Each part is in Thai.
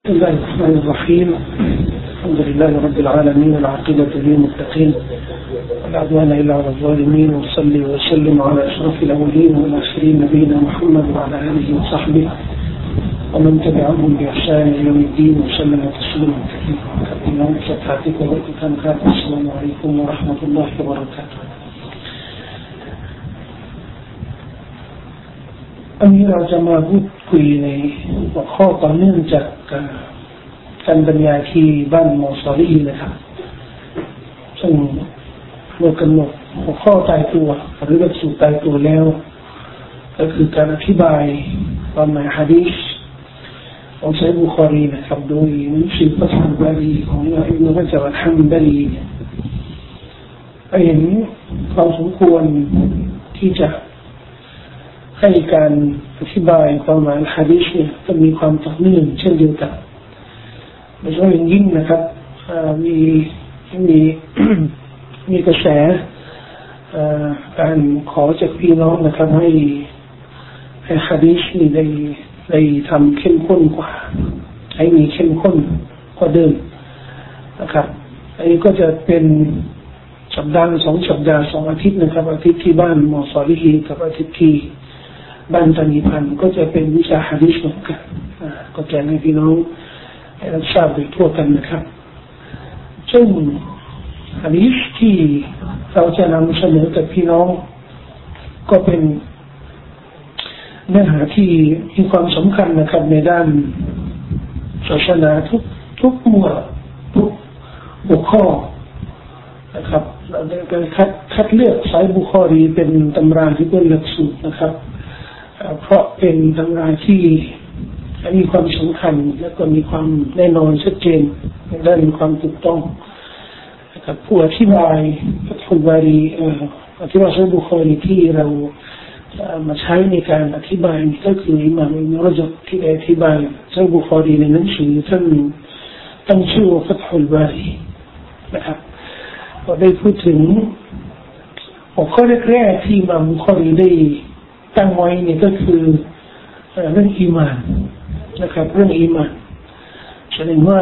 بسم الله الرحمن الرحيم. الحمد لله رب العالمين والعاقبة للمتقين ولا عدوان إلا على الظالمين، وصلي وسلم على أشرف الأولين والآخرين نبينا محمد وعلى آله وصحبه ومن تبعهم بإحسان إلى يوم الدين وسلم تسليما كثيرا. السلام عليكم ورحمة الله وبركاته. อันนี้เราจะมาพูดคุยในหัวข้อต่อเนื่องจากการบรรยายที่บ้านมอซอรีนะครับซึ่งเมื่อกำหนดหัวข้อตายตัวหรือหลักสูตรตายตัวแล้วก็คือการอธิบายความหมายหะดีษของซัฮีฮ์บุคอรีนะครับโดยหนังสือฟัธฮุลบารีของอิบนุฮัจญรอัลฮัมดลีเห็นความสมควรที่จะให้การอธิบายความหมายหะดีษเนี่ยจะมีความต่อเนื่องเช่นเดียวกันโดยเฉพาะอย่างยิ่งนะครับมีกระแสการขอจากพี่น้องนะครับให้หะดีษนี่ได้ทำเข้มข้นกว่าให้มีเข้มข้นกว่าเดิมนะครับอันนี้ก็จะเป็นสัปดาห์2 สัปดาห์ 2 อาทิตย์นะครับอาทิตย์ที่บ้านมอซอลีฮีกับอาทิตย์ที่บ้านตานีพันก็จะเป็นวิชาหะดีษเหมือนกันก็แจ้งให้พี่น้องรับทราบโดยทั่วกันนะครับซึ่งหะดีษที่เราจะนำเสนอกับพี่น้องก็เป็นเนื้อหาที่มีความสำคัญนะครับในด้านศาสนาทุกหมวดทุกหัวข้อนะครับเราได้คัดเลือกซัฮีฮ์บุคอรีเป็นตำราที่เป็นหลักสูตรนะครับเพราะเป็นตำราที่มีความสำคัญและก็มีความแน่นอนชัดเจนในด้านความถูกต้องนะครับผู้อธิบายฟัธฮุลบารีอธิบายซัฮีฮ์บุคอรีที่เรามาใช้ในการอธิบายก็คืออิหม่ามอิบนุรญับที่อธิบายซัฮีฮ์บุคอรีในหนังสือท่านตั้งชื่อว่าฟัธฮุลบารีนะครับก็ได้พูดถึงหัวข้อแรกที่อิหม่ามบุคอรีได้ตั้งไว้นี่ก็คือเรื่องอีหม่านนะครับเรื่องอีหม่านแสดงว่า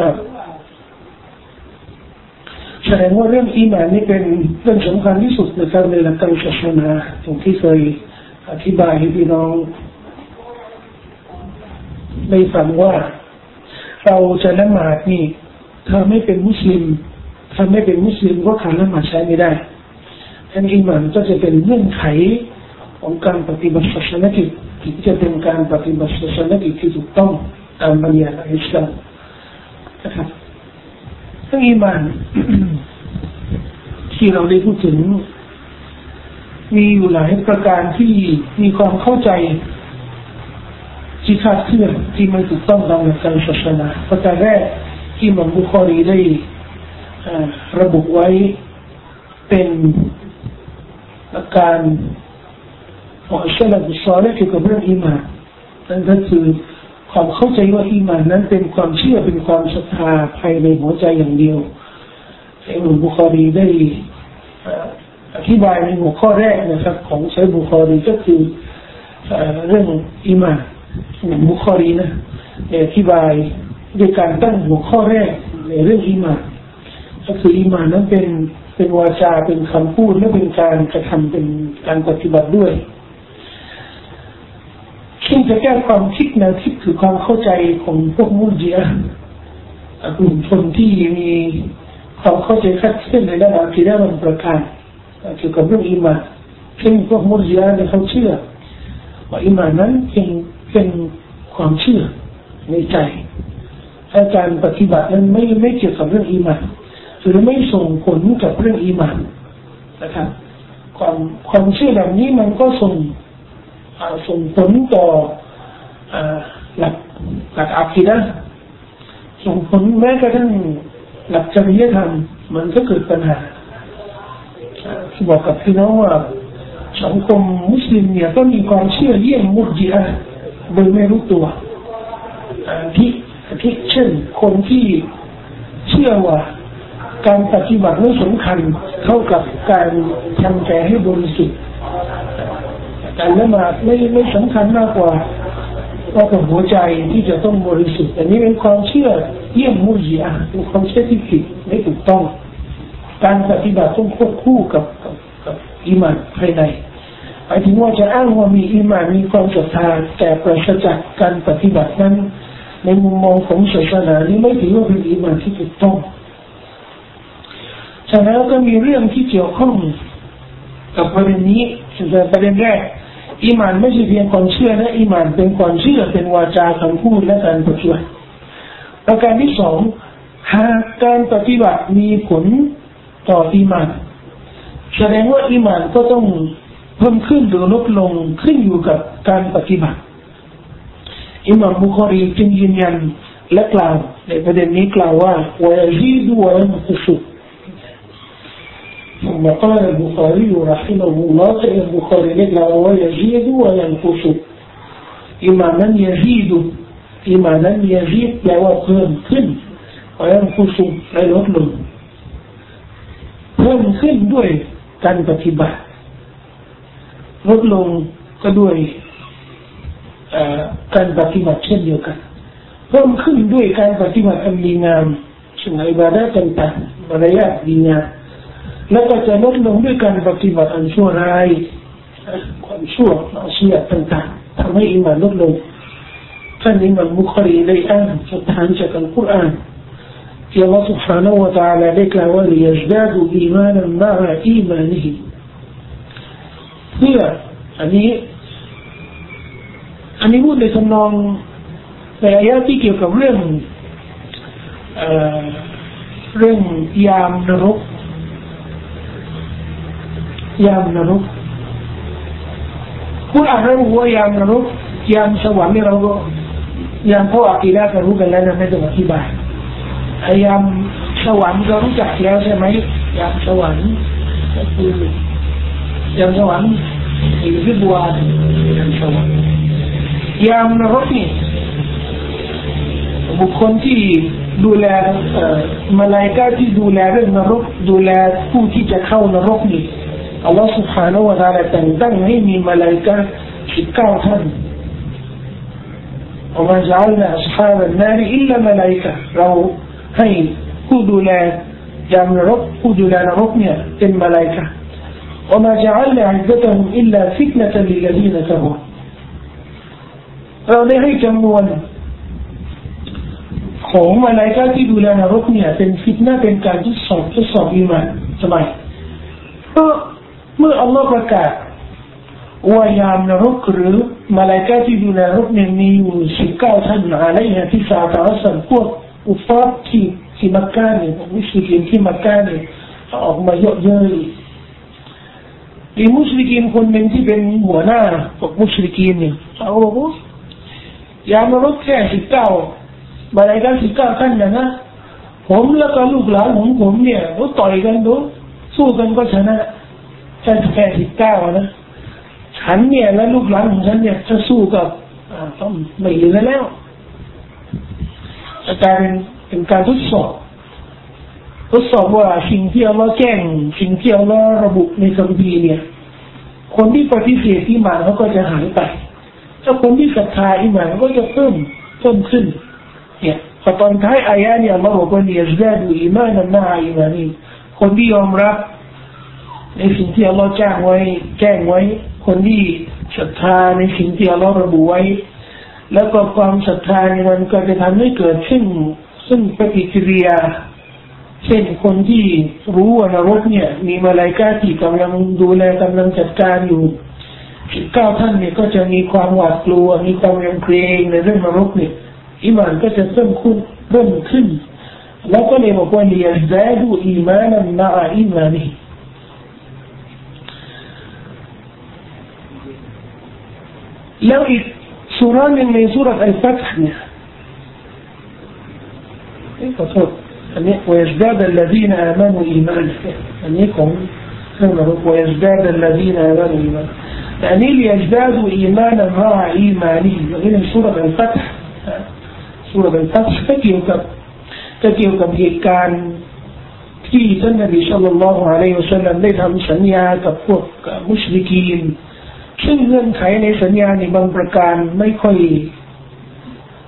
เรื่องอีหม่านนี่เป็นเรื่องสำคัญที่สุดนะครับในหลักการศาสนาอย่างที่เคยอธิบายให้พี่น้องได้ฟังว่าเราจะละหมาดนี่ถ้าไม่เป็นมุสลิมก็ขาดละหมาดใช้ไม่ได้อันอีหม่านก็จะเป็นเงื่อนไขของการปฏิบัติศาสนกิจที่จะเป็นการปฏิบัติศาสนกิจที่ถูกต้องตามบัญญัติอิสลามนะครับเรื่องอีหม่าน ที่เราได้พูดถึงมีอยู่หลายประการที่มีความเข้าใจที่คลาดเคลื่อนที่ไม่ถูกต้องตามหลักการศาสนาประการแรกที่อิหม่ามบุคอรีได้ระบุไว้เป็นหลักการของอัลลอฮฺบุษราเกี่ยวกับเรื่องอีหม่านนั่นก็คือความเข้าใจว่าอีหม่านนั้นเป็นความเชื่อเป็นความศรัทธาภายในหัวใจอย่างเดียวอิหม่ามบุคอรีได้อธิบายในหัวข้อแรกนะครับของซัฮีฮ์บุคอรีก็คือเรื่องอีหม่านอิหม่ามบุคอรีนะอธิบายด้วยการตั้งหัวข้อแรกในเรื่องอีหม่านก็คืออีหม่านนั้นเป็นวาจาเป็นคำพูดและเป็นการกระทำเป็นการปฏิบัติด้วยซึ่งจะแก้ความคิดแนวคิดคือความเข้าใจของพวกมุญะห์กลุ่มชนที่มีความเข้าใจคลาดเคลื่อนในด้านอะกีดะห์บางประการเกี่ยวกับเรื่องอีหม่านซึ่งพวกมุญะห์เนี่ยเขาเชื่อว่าอีหม่านนั้นเป็นความเชื่อในใจและการปฏิบัตินั้นไม่เกี่ยวกับเรื่องอีหม่านหรือไม่ส่งผลกับเรื่องอีหม่านนะครับความเชื่อแบบนี้มันก็ส่งผลต่อหลักอะกีดะห์ส่งผลแม้กระทั่งหลักจริยธรรมมันก็เกิดปัญหาที่บอกกับพี่น้องว่าสังคมมุสลิมเนี่ยก็มีความเชื่อเยี่ยงมุญะห์โดยไม่รู้ตัวที่เช่นคนที่เชื่อว่าการปฏิบัตินั้นสำคัญเท่ากับการทำใจให้บริสุทธิ์การละหมาดไม่สำคัญมากกว่าแล้วก็หัวใจที่จะต้องบริสุทธิ์อันนี้เป็นความเชื่อเยี่ยมมุจีอะเป็นความเชื่อที่ผิดไม่ถูกต้องการปฏิบัติต้องควบคู่กับอีหม่านภายในหมายถึงว่าจะอ้างว่ามีอีหม่านมีความศรัทธาแต่ปราศจากการปฏิบัตินั้นในมุมมองของศาสนานี้ไม่ถือว่าเป็นอีหม่านที่ถูกต้องฉะนั้นก็มีเรื่องที่เกี่ยวข้องกับประเด็นนี้ประเด็นแรกอีหม่านไม่ใช่เพียงความเชื่อนะอีหม่านเป็นความเชื่อเป็นวาจาคำพูดและการปฏิบัติประการที่สองหากการปฏิบัติมีผลต่ออีหม่านแสดงว่าอีหม่านก็ต้องเพิ่มขึ้นหรือลดลงขึ้นอยู่กับการปฏิบัติอิหม่ามบุคอรีจึงยืนยันและกล่าวในประเด็นนี้กล่าวว่าวะยะซีดุวะยันกุซุثم قال البخاري رحمه الله البخاري قال ويزيد وينقص إماما يزيد إماما يزيد แปลว่าเพิ่มขึ้น وينقص แปลลดลงเพิ่มขึ้นด้วยการปฏิบัติลดลงก็ด้วยการปฏิบัติเช่นเดียวกันเพิ่มขึ้นด้วยการปฏิบัติอันดีงามซึ่งอิบาดะห์ต่างๆมารยาทดีงามแล้วก็จะลดลงด้วยการปฏิบัติอันชั่วร้ายความชั่วมาเสียต่างๆทำให้อีหม่านลดลงท่านอิหม่ามบุคอรีได้อ้างสถานจากอัลกุรอานที่อัลลอฮฺ سبحانه และ تعالى ได้กล่าวว่าليزدادوا إيمانا مع إيمانهم เพื่ออันนี้พูดในทำนองในอายะห์ที่เกี่ยวกับเรื่องยามนรกผู้อ่านเราว่ายามนรกยามสวรรค์นี่เราก็ยามพวกอากีดะห์ก็รู้กันแล้วนะไม่ต้องอธิบายยามสวรรค์ก็รู้จักแล้วใช่ไหมยามสวรรค์ก็คือยามสวรรค์ที่บัวยามสวรรค์ยามนรกนี่บุคคลที่ดูแลมลาอิกะฮ์ที่ดูแลเรื่องนรกดูแลผู้ที่จะเข้านรกนี่อัลลอฮฺ سبحانه และ تعالى แต่งตั้งให้มีมลาอิกะฮ์19 ท่านوما جعلنا أصحاب النار إلا ملائكة เราให้ผู้ดูแลยามนรกผู้ดูแลนรกเนี่ยเป็นมลาอิกะฮ์وما جعلنا عدتهم إلا فتنة للذين كفروا เราได้ให้จำนวนของมลาอิกะฮ์ที่ดูแลนรกเนี่ยเป็นฟิตนะห์เป็นการทดสอบอีหม่านทำไมก็เมื่ออัลลอฮ์ประกาศว่ายามนรกหรือมลาอิกะฮ์ที่ดูแลนรกเนี่ยมีอยู่19 ท่านอะลัยฮะที่ซาตะอัสซันพวกอุฟาร์ที่มักกะฮ์เนี่ยมุชริกีนที่มักกะฮ์เนี่ยออกมาเยอะมีมุชริกีนคนหนึ่งที่เป็นหัวหน้าพวกมุชริกีนเนี่ยเขาบอกว่ายามนรกแค่19มลาอิกะฮ์19 ท่านนะผมแล้วก็ลูกหลานของผมเนี่ยเขาต่อยกันดูสู้กันก็ชนะแค่19นะฉันเนี่ยและลูกหลานของฉันเนี่ยจะสู้กับต้องไม่เหลือแล้วอาการเป็นการทดสอบว่าสิ่งที่อัลลอฮ์แจ้งสิ่งที่อัลลอฮ์ระบุในคัมภีร์เนี่ยคนที่ปฏิเสธอีหม่านเขาก็จะหายไปถ้าคนที่ศรัทธาอีหม่านก็จะเพิ่มขึ้นเนี่ยพอตอนท้ายอายะห์เนี่ยอัลลอฮ์บอกว่าลิยัซดาดูอีมานันมะอะอีมานีคนที่ยอมรับในสิ่งที่อัลลอฮ์แจ้งไว้คนที่ศรัทธาในสิ่งที่อัลลอฮ์ระบุไว้แล้วก็ความศรัทธาเนี่ยมันก็จะทำให้เกิดซึ่งปฏิกิริยาเช่นคนที่รู้ว่านรกเนี่ยมีมลาอิกะฮ์ที่กำลังดูแลกำลังจัดการอยู่19 ท่านเนี่ยก็จะมีความหวาดกลัวมีความยำเกรงในเรื่องนรกเนี่ยอีหม่านก็จะเพิ่มขึ้นแล้วก็เลยบอกว่าลิยัซดาดูอีมานันมะอะอีมานีแล้วอีกซูเราะห์นึงในซูเราะห์อัลฟัตห์เนี่ยขอโทษอันนี้ويزداد الذين آمنوا إيماناอันนี้ของเรื่องนรกويزداد الذين آمنوا إيمانا แต่อันนี้ ليزدادوا إيمانا مع إيمانهم อันนี้ในซูเราะห์อัลฟัตห์ซูเราะห์อัลฟัตห์ก็เกี่ยวกับเหตุการณ์ที่ท่านนบีศ็อลลัลลอฮุอะลัยฮิวะซัลลัมได้ทำสัญญากับพวกมุชริกีนซึ่งเงื่อนไขในสัญญาในบางประการไม่ค่อย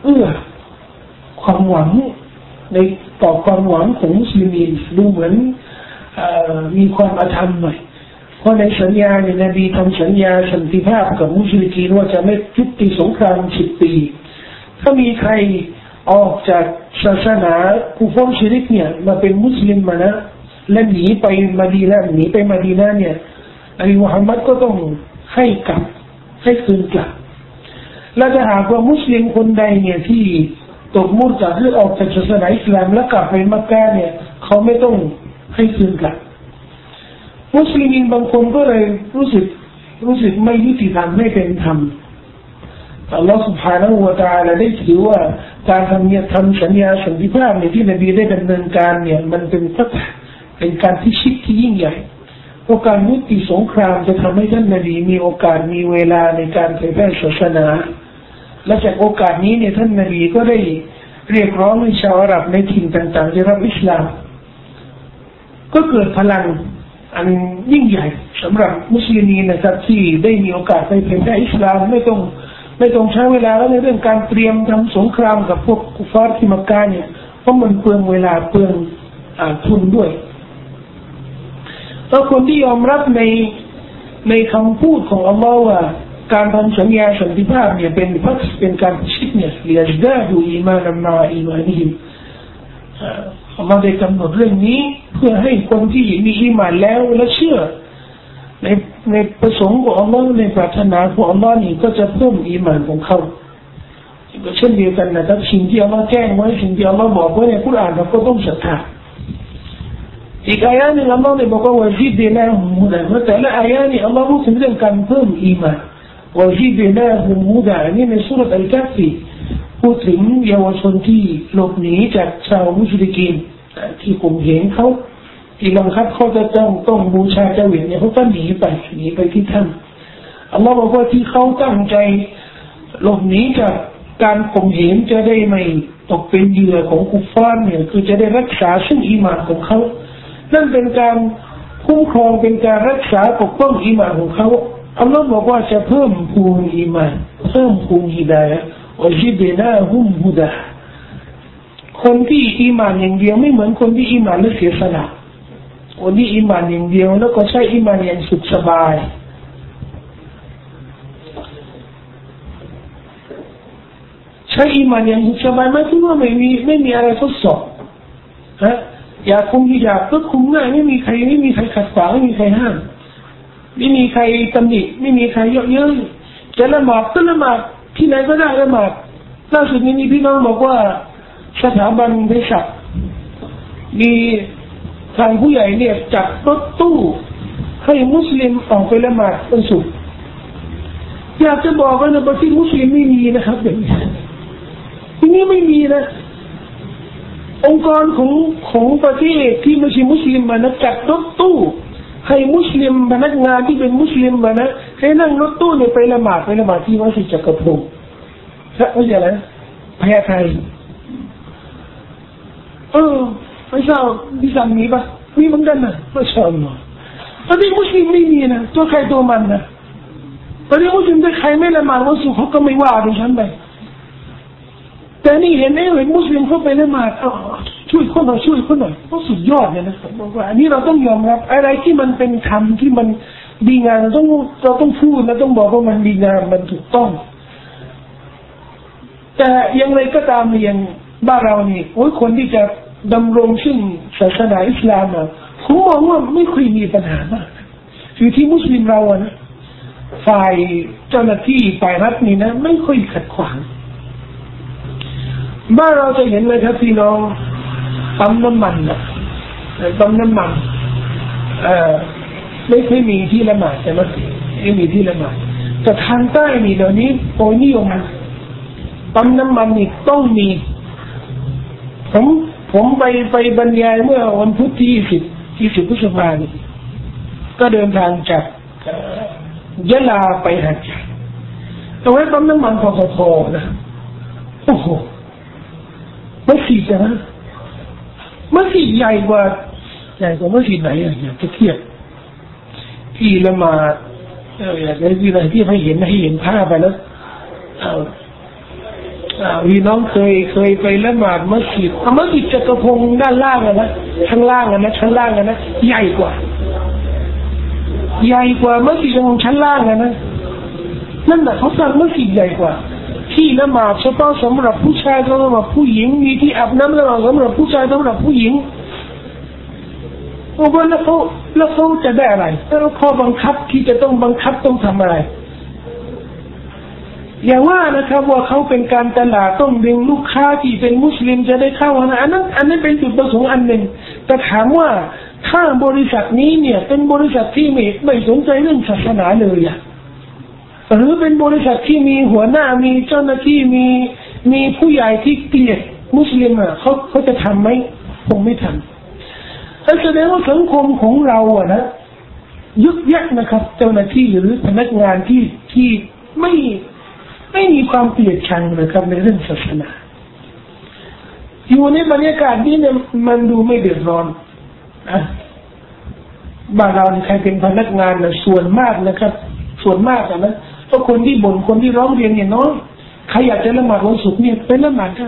เอื้อความหวังในต่อความหวังของมุสลิมีนดูเหมือนมีความอาธรรมหน่อยเพราะในสัญญาเนี่ยนบีทำสัญญาสันติภาพกับมุชริกีนว่าจะไม่ยุติสงคราม10 ปีถ้ามีใครออกจากศาสนากุฟรชิริกเนี่ยมาเป็นมุสลิมมานะและหนีไปมะดีนะห์เนี่ยนบีมุฮัมมัดก็ต้องให้กลับให้คืนกลับและถ้าหากว่ามุสลิมคนใดเนี่ยที่ตกมุรตะดหรือออกจากศาสนาอิสลามแล้วกลับไปมักกะเนี่ยเขาไม่ต้องให้คืนกลับมุสลิมบางคนก็เลยรู้สึกไม่ยุติธรรมไม่เป็นธรรมอัลลอฮฺ سبحانه และ تعالى ได้ถือว่าการทำสัญญาสันติภาพเนี่ยที่นบีได้ดำเนินการเนี่ยมันเป็นการพิชิตที่ยิ่งใหญ่เพราะการยุติสงครามจะทำให้ท่านนบีมีโอกาสมีเวลาในการเผยแพร่ศาสนาและจากโอกาสนี้เนี่ยท่านนบีก็ได้เรียกร้องให้ชาวอาหรับในถิ่นต่างๆได้รับอิสลามก็เกิดพลังอันยิ่งใหญ่สำหรับมุสลิมนะครับที่ได้มีโอกาสไปเผยแพร่อิสลามไม่ต้องใช้เวลาแล้วในเรื่องการเตรียมทำสงครามกับพวกกุฟาร์ที่มักกะเนี่ยเพราะมันเปลืองเวลาเปลืองทุนด้วยแล้วคนที่ยอมรับในคำพูดของอัลลอฮ์ว่าการทำสัญญาสันติภาพเนี่ยเป็นการชิดเนี่ยเลียดาดูอีมานัมมาอีมานิฮิมอัลลอฮ์ได้กำหนดเรื่องนี้เพื่อให้คนที่มีอีหม่านแล้วและเชื่อในประสงค์ของอัลลอฮ์ในปรารถนาของอัลลอฮ์นี่ก็จะเพิ่มอีหม่านของเขาเช่นเดียวกันนะครับสิ่งที่อัลลอฮ์แจ้งไว้สิ่งที่อัลลอฮ์บอกไว้ในกุรอานเราก็ต้องศรัทธาอีกอายะหนึ่งอัลลอฮ์ได้บอกว่าวะซิดนะฮุมฮุดาแต่ละอายะนี้อัลลอฮ์พูดถึงเรื่องการเพิ่มอีหม่านวะซิดนะฮุมฮุดานี่ในซูเราะห์อัลกัฟฟีพูดถึงเยาวชนที่หลบหนีจากชาวมุชริกีนที่ข่มเหงเขาที่บังคับเขาจะต้องบูชาเจ้าหญิงเนี่ยเขาก็หนีไปที่ถ้ำอัลลอฮ์บอกว่าที่เขาตั้งใจหลบหนีจากการข่มเหงจะได้ไม่ตกเป็นเหยื่อของกุฟาร์เนี่ยคือจะได้รักษาซึ่งอีหม่านของเขานั่นเป็นการคุ้มครองเป็นการรักษาปกป้องอีหม่านของเขาอัลลอฮ์บอกว่าจะเพิ่มพูนอีหม่านเพิ่มพูนฮิดายะห์วะซิดนาฮุมฮุดาคนที่อีหม่านอย่างเดียวไม่เหมือนคนที่อีหม่านแล้วเสียสละคนที่อีหม่านอย่างเดียวแล้วก็ใช้อีหม่านอย่างสุขสบายใช้อีหม่านอย่างสุขสบายไม่ถึงว่าไม่มีอะไรทดสอบฮะอยากคุมฮิญาบก็คุมง่ายไม่มีใครขัดขวางไม่มีใครห้ามไม่มีใครตำหนิไม่มีใครเยาะเย้ยจะละหมาดก็ละหมาดที่ไหนก็ได้ละหมาดล่าสุดนี้มีพี่น้องบอกว่าสถาบันเภสัชมีทางผู้ใหญ่เนี่ยจัดรถตู้ให้มุสลิมออกไปละหมาดวันศุกร์อยากจะบอกว่าในประเทศมุสลิมไม่มีนะครับแบบนี้ที่นี่ไม่มีนะองค์กรของประเทศที่ไม่ใช่มุสลิมมานะจัดรถตู้ให้มุสลิมพนักงานที่เป็นมุสลิมมานะให้นั่งรถตู้เนี่ยไปละหมาดที่มัสยิดจักรพรรดิไม่ใช่อะไรแพร่ไทยไม่ทราบที่สั่งนี้ปะมีเหมือนกันนะไม่ใช่หรอกประเทศมุสลิมไม่มีนะตัวใครตัวมันนะประเทศมุสลิมถ้าใครไม่ละหมาดวันศุกร์เขาก็ไม่ว่าดิฉันไปแต่นี่เห็นมุสลิมเขาไปละหมาดช่วยคนหน่อยก็สุดยอดเลยนะครับบอกว่าอันนี้เราต้องยอมรับอะไรที่มันเป็นธรรมที่มันดีงามเราต้องพูดและต้องบอกว่ามันดีงามมันถูกต้องแต่อย่างไรก็ตามอย่างบ้านเรานี่คนที่จะดำรงซึ่งศาสนาอิสลามผมมองว่าไม่ค่อยมีปัญหามากอยู่ที่มุสลิมเรานะฝ่ายเจ้าหน้าที่ฝ่ายรัฐนี่นะไม่ค่อยขัดขวางบ้านเราจะเห็นเลยครับพี่น้องปั๊มน้ำมันไม่มีที่ละหมาดใช่ไหมไม่มีที่ละหมาดแต่ทางใต้นี่เดี๋ยวนี้นิยมปั๊มน้ำมันนี่ต้องมีผมไปบรรยายเมื่อวันพุธที่20พฤษภาคมก็เดินทางจากยะลาไปหาดใหญ่ตรงนั้นปั๊มน้ำมันปตท.นะโอ้โหมัสยิดนะมัสยิดใหญ่กว่ามัสยิดไหนอยากจะเทียบที่ละหมาดอยากได้ที่ไหนที่ให้เห็นภาพไปแล้วพี่น้องเคยไปละหมาดมัสยิดจักรพงศ์ด้านล่างนะข้างล่างนะชั้นล่างนะใหญ่กว่ามัสยิดของชั้นล่างนะนั่นแหละเขาสร้างมัสยิดใหญ่กว่าที่ละหมาดเฉพาะสำหรับผู้ชายสำหรับผู้หญิงมีที่อาบน้ำละหมาดสำหรับผู้ชายสำหรับผู้หญิงโอ้โหแล้วเขาจะได้อะไรแล้วข้อบังคับที่จะต้องบังคับต้องทำอะไรอย่าว่านะครับว่าเขาเป็นการตลาดต้องดึงลูกค้าที่เป็นมุสลิมจะได้เข้านะอันนั้นเป็นจุดประสงค์อันหนึ่งแต่ถามว่าถ้าบริษัทนี้เนี่ยเป็นบริษัทที่ไม่สนใจเรื่องศาสนาเลยอะหรือเป็นบริษัทที่มีหัวหน้ามีเจ้าหน้าที่มีผู้ใหญ่ที่เกลียดมุสลิมอะเขาจะทำไหมคงไม่ทำแสดงว่าสังคมของเราอะนะยึกยักนะครับเจ้าหน้าที่หรือพนักงานที่ไม่มีความเกลียดชังนะครับในเรื่องศาสนาอยู่ในบรรยากาศนี้เนี่ยมันดูไม่เดือดร้อนบ้านเราใครเป็นพนักงานนะส่วนมากนะครับส่วนมากนะเพราะคนที่บ่นคนที่ร้องเรียนเนี่ยน้อยใครอยากจะละหมาดวันศุกร์เนี่ยไปละหมาดได้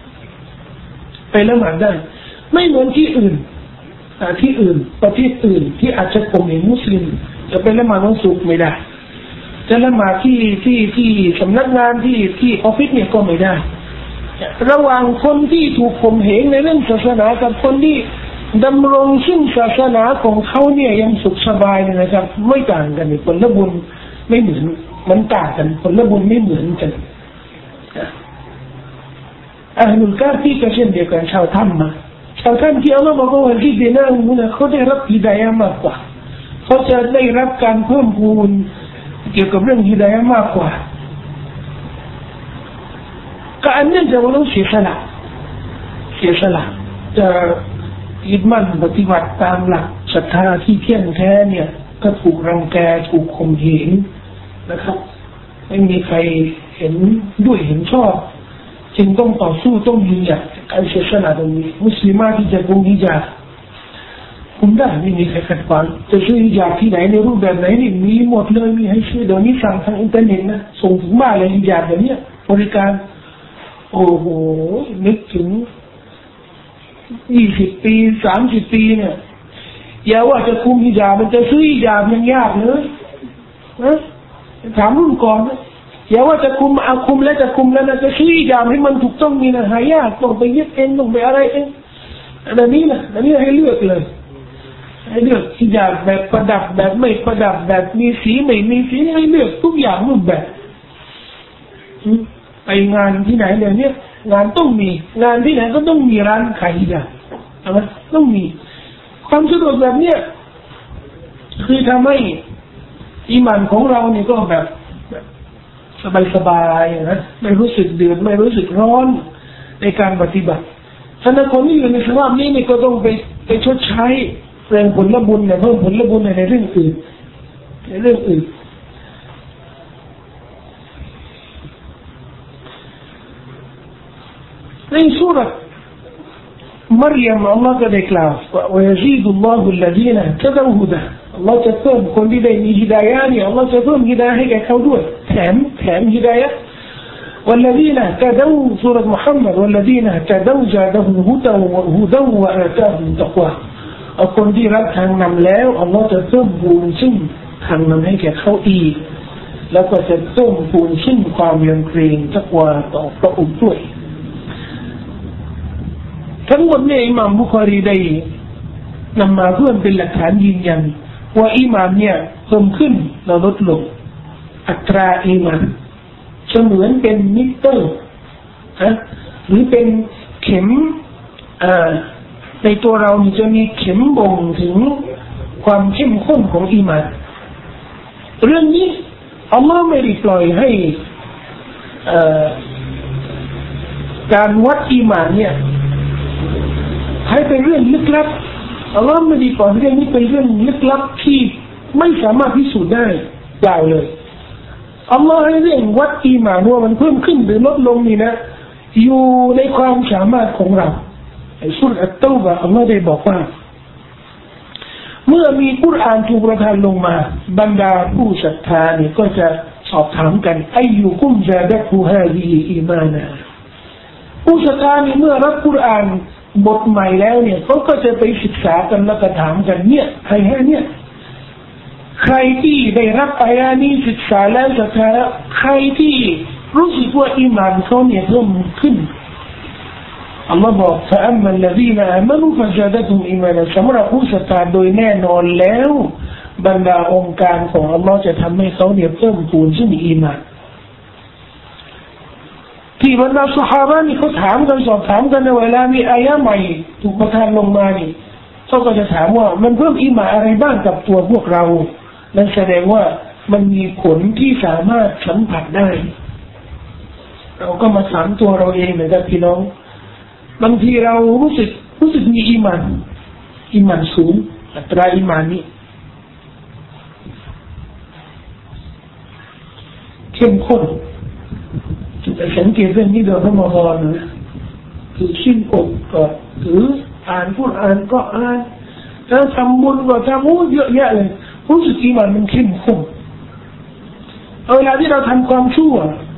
ไม่เหมือนที่อื่นประเทศอื่นที่อาจจะข่มเหงมุสลิมจะไปละหมาดวันศุกร์ไม่ได้จะละหมาดที่สำนักงานที่ออฟฟิศเนี่ยก็ไม่ได้ระหว่างคนที่ถูกข่มเหงในเรื่องศาสนากับคนที่ดำรงซึ่งศาสนาของเขาเนี่ยยังสุขสบายนะครับไม่ต่างกันผลบุญไม่เหมือนมันต่างกันผลบุญไม่เหมือนกันอัลลอฮ์ที่ก็เช่นเดียวกันชาวถ้ำที่อัลลอฮ์บอกว่าที่ดีน่าเขาได้รับฮิดายะห์มากกว่าเขาจะได้รับการเพิ่มพูนเกี่ยวกับเรื่องฮิดายะห์มากกว่าก็อันนั้นจะว่าต้องเสียสละจะยึดมั่นปฏิบัติตามหลักศรัทธาที่เที่ยงแท้เนี่ยก็ถูกรังแกถูกข่มเหงนะครับไม่มีใครเห็นด้วยเห็นชอบจึงต้องต่อสู้ต้องยืนหยัดการเสียสละตรงนี้มุสลิมที่จะกุมฮิญาบคุณได้ไม่มีใครขัดขวางจะซื้อฮิญาบที่ไหนในรูปแบบไหนนี่มีหมดเลยมีให้ซื้อเดี๋ยวนี้สั่งทางอินเทอร์เน็ตนะส่งถึงบ้านเลยฮิญาบแบบนี้บริการโอ้โหนึกถึง20 ปี30 ปีเนี่ยอย่าว่าจะคุมฮิญาบมันจะซื้อฮิญาบยังยากเลยนะถามรุ่นก่อนนะอย่าว่าจะคุมแล้วจะคุมแล้วนะจะซื้อฮิญาบให้มันถูกต้องมีนะหายากต้องไปยึดเองต้องไปอะไรเองอันนี้ให้เลือกเลยให้เลือกฮิญาบแบบประดับแบบไม่ประดับแบบมีสีไม่มีสีให้เลือกทุกอย่างรูปแบบไปงานที่ไหนเดี๋ยวนี้งานต้องมีงานที่ไหนก็ต้องมีร้านขายฮิญาบต้องมีความสะดวกแบบเนี้ยคือทำให้อีหม่านของเราเนี่ยก็แบบสบายๆนะไม่รู้สึกเดือดไม่รู้สึกร้อนในการปฏิบัติฉะนั้นคนที่อยู่ในสภาพนี้เนี่ยก็ต้องไปชดใช้แรงผลบุญเนี่ยเพิ่มผลบุญในเรื่องอื่นในสุราะห์มารยมอัลลอฮ์ก็ได้กล่าวว่า ويزيد الله الذين اهتدوا هدى อัลลอฮ์จะเพิ่มคนที่ได้มีฮิดายะห์เนี่ยอัลลอฮ์จะเพิ่มฮิดายะห์ให้แก่เขาด้วยแถมฮิดายะห์ والذين اهتدوا سورة محمد والذين اهتدوا زادهم هدى وآتاهم تقوى คนที่รับทางนำแล้วอัลลอฮ์จะเพิ่มพูนซึ่งทางนำให้แก่เขาอีกแล้วก็จะเพิ่มพูนซึ่งความยำเกรงตักวาต่อพระองค์ด้วยทั้งหมดเนี่ยอิหม่ามบุคอรีได้นำมาเพื่อเป็นหลักฐานยืนยันว่าอิหม่ามเนี่ยเพิ่มขึ้นและลดลงอัตราอิหม่ามเสมือนเป็นมิเตอร์หรือเป็นเข็มในตัวเราจะมีเข็มบ่งถึงความเข้มข้นของอิหม่ามเรื่องนี้อัลลอฮ์ไม่ได้ปล่อยให้การวัดอิหม่ามเนี่ยให้เป็นเรื่องลึกลับอัลลอฮ์ไม่ได้ปล่อยให้เรื่องนี้เป็นเรื่องลึกลับที่ไม่สามารถพิสูจน์ได้เปล่าเลยอัลลอฮ์ให้เรื่องวัดอีหม่านว่ามันเพิ่มขึ้นหรือลดลงนี่นะอยู่ในความสามารถของเราในสุรอัตเตาบะอัลลอฮ์ได้บอกว่าเมื่อมีกุรอานถูกประทานลงมาบรรดาผู้ศรัทธาเนี่ยก็จะสอบถามกันอายุกุมซาดะฮูฮาซีอีมานะผู้ศรัทธานี่เมื่อรับกุรอานบทใหม่แล้วเนี่ยเขาก็จะไปศึกษากันแล้วก็ถามกันเนี่ยใครให้เนี่ยใครที่ได้รับอายะนี้ศึกษาแล้วศรัทธาแล้วใครที่รู้สึกว่าอีหม่านเขาเนี่ยเพิ่มขึ้นอัลลอฮ์บอกฟะอัมมัลลซีนอามานูฟะซาดะตุมอีมานะสำหรับผู้ศรัทธาโดยแน่นอนแล้วบรรดาองค์การของอัลลอฮ์จะทำให้เขาเนี่ยเพิ่มพูนซึ่งอีมานที่บรรดาซุฮาบะห์นี่เขาถามกันสอบถามกันในเวลามีอายะใหม่ถูกประทานลงมานี่เขาก็จะถามว่ามันเพิ่มอีมานอะไรบ้างกับตัวพวกเรานั่นแสดงว่ามันมีผลที่สามารถสัมผัสได้เราก็มาถามตัวเราเองนะครับพี่น้องบางทีเรารู้สึกมีอีมานสูงอัตราอีมานนี่เข้มข้นแต่สังเกตเรื่องนี้เดินเข้ามารอนนะคือชิ้นอกก็ถืออ่านพูดอ่านก็อ่านแล้วทำบุญก็ทำเยอะแยะเลยรู้สึกอีมานมันเข้มข้นเวลาที่เราทำความชั่ว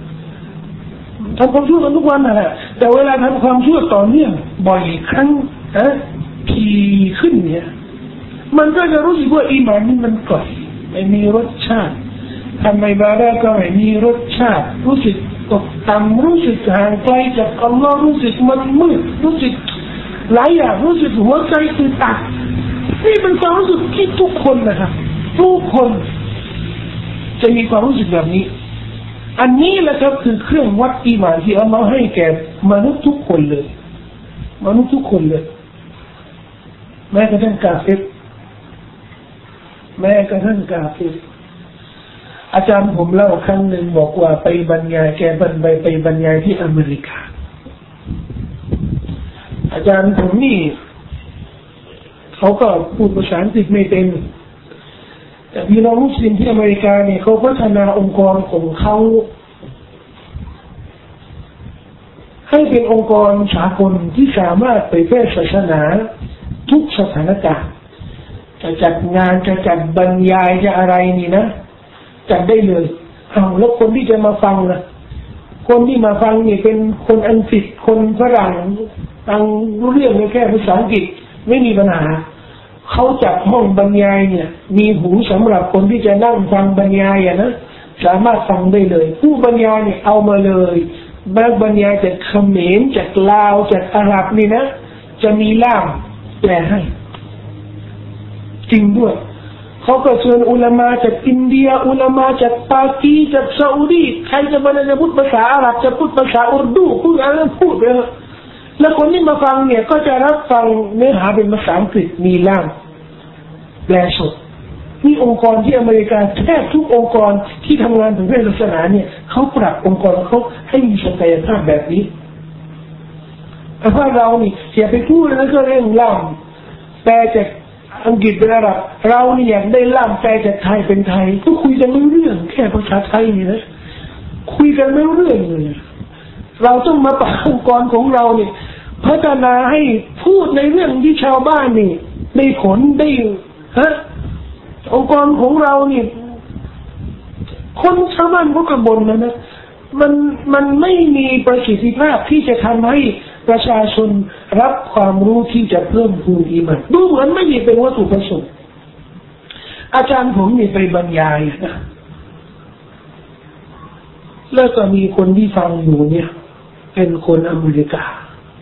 กันทุกวันนั่นแหละแต่เวลาทำความชั่วต่อเนื่องบ่อยครั้งทีขึ้นเนี่ยมันก็จะรู้สึกว่าอีหมานนี่มันก่อยไม่มีรสชาติทำไมบาดาก็ไม่มีรสชาติรู้สึกตกต่ำรู้สึกห่างไกลจากอัลลอฮ์รู้สึกมันมืดรู้สึกหลายอย่างรู้สึกหัวใจตื่นตันนี่เป็นความรู้สึกที่ทุกคนนะครับทุกคนจะมีความรู้สึกแบบนี้อันนี้แหละครับคือเครื่องวัดอีหม่านที่อัลลอฮ์ให้แก่มนุษย์ทุกคนเลยมนุษย์ทุกคนเลยแม้กระทั่งกาเฟรอาจารย์ผมเล่าครั้งหนึ่งบอกว่าไปบรรยายไปบรรยายที่อเมริกาอาจารย์ผมนี่เขาก็พูดภาษาอังกฤษไม่เป็นแต่พี่น้องมุสลิมที่อเมริกาเนี่ยเขาพัฒนาองค์กรของเขาให้เป็นองค์กรสากลที่สามารถเผยแพร่ศาสนาทุกสถานการณ์จะจัดงานจะจัดบรรยายจะอะไรนี่นะจัดได้เลยแล้วคนที่จะมาฟังล่ะคนที่มาฟังนี่เป็นคนอังกฤษคนฝรั่งฟังรู้เรื่องแค่ภาษาอังกฤษไม่มีปัญหาเขาจัดห้องบรรยายเนี่ยมีหูสำหรับคนที่จะนั่งฟังบรรยายนะสามารถฟังได้เลยผู้บรรยายเนี่ยเอามาเลยบรรยายจากเขมรจากลาวจากอาหรับนี่นะจะมีล่ามแปลให้จริงด้วยเขาก็เชิญอุลามะจากอินเดียอุลามะจากปากีจากซาอุดีใครจะมาพูดภาษาอาหรับจะพูดภาษาอุรดูพูดอะไรพูดเลยแล้วคนที่มาฟังเนี่ยก็จะรับฟังเนื้อหาเป็นภาษาอังกฤษมีล่ามแปลสดนี่องค์กรที่อเมริกาแทบทุกองค์กรที่ทำงานถึงเรื่องศาสนาเนี่ยเขาปรับองค์กรเขาให้มีศักยภาพแบบนี้แต่ว่าเรานี่อย่าไปพูดแล้วก็เรื่องล่ามแปลจากอังกฤษเป็นอาหรับเรานี่อยากได้ล่ามแปลจากไทยเป็นไทยก็คุยกันไม่รู้เรื่องแค่ภาษาไทยนี่นะคุยกันไม่รู้เรื่องเลยเราต้องมาปรับองค์กรของเราเนี่ยพัฒนาให้พูดในเรื่องที่ชาวบ้านนี่ได้ผลได้องค์กรของเรานี่คนชาวบ้านก็กระบนนะมันไม่มีประสิทธิภาพที่จะทำให้ประชาชนรับความรู้ที่จะเพิ่มพูนอีหม่านดูเหมือนไม่มีเป็นวัตถุประสงค์อาจารย์ผมนี่ไปบรรยายนะแล้วก็มีคนที่ฟังอยู่เนี่ยเป็นคนอเมริกา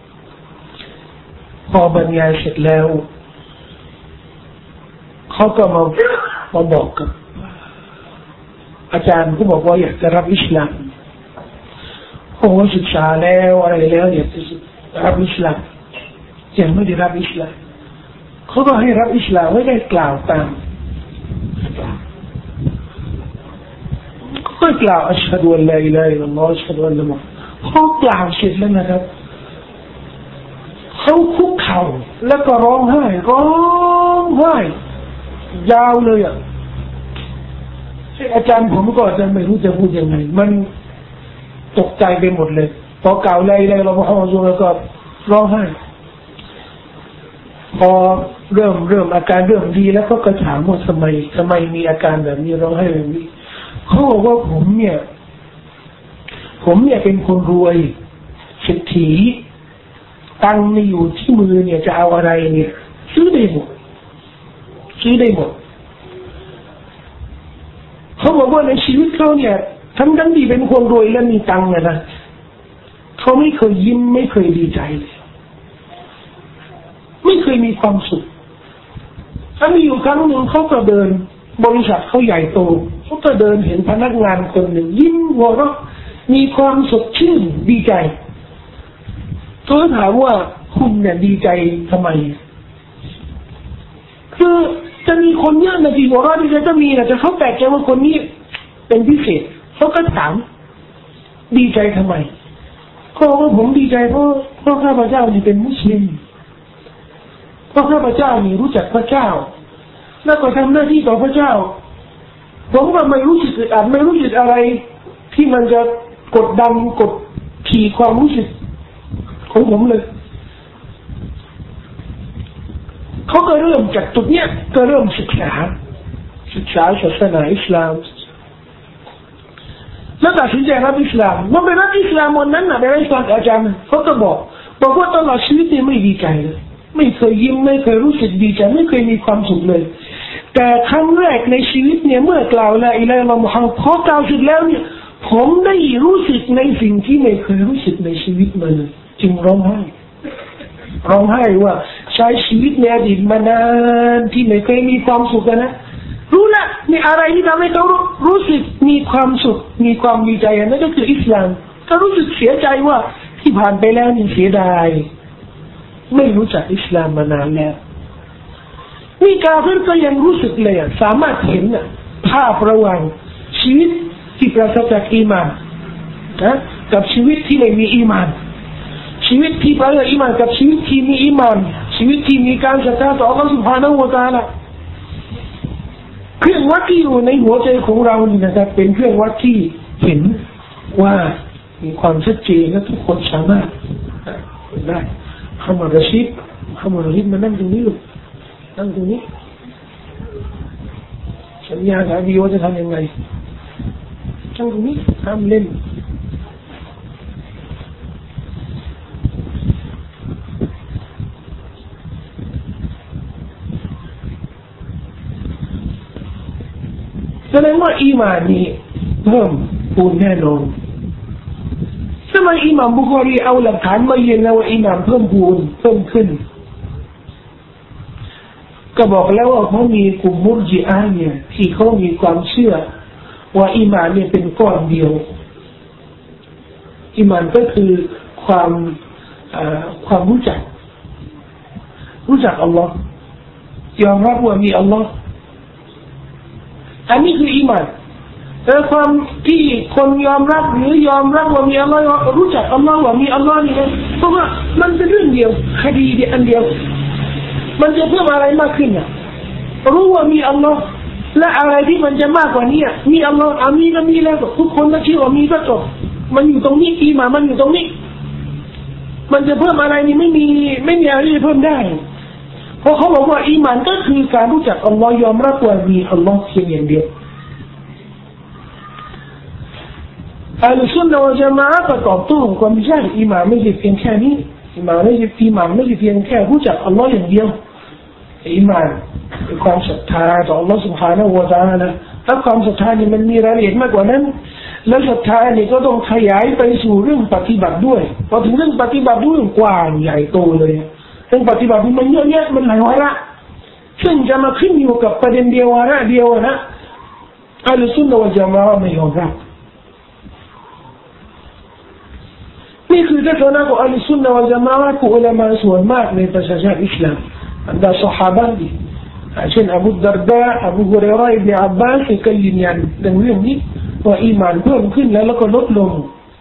พอบรรยายเสร็จแล้วเขาก็มาบอกกับอาจารย์เขาบอกว่าอยากจะรับอิสลามโอ้ศึกษาแล้วอะไรแล้วอยากจะรับอิสลามยังไม่ได้รับอิสลามเขาก็ให้รับอิสลามไม่ได้กล่าวตามก็กล่าวอัชฮะดุอัลลอฮฺอิลาฮะอิลลัลลอฮฺอัชฮะดุอันนะมุฮัมมัดเขากล่าวเสร็จแล้วนะครับเขาคุกเข่าแล้วก็ร้องไห้ยาวเลยอ่ะอาจารย์ผมก็จะไม่รู้จะพูดยังไงมันตกใจไปหมดเลยพอกล่าวอะไรเราพอมาดูแล้วก็ร้องไห้พอเริ่มอาการเริ่มดีแล้วก็ถามว่าทำไมมีอาการแบบนี้ร้องไห้แบบนี้เขาบอกว่าผมเนี่ยเป็นคนรวยเศศรษฐีตังค์นี่อยู่ที่มือเนี่ยจะเอาอะไรเนี่ยซื้อได้หมดเขาบอกว่าในชีวิตเขาเนี่ยทั้งที่เป็นคนรวยและมีตังค์นะเขาไม่เคยยิ้มไม่เคยดีใจเลยไม่เคยมีความสุขถ้ามีอยู่ครั้งหนึ่งเขาก็เดินบริษัทเขาใหญ่โตเขาก็เดินเห็นพนักงานคนหนึ่งยิ้มหัวเราะมีความสดชื่นดีใจเขาถามว่าคุณเนี่ยดีใจทำไมคือจะมีคนเยอะนะที่หัวเราะดีใจก็มีนะแต่เขาแปลกใจว่าคนนี้เป็นพิเศษเขาก็ถามดีใจทำไมเขาบอกว่าผมดีใจเพราะข้าพเจ้านี่เป็นมุสลิมเพราะข้าพเจ้านี่รู้จักพระเจ้าแล้วก็ทำหน้าที่ต่อพระเจ้าผมก็ไม่รู้สึกไม่รู้สึกอะไรที่มันจะกดดันกดขี่ความรู้สึกของผมเลยเขาก็เริ่มจากจุดเนี้ยก็เริ่มศึกษาศาสนาอิสลามแล้วตัดสินใจรับอิสลามเมื่อไปรับอิสลามวันนั้นไปรับอิสลามอาจารย์เขาก็บอกว่าตลอดชีวิตนี่ไม่ดีใจเลยไม่เคยยิ้มไม่เคยรู้สึกดีใจไม่เคยมีความสุขเลยแต่ครั้งแรกในชีวิตเนี่ยเมื่อกล่าวลาอิลาฮะอิลลัลลอฮ์มุฮัมมัดพอกล่าวเสร็จแล้วเนี่ยผมได้รู้สึกในสิ่งที่ไม่เคยรู้สึกในชีวิตมาเลยจึงร้องไห้ว่าใช้ชีวิตในอดีตมานานที่ไม่เคยมีความสุขนะรู้ละมีอะไรที่ทำให้เขารู้สึกมีความสุขมีความดีใจนั่นก็คืออิสลามก็รู้สึกเสียใจว่าที่ผ่านไปแล้วนี่เสียดายไม่รู้จักอิสลามมานานแล้วนี่กาเฟรก็ยังรู้สึกเลยสามารถเห็นภาพระหว่างชีวิตที่ปราศจากอีหม่านนะกับชีวิตที่ไม่มีอีหม่านชีวิตที่ปราศจากอีหม่านกับชีวิตที่มีอีหม่านชีวิตที่มีการศรัทธาต่ออัลเลาะห์ซุบฮานะฮูวะตะอาลาเครื่องวัดที่อยู่ในหัวใจของเรานี่นะครับเป็นเครื่องวัดที่เห็นว่ามีความชัดเจนและทุกคนสามารถได้ฮามัดรชิดมานั่งตรงนี้นั่งตรงนี้สัญญากับอบีว่าจะทำยังไงนั่งตรงนี้ห้ามเล่นแสดงว่าอีหม่านนี้เพิ่มพูนแน่นอนทำไมอิหม่ามบุคอรีเอาหลักฐานมายืนยันว่าอิหม่ามเพิ่มพูนเพิ่มขึ้นก็บอกแล้วว่าเขามีกลุ่มมุรจิอะห์เนี่ยที่เขามีความเชื่อว่าอีหม่านเนี่ยเป็นก้อนเดียวอีหม่านก็คือความรู้จักอัลลอฮ์ยอมรับว่ามีอัลลอฮ์อันนี้คืออีหม่านแต่ความที่คนยอมรับหรือยอมรับว่ามีอัลลอฮ์รู้จักอัลลอฮ์ว่ามีอัลลอฮ์นี่เพราะว่ามันเป็นเรื่องเดียวคดีเดียวอันเดียวมันจะเพิ่มอะไรมากขึ้นรู้ว่ามีอัลลอฮ์และอะไรที่มันจะมากกว่านี้มีอัลลอฮ์มีก็มีแล้วทุกคนก็เชื่อว่ามีก็จบมันอยู่ตรงนี้อีหม่านมันอยู่ตรงนี้มันจะเพิ่มอะไรนี่ไม่มีอะไรที่เพิ่มได้เพราะเขาบอกว่าอีหม่านก็คือการรู้จักอัลลอฮ์ยอมรับว่ามีอัลลอฮ์เพียงอย่างเดียวอัลซุนนะวัลญะมาอะห์ก็ตอบโต้ความไม่ใช่อีหม่านไม่ใช่เพียงแค่นี้อีหม่านไม่ใช่เพียงแค่รู้จักอัลลอฮ์อย่างเดียวอีหม่านคือความศรัทธาต่ออัลลอฮ์ سبحانه และ تعالى ถ้าความศรัทธานี่มันมีรายละเอียดมากกว่านั้นแล้วศรัทธานี่ก็ต้องขยายไปสู่เรื่องปฏิบัติด้วยพอถึงเรื่องปฏิบัติด้วยกว้างใหญ่โตเลยเรื่องปฏิบัติมันเยอะแยะมันหลายวาระซึ่งจะมาขึ้นอยู่กับประเด็นเดียววาระเดียวนะอัลซุนนะวัลญะมาอะห์ไม่ยอมรับนี่คือทัศนะของอัลซุนนะวัลญะมาอะห์ของอุลามะส่วนมากในประชาชาติอิสลามบรรดาซอฮาบะห์เช่นอบูดาร์ดาอบูฮุรอยเราะห์อิบนุอับบาสก็ยืนยันเรื่องนี้ว่าอีหม่านเพิ่มขึ้นแล้วก็ลดลง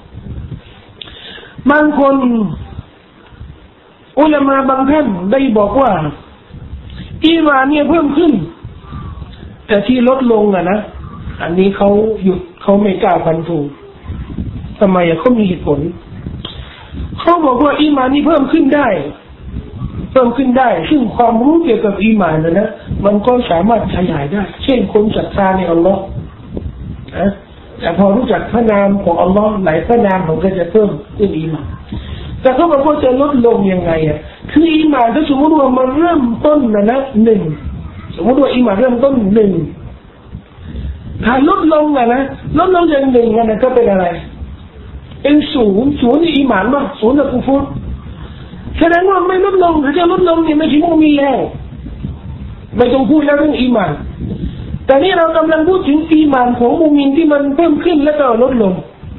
บางคนอุลามะบางท่านได้บอกว่าอีหม่านเนี่ยเพิ่มขึ้นแต่ที่ลดลงนะอันนี้เขาหยุดเขาไม่กล้าฟันธงทำไมเขามีเหตุผลเขาบอกว่าอีหม่านนี่เพิ่มขึ้นได้ซึ่งความรู้เกี่ยวกับอีหม่านนะมันก็สามารถขยายได้เช่นคนศรัทธาในอัลลอฮ์แต่พอรู้จักพระนามของอัลลอฮ์หลายพระนามมันก็จะเพิ่มขึ้นอีหม่านแต่เขาบอกว่าจะลดลงยังไงอ่ะคืออีหม่านถ้าสมมติว่ามันเริ่มต้นนะ1สมมติว่าอีหม่านเริ่มต้น1ถ้าลดลงนะลดลงจาก1นะก็เป็นอะไรเป็น0นี่อีหม่านมั้ง0น่ะกุฟรแสดงว่าไม่ลดลงถ้าจะลดลงเนี่ยไม่ใช่มุมินแล้วไม่ต้องพูดแล้วเรื่องอีหม่านแต่นี่เรากำลังพูดถึงอีหม่านของมุมินที่มันเพิ่มขึ้นแล้วก็ลดลง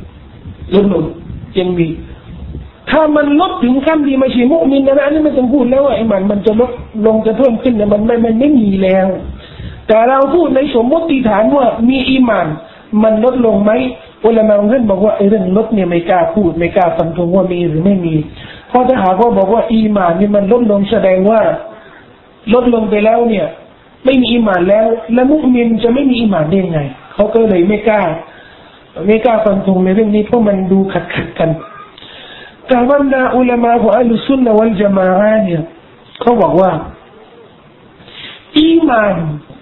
ยังมีถ้ามันลดถึงขั้นที่ไม่ใช่มุมินนะอันนี้ไม่ต้องพูดแล้วว่าอีหม่านมันจะลดลงจะเพิ่มขึ้นเนี่ยมันไม่มีแล้วแต่เราพูดในสมมติฐานว่ามีอีหม่านมันลดลงไหมอุลามะท่านบอกว่าเรื่องลดเนี่ยไม่กล้าพูดไม่กล้าฟันธงว่ามีหรือไม่มีเพราะถ้าหากว่าบอกว่าอีหม่านนี่มันลดลงแสดงว่าลดลงไปแล้วเนี่ยไม่มีอีหม่านแล้วและมุมินจะไม่มีอีหม่านได้ยังไงเขาก็เลยไม่กล้าฟันธงในเรื่องนี้เพราะมันดูขัดกันแต่บรรดาอุลามะของอัลซุนนะวัลญะมาอะห์เนี่ยเขาบอกว่าอีหม่าน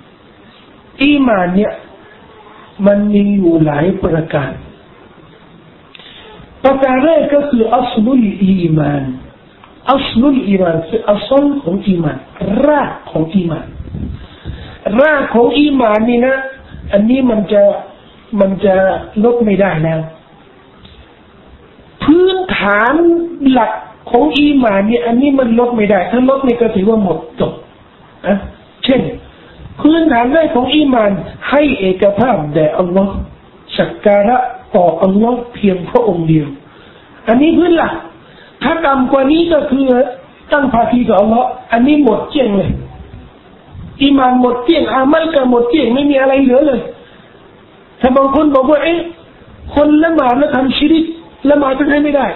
เนี่ยมันมีอยู่หลายประการแรกก็คืออัศลุลอีมานคืออัศลของอีมานรากของอีมานนี่นะอันนี้มันจะลดไม่ได้แล้วพื้นฐานหลักของอีมานเนี่ยอันนี้มันลดไม่ได้ถ้าลดนี่ก็ถือว่าหมดจบเช่นพื้นฐานแรกของอีมานให้เอกภาพแด่อัลลอฮ์สักการะต่ออัลลอฮ์เพียงพระองค์เดียวอันนี้พื้นหลักถ้าต่ำกว่านี้ก็คือตั้งภาคีกับอัลลอฮ์อันนี้หมดเกลี้ยงเลยอีมานหมดเกลี้ยงอามัลก็หมดเกลี้ยงไม่มีอะไรเหลือเลยถ้าบางคนบอกว่าคนละหมาดแล้วทำชิริกละหมาดก็ให้ไม่ได้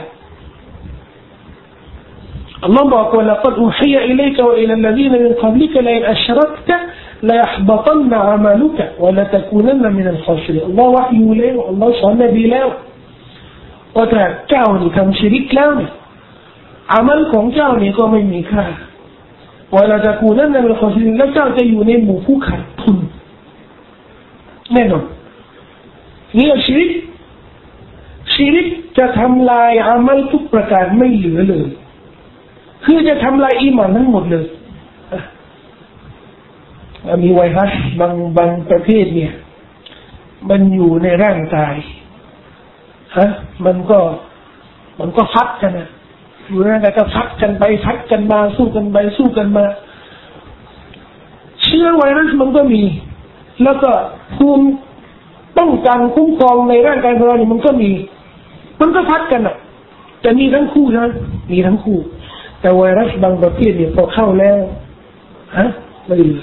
อัลลอฮ์บอกว่าละกัดอุฮียะอิลัยกะวะอิลัลลซีนมินกับลิกะลาอินอัชรักตะละยะฮบตันอะมัลุกะวะละตะกูนันมินัลคอซิรินอัลลอฮ์วะฮยูแล้วอัลลอฮ์สอนนบีแล้วว่าถ้าเจ้านี่ทำชิริกแล้วเนี่ยอามัลของเจ้านี่ก็ไม่มีค่าวะละตะกูนันมินัลคอซิรินและเจ้าจะอยู่ในหมู่ผู้ขาดทุนแน่นอนนี่ชิริกจะทำลายอามัลทุกประการไม่เหลือเลยคือจะทำลายอีหม่านทั้งหมดเลยมีไวรัสบางประเภทเนี่ยมันอยู่ในร่างกายมันก็ฟัดกันนะอยู่ในร่างกายก็ฟัดกันไปฟัดกันมาสู้กันไปสู้กันมาเชื้อไวรัสมันก็มีแล้วก็ภูมิป้องกันคุ้มครองในร่างกายของเราเนี่ยมันก็ฟัดกันอ่ะแต่มีทั้งคู่นะมีทั้งคู่แต่ไวรัสบางประเภทเนี่ยพอเข้าแล้วไม่เหลื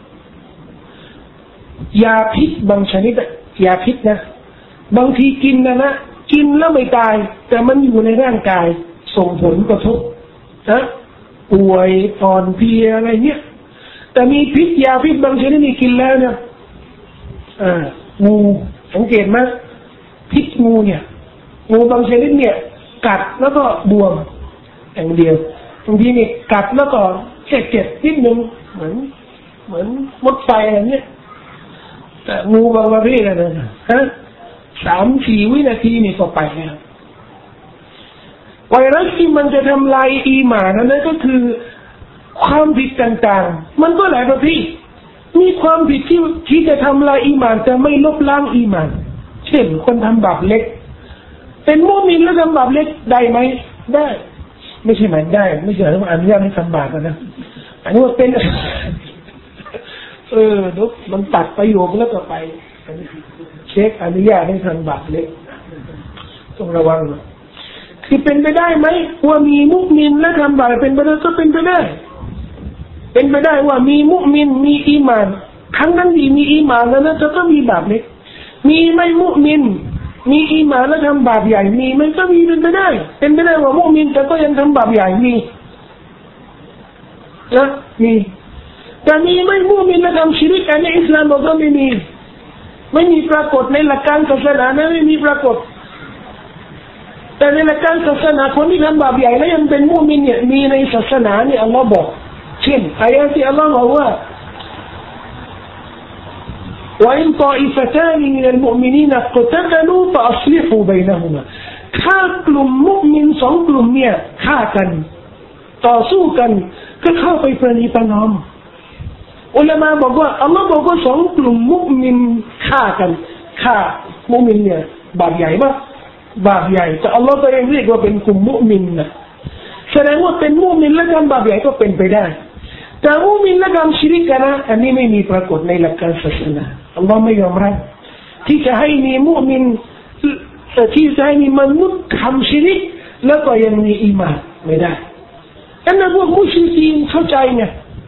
อยาพิษบางชนิดยาพิษนะบางทีกินกินแล้วไม่ตายแต่มันอยู่ในร่างกายส่งผลกระทบป่วยอ่อนเพลียอะไรเนี่ยแต่มีพิษยาพิษบางชนิดนี่กินแล้วเนี่ยงูสังเกตไหมพิษงูเนี่ยงูบางชนิดเนี่ยกัดแล้วก็บวมอย่างเดียวบางทีนี่กัดแล้วก็เจ็บนิดนึงเหมือนมดไฟอะไรเงี้ยแต่งูบางประเภทนะ3-4 วินาทีนี่ก็ไปแล้วไวรัสที่มันจะทำลายอีหม่านนั่นก็คือความผิดต่างๆมันก็หลายประเภทมีความผิดที่จะทำลายอีหม่านแต่ไม่ลบล้างอีหม่านเช่นคนทำบาปเล็กเป็นมุมินแล้วทำบาปเล็กได้ไหมได้ไม่ใช่หมายได้ไม่ใช่ว่าอนุญาตให้ทำบาปนะอันนี้ว่าเป็นมันตัดประโยคแล้วก็ไปเช็คอนุญาตให้ทำบาปเล็กต้องระวังคือเป็นไปได้ไหมว่ามีมุมินและทำบาปเป็นไปได้ก็เป็นไปได้ว่ามีมุมินมีอีหม่านทั้งนั้นที่มีอีหม่านแล้วนะก็มีบาปเล็กมีไม่มุมินมีอีหม่านแล้วทำบาปใหญ่มีมันก็มีเป็นไปได้ว่ามุมินแต่ก็ยังทำบาปใหญ่มีแต่มีไม่มุมินแล้วทำชิริกอันนี้อิสลามบอกว่าไม่มีปรากฏในหลักการศาสนาไม่มีปรากฏแต่ในหลักการศาสนาคนที่ทำบาปใหญ่แล้วยังเป็นมุมินเนี่ยมีในศาสนาเนี่ยอัลลอฮ์บอกเช่นอายะที่อัลลอฮ์บอกว่าوإن طائفتان من المؤمنين اقتتلوا فأصلحوا بينهما ถ้ากลุ่มมุมินสองกลุ่มเนี่ยฆ่ากันต่อสู้กันก็เข้าไปประนีประนอมอุลามะบอกว่าอัลลอฮ์บอกว่าสองกลุ่มมุมินฆ่ากันฆ่ามุมินเนี่ยบาปใหญ่ปะบาปใหญ่แต่อัลลอฮ์ตัวเองเรียกว่าเป็นกลุ่มมุมินนะแสดงว่าเป็นมุมินและการบาปใหญ่ก็เป็นไปได้แต่มุมินและการชิริกกันนะอันนี้ไม่มีปรากฏในหลักการศาสนาอัลลอฮ์ไม่ยอมรับที่จะให้มีมุมินที่จะให้มีมนุษย์ทำชิริกแล้วก็ยังมีอีหม่านไม่ได้อันนั้นพวกมุชริกีนเข้าใจไง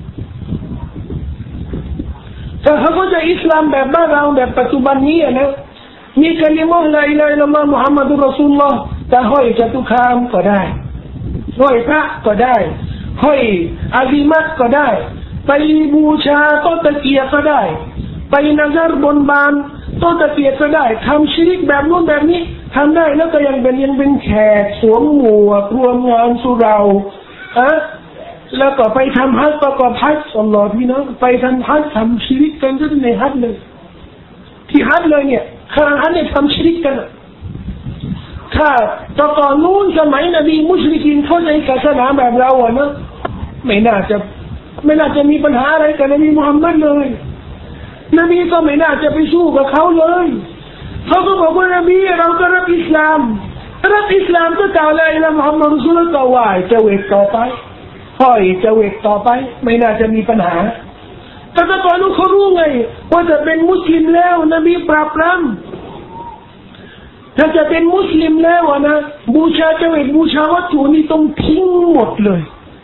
แต่เขาก็จะอิสลามแบบบ้านเราแบบปัจจุบันนี้นะมีกะลิมะฮ์ลาอิลาฮะอิลลัลลอฮ์มุฮัมมัดุรรอซูลุลลอฮ์แต่ห้อยจตุคามก็ได้ห้อยพระก็ได้ห้อยอาซิมัตก็ได้ไปบูชาต้นตะเกียบก็ได้ไปนัซรบนบานต้นตะเกียบก็ได้ทำชิริกแบบนู้นแบบนี้ทำได้แล้วก็ยังเป็นแขกสวมหมวกรวมงานสุเราแล้วก็ไปทำฮัจญ์ประกอบฮัจญ์อัลลอฮฺพี่น้องไปทำฮัจญ์ทำชิริกกันก็ในฮัจญ์เลยที่ฮัจญ์เลยเนี่ยข้าฮัจญ์เนี่ยทำชิริกกันถ้าตอนนู้นสมัยนบีมุชริกีนเข้าในศาสนาแบบเราอะนะไม่น่าจะมีปัญหาอะไรกับนบีมุฮัมมัดเลยนบีก็ไม่น่าจะไปสู้กับเขาเลยเขาก็บอกว่านบีเราก็รับอิสลามก็กล่าวละอิลาฮะมุฮัมมัดรอซูลุลลอฮ์ก็ไหว้จะเวทต่อไปห้อยจะเวทต่อไปไม่น่าจะมีปัญหาแต่ตอนนู้นเขารู้ไงว่าจะเป็นมุสลิมแล้วนบีปราบปรามถ้าจะเป็นมุสลิมแล้วนะบูชาจะเวทบูชาวัตถุนี่ต้องทิ้งหมดเลย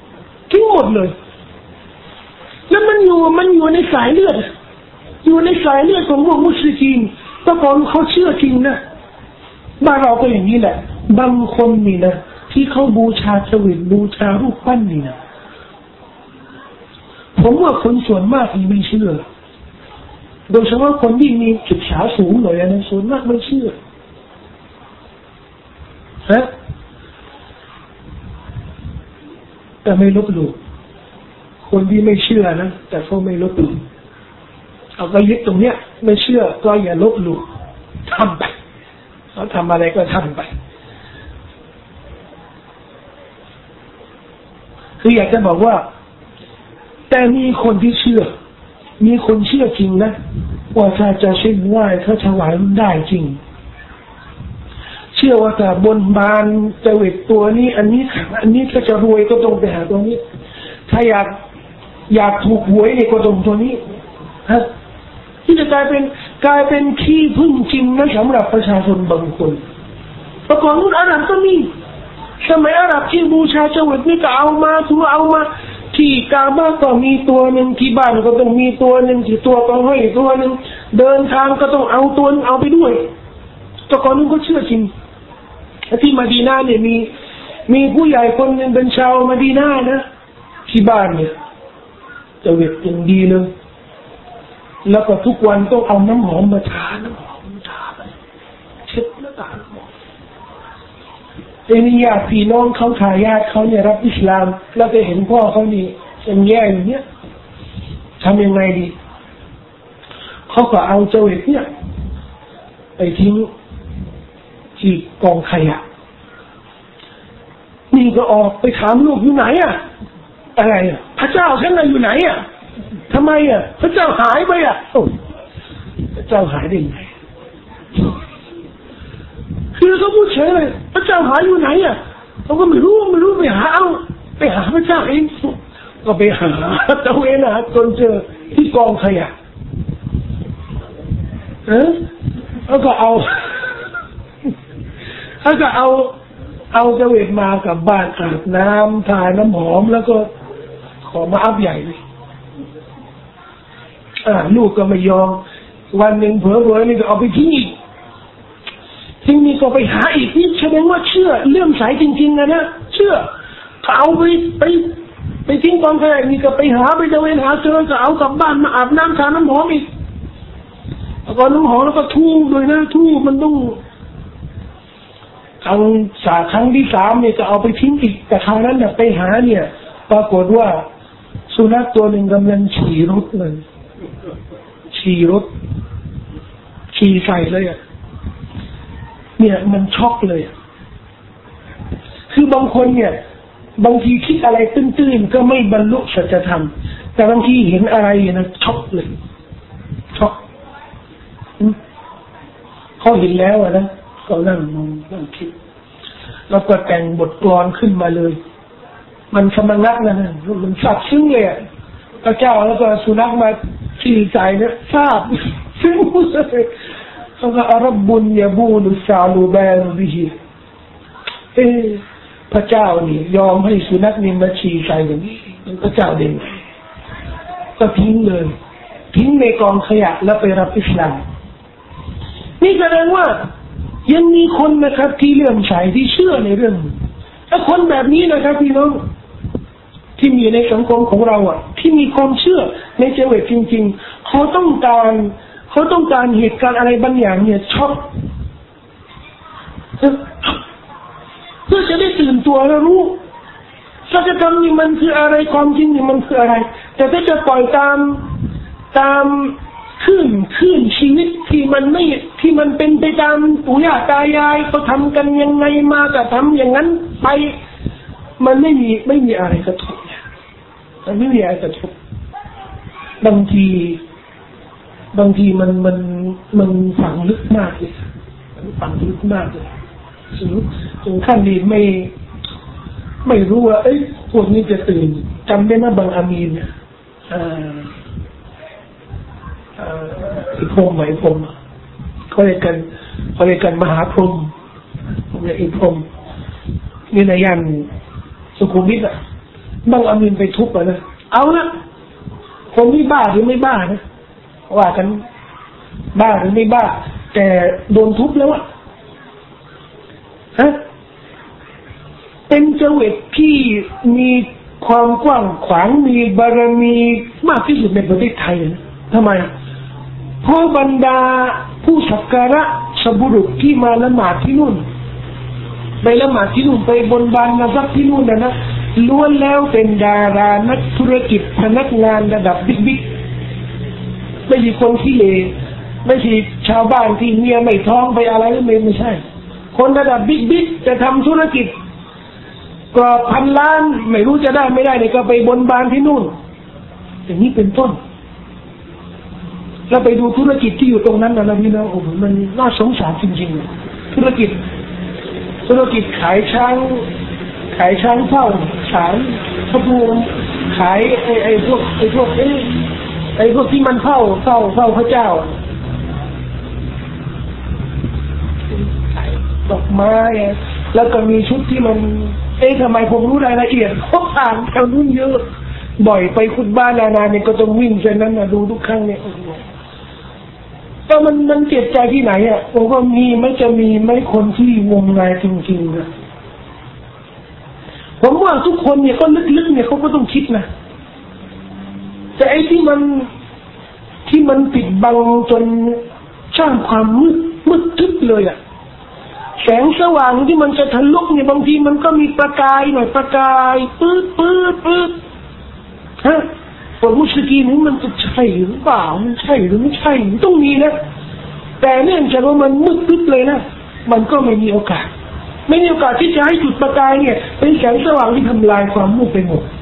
แล้วมันอยู่ในสายเลือดของพวกมุชริกีนแต่ก่อนเขาเชื่อจริงนะบ้านเราก็อย่างนี้แหละบางคนนี่นะที่เขาบูชาจะเวทบูชารูปปั้นนี่นะผมว่าคนส่วนมากไม่เชื่อโดยเฉพาะคนที่มีศึกษาสูงหน่อยนะส่วนมากไม่เชื่อแต่ไม่ลบหลู่คนที่ไม่เชื่อนะแต่เขาไม่ลบหลู่เอาไปยึดตรงเนี้ยไม่เชื่อก็อย่าลบหลู่ทำไปเขาทำอะไรก็ทำไปคืออยากจะบอกว่าแต่มีคนที่เชื่อมีคนเชื่อจริงนะว่าถ้าจะเส้นไหว้ถ้าถวายได้จริงเชื่อว่าถ้าบนบานจะเวทตัวนี้อันนี้ถ้าจะรวยก็ต้องไปหาตัวนี้ถ้าอยากถูกหวยเนี่ยก็ต้องตัวนี้ฮะที่จะกลายเป็นที่พึ่งจริงนะสำหรับประชาชนบางคนแต่ก่อนนู้นอาหรับก็มีสมัยอาหรับที่บูชาจะเวทนี่ก็เอามาที่กาบะก็มีตัวหนึ่งที่บ้านก็ต้องมีตัวหนึ่งที่ตัวก็ให้ตัวหนึ่งเดินทางก็ต้องเอาตัวนึงเอาไปด้วยแต่ก่อนนู้นก็เชื่อจริงที่มะดีนะห์เนี่ยมีผู้ใหญ่คนนึงเป็นชาวมะดีนะห์นะที่บ้านเนี่ยจะเวทอย่างดีเลยแล้วก็ทุกวันต้องเอาน้ำหอมมาทาไปเช็ดหน้าตานี่ญาติพี่น้องเขาทายาทเขาเนี่ยรับอิสลามแล้วไปเห็นพ่อเขานี่เป็นแย่อย่างเนี้ยทำยังไงดีเขาก็เอาเจวิตเนี่ยไปทิ้งที่กองขยะนี่ก็ออกไปถามลูกอยู่ไหนอะไรพระเจ้าฉันอยู่ไหนทำไมพระเจ้าหายไปโอ้พระเจ้าหายได้ไงคือเขาพูดเฉยเลยพระเจ้าหายอยู่ไหนเขาก็ไม่รู้ไปหาพระเจ้าเองก็ไปหาตะเวนจนเจอที่กองขยะแล้วก็เอาเจวิตมากับบ้านอาบน้ำทาน้ำหอมแล้วก็ขอมาอัพใหญ่เลยลูกก็ไม่ยอมวันหนึ่งเผลอๆนี่ก็เอาไปทิ้งอีกทีนี้ก็ไปหาอีกนี่แสดงว่าเชื่อเลื่อมใสจริงๆนะเชื่อเอาไปทิ้งกองขยะนี่ก็ไปหาไปตะเวนหาเจอก็เอากลับบ้านมาอาบน้ำทาน้ำหอมอีกแล้วก็น้ำหอมแล้วก็ทูบด้วยนะทูบมันต้องครั้งที่3เนี่ยจะเอาไปทิ้งอีกแต่คราวนั้นเนี่ยไปหาเนี่ยปรากฏว่าสุนัขตัวหนึ่งกำลังฉี่รถฉี่ใส่เลยเนี่ยมันช็อกเลยคือบางคนเนี่ยบางทีคิดอะไรตื้นๆก็ไม่บรรลุสัจธรรมแต่บางทีเห็นอะไรนะช็อกเลยช็อกเขาเห็นแล้วนะเขานั่งคิดแล้วก็แต่งบทกลอนขึ้นมาเลยมันสมงักนะมันซาบซึ้งเลยพระเจ้าแล้วก็สุนัขมาขี่ใจเนี่ยซาบซึ้งเลยเขาก็อารับบุญยาบูลุซาลูแบนบิฮิพระเจ้านี่ยอมให้สุนัขนี่มาขี่ใจอย่างนี้มันพระเจ้าเด่นก็ทิ้งเลยทิ้งในกองขยะแล้วไปรับอิสลามนี่แสดงว่ายังมีคนนะครับที่เลื่อมใสที่เชื่อในเรื่องถ้าคนแบบนี้นะครับพี่น้องที่มีในสังคมของเราที่มีความเชื่อในเจวิตจริงๆเขาต้องการเหตุการณ์อะไรบางอย่างเนี่ยช็อกเพื่อจะได้ตื่นตัวแล้วรู้สัจธรรมนี่มันคืออะไรความจริงนี่มันคืออะไรแต่ถ้าจะปล่อยตามขึ้นชีวิตที่มันเป็นไปตามปู่ย่าตายายเขาทำกันยังไงมาก็ทำอย่างนั้นไปมันไม่มีอะไรกระทบมันไม่มีอะไรกระทบบางทีมันฝังลึกมากเลยฝังลึกมากเลยถึงขั้นนี้ไม่รู้ว่าพวกนี้จะตื่นจำได้ไหมบางอามีนเนี่ยอีพรหมเขาเรียกกันมหาพรหมเนี่ยอีพรหมนี่ในย่านสุขุมวิทบางอามีนไปทุบนะเอาละคนนี้บ้าหรือไม่บ้านะว่ากันบ้าหรือไม่บ้าแต่โดนทุบแล้วเป็นเจวิตที่มีความกว้างขวางมีบารมีมากที่สุดในประเทศไทยทำไมเพราะบรรดาผู้สักการะสบุรุษที่มาละหมาดที่นู่นไปละหมาดที่นู่นไปบนบานนะซักที่นู่นนะล้วนแล้วเป็นดารานักธุรกิจพนักงานระดับบิ๊กไม่ใช่คนที่เลวไม่ใช่ชาวบ้านที่เมียไม่ท้องไปอะไรไม่ใช่คนระดับบิ๊กจะทำธุรกิจก็พันล้านไม่รู้จะได้ไม่ได้เนี่ยก็ไปบนบานที่นู่นอย่างนี้เป็นต้นเราไปดูธุรกิจที่อยู่ตรงนั้นนะพี่น้องโอ้โหมันน่าสงสารจริงๆธุรกิจขายช้างเฝ้าขายพระภูมิขายไอ้พวกที่มันเฝ้าพระเจ้าขายดอกไม้แล้วก็มีชุดที่มันทำไมผมรู้รายละเอียดเพราะผ่านแถวนู้นเยอะบ่อยไปคุดบ้านนานๆเนี่ยก็ต้องวิ่งเส้นนั้นนะดูทุกครั้งเนี่ยแต่มันเจ็บใจที่ไหนผมว่าจะมีไม่คนที่งมงายจริงๆนะผมว่าทุกคนเนี่ยก็ลึกๆเนี่ยเขาก็ต้องคิดนะแต่ไอ้ที่มันปิดบังจนสร้างความมืดทึบเลยแสงสว่างที่มันจะทะลุเนี่ยบางทีมันก็มีประกายหน่อยประกายปื๊ดพวกมุสลิมนี่มันจะใช่หรือเปล่ามันใช่หรือไม่ใช่ต้องมีนะแต่เนื่องจากว่ามันมืดตึ๊บเลยนะมันก็ไม่มีโอกาสที่จะให้จุดประกายเนี่ยเป็นแสงสว่างที่ทำลายความมืดไปหมด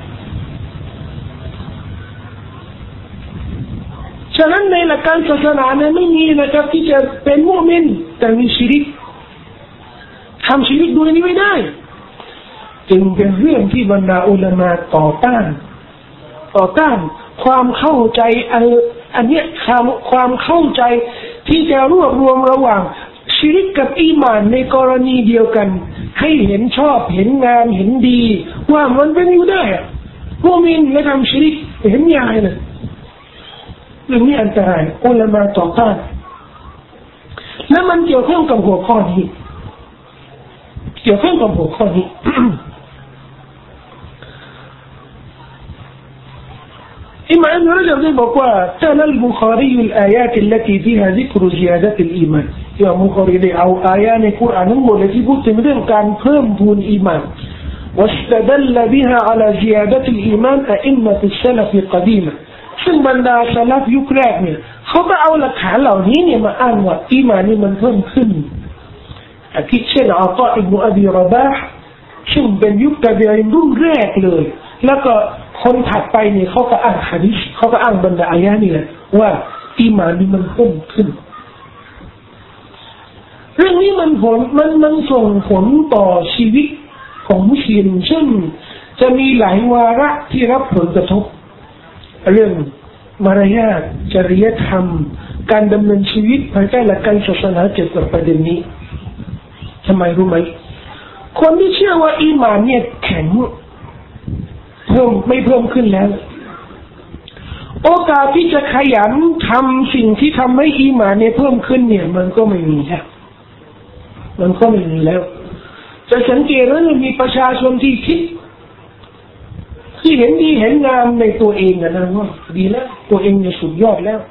ฉะนั้นในหลักการศาสนาเนี่ยไม่มีนะครับที่จะเป็นมุมินแต่มีชิริกทำชิริกด้วยนี้ไม่ได้จึงเป็นเรื่องที่บรรดาอุลามะต่อต้านความเข้าใจอันเนี้ยความเข้าใจที่จะรวบรวมระหว่างชิริกกับอีหม่านในกรณีเดียวกันให้เห็นชอบเห็นงามเห็นดีว่ามันเป็นอยู่ได้มุมินและทำชิริกเห็นยายเลยเรื่องนี้อันตรายอุลามะต่อต้านและมันเกี่ยวข้องกับหัวข้อนี้إما أن رجل ذي بقوا تلا البخاري الآيات التي فيها ذكر زيادة الإيمان يا بخاري ذي أو آيات القرآن التي قلت مثل كان ثم دون إيمان واستدل بها على زيادة الإيمان أئمة السلف قديما ซึ่งบรรดาสลัฟยุคแรกเนี่ยเขาก็เอาหลักฐานเหล่านี้เนี่ยมาอ้างว่าอีหม่านนี่มันเพิ่มขึ้นอาทิเช่นอัฏฏออิบนุอบีรอบาห์ซึ่งเป็นยุคตะเบียนรุ่นแรกเลยแล้วก็คนถัดไปเนี่ยเขาก็อ้างหะดีษเขาก็อ้างบรรดาอายะนี่แหละว่าอีหม่านนี่มันเพิ่มขึ้นเรื่องนี้มันส่งผลต่อชีวิตของมุสลิมซึ่งจะมีหลายวาระที่รับผลกระทบเรื่องมารยาทจริยธรรมการดำเนินชีวิตภายใต้หลักการศาสนาเกี่ยวกับประเด็นนี้ทำไมรู้ไหมคนที่เชื่อว่าอีหม่านเนี่ยแข็งไม่เพิ่มขึ้นแล้วโอกาสที่จะขยันทำสิ่งที่ทำให้อีหม่านเนี่ยเพิ่มขึ้นเนี่ยมันก็ไม่มีแล้วจะสังเกตว่ามีประชาชนที่คิดที่เห็นดีเห็นงามในตัวเองนะว่าดีแล้วตัวเองเนี่ยสุดยอดแล้ว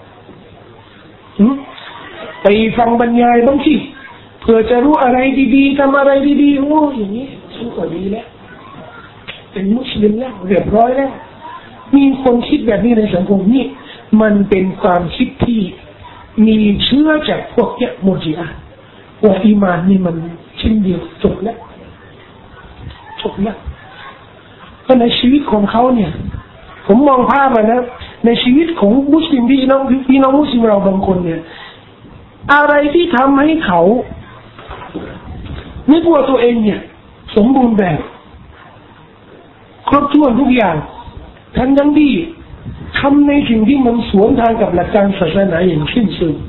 ไปฟังบรรยายบางทีเพื่อจะรู้อะไรดีๆทำอะไรดีๆโอ้อย่างนี้ฉันก็ดีแล้วเป็นมุสลิมแล้วเรียบร้อยแล้วมีคนคิดแบบนี้ในสังคมนี่มันเป็นความคิดที่มีเชื้อจากพวกเนี่ยมุจิอะห์ว่าอีมานนี่มันชิ้นเดียวจบแล้วก็ในชีวิตของเขาเนี่ยผมมองภาพมานะในชีวิตของมุสลิมพี่น้องมุสลิมเราบางคนเนี่ยอะไรที่ทำให้เขานึกว่าตัวเองเนี่ยสมบูรณ์แบบครบถ้วนทุกอย่างทั้งที่ทำในสิ่งที่มันสวนทางกับหลักการศาสนาอย่างสิ้นเชิง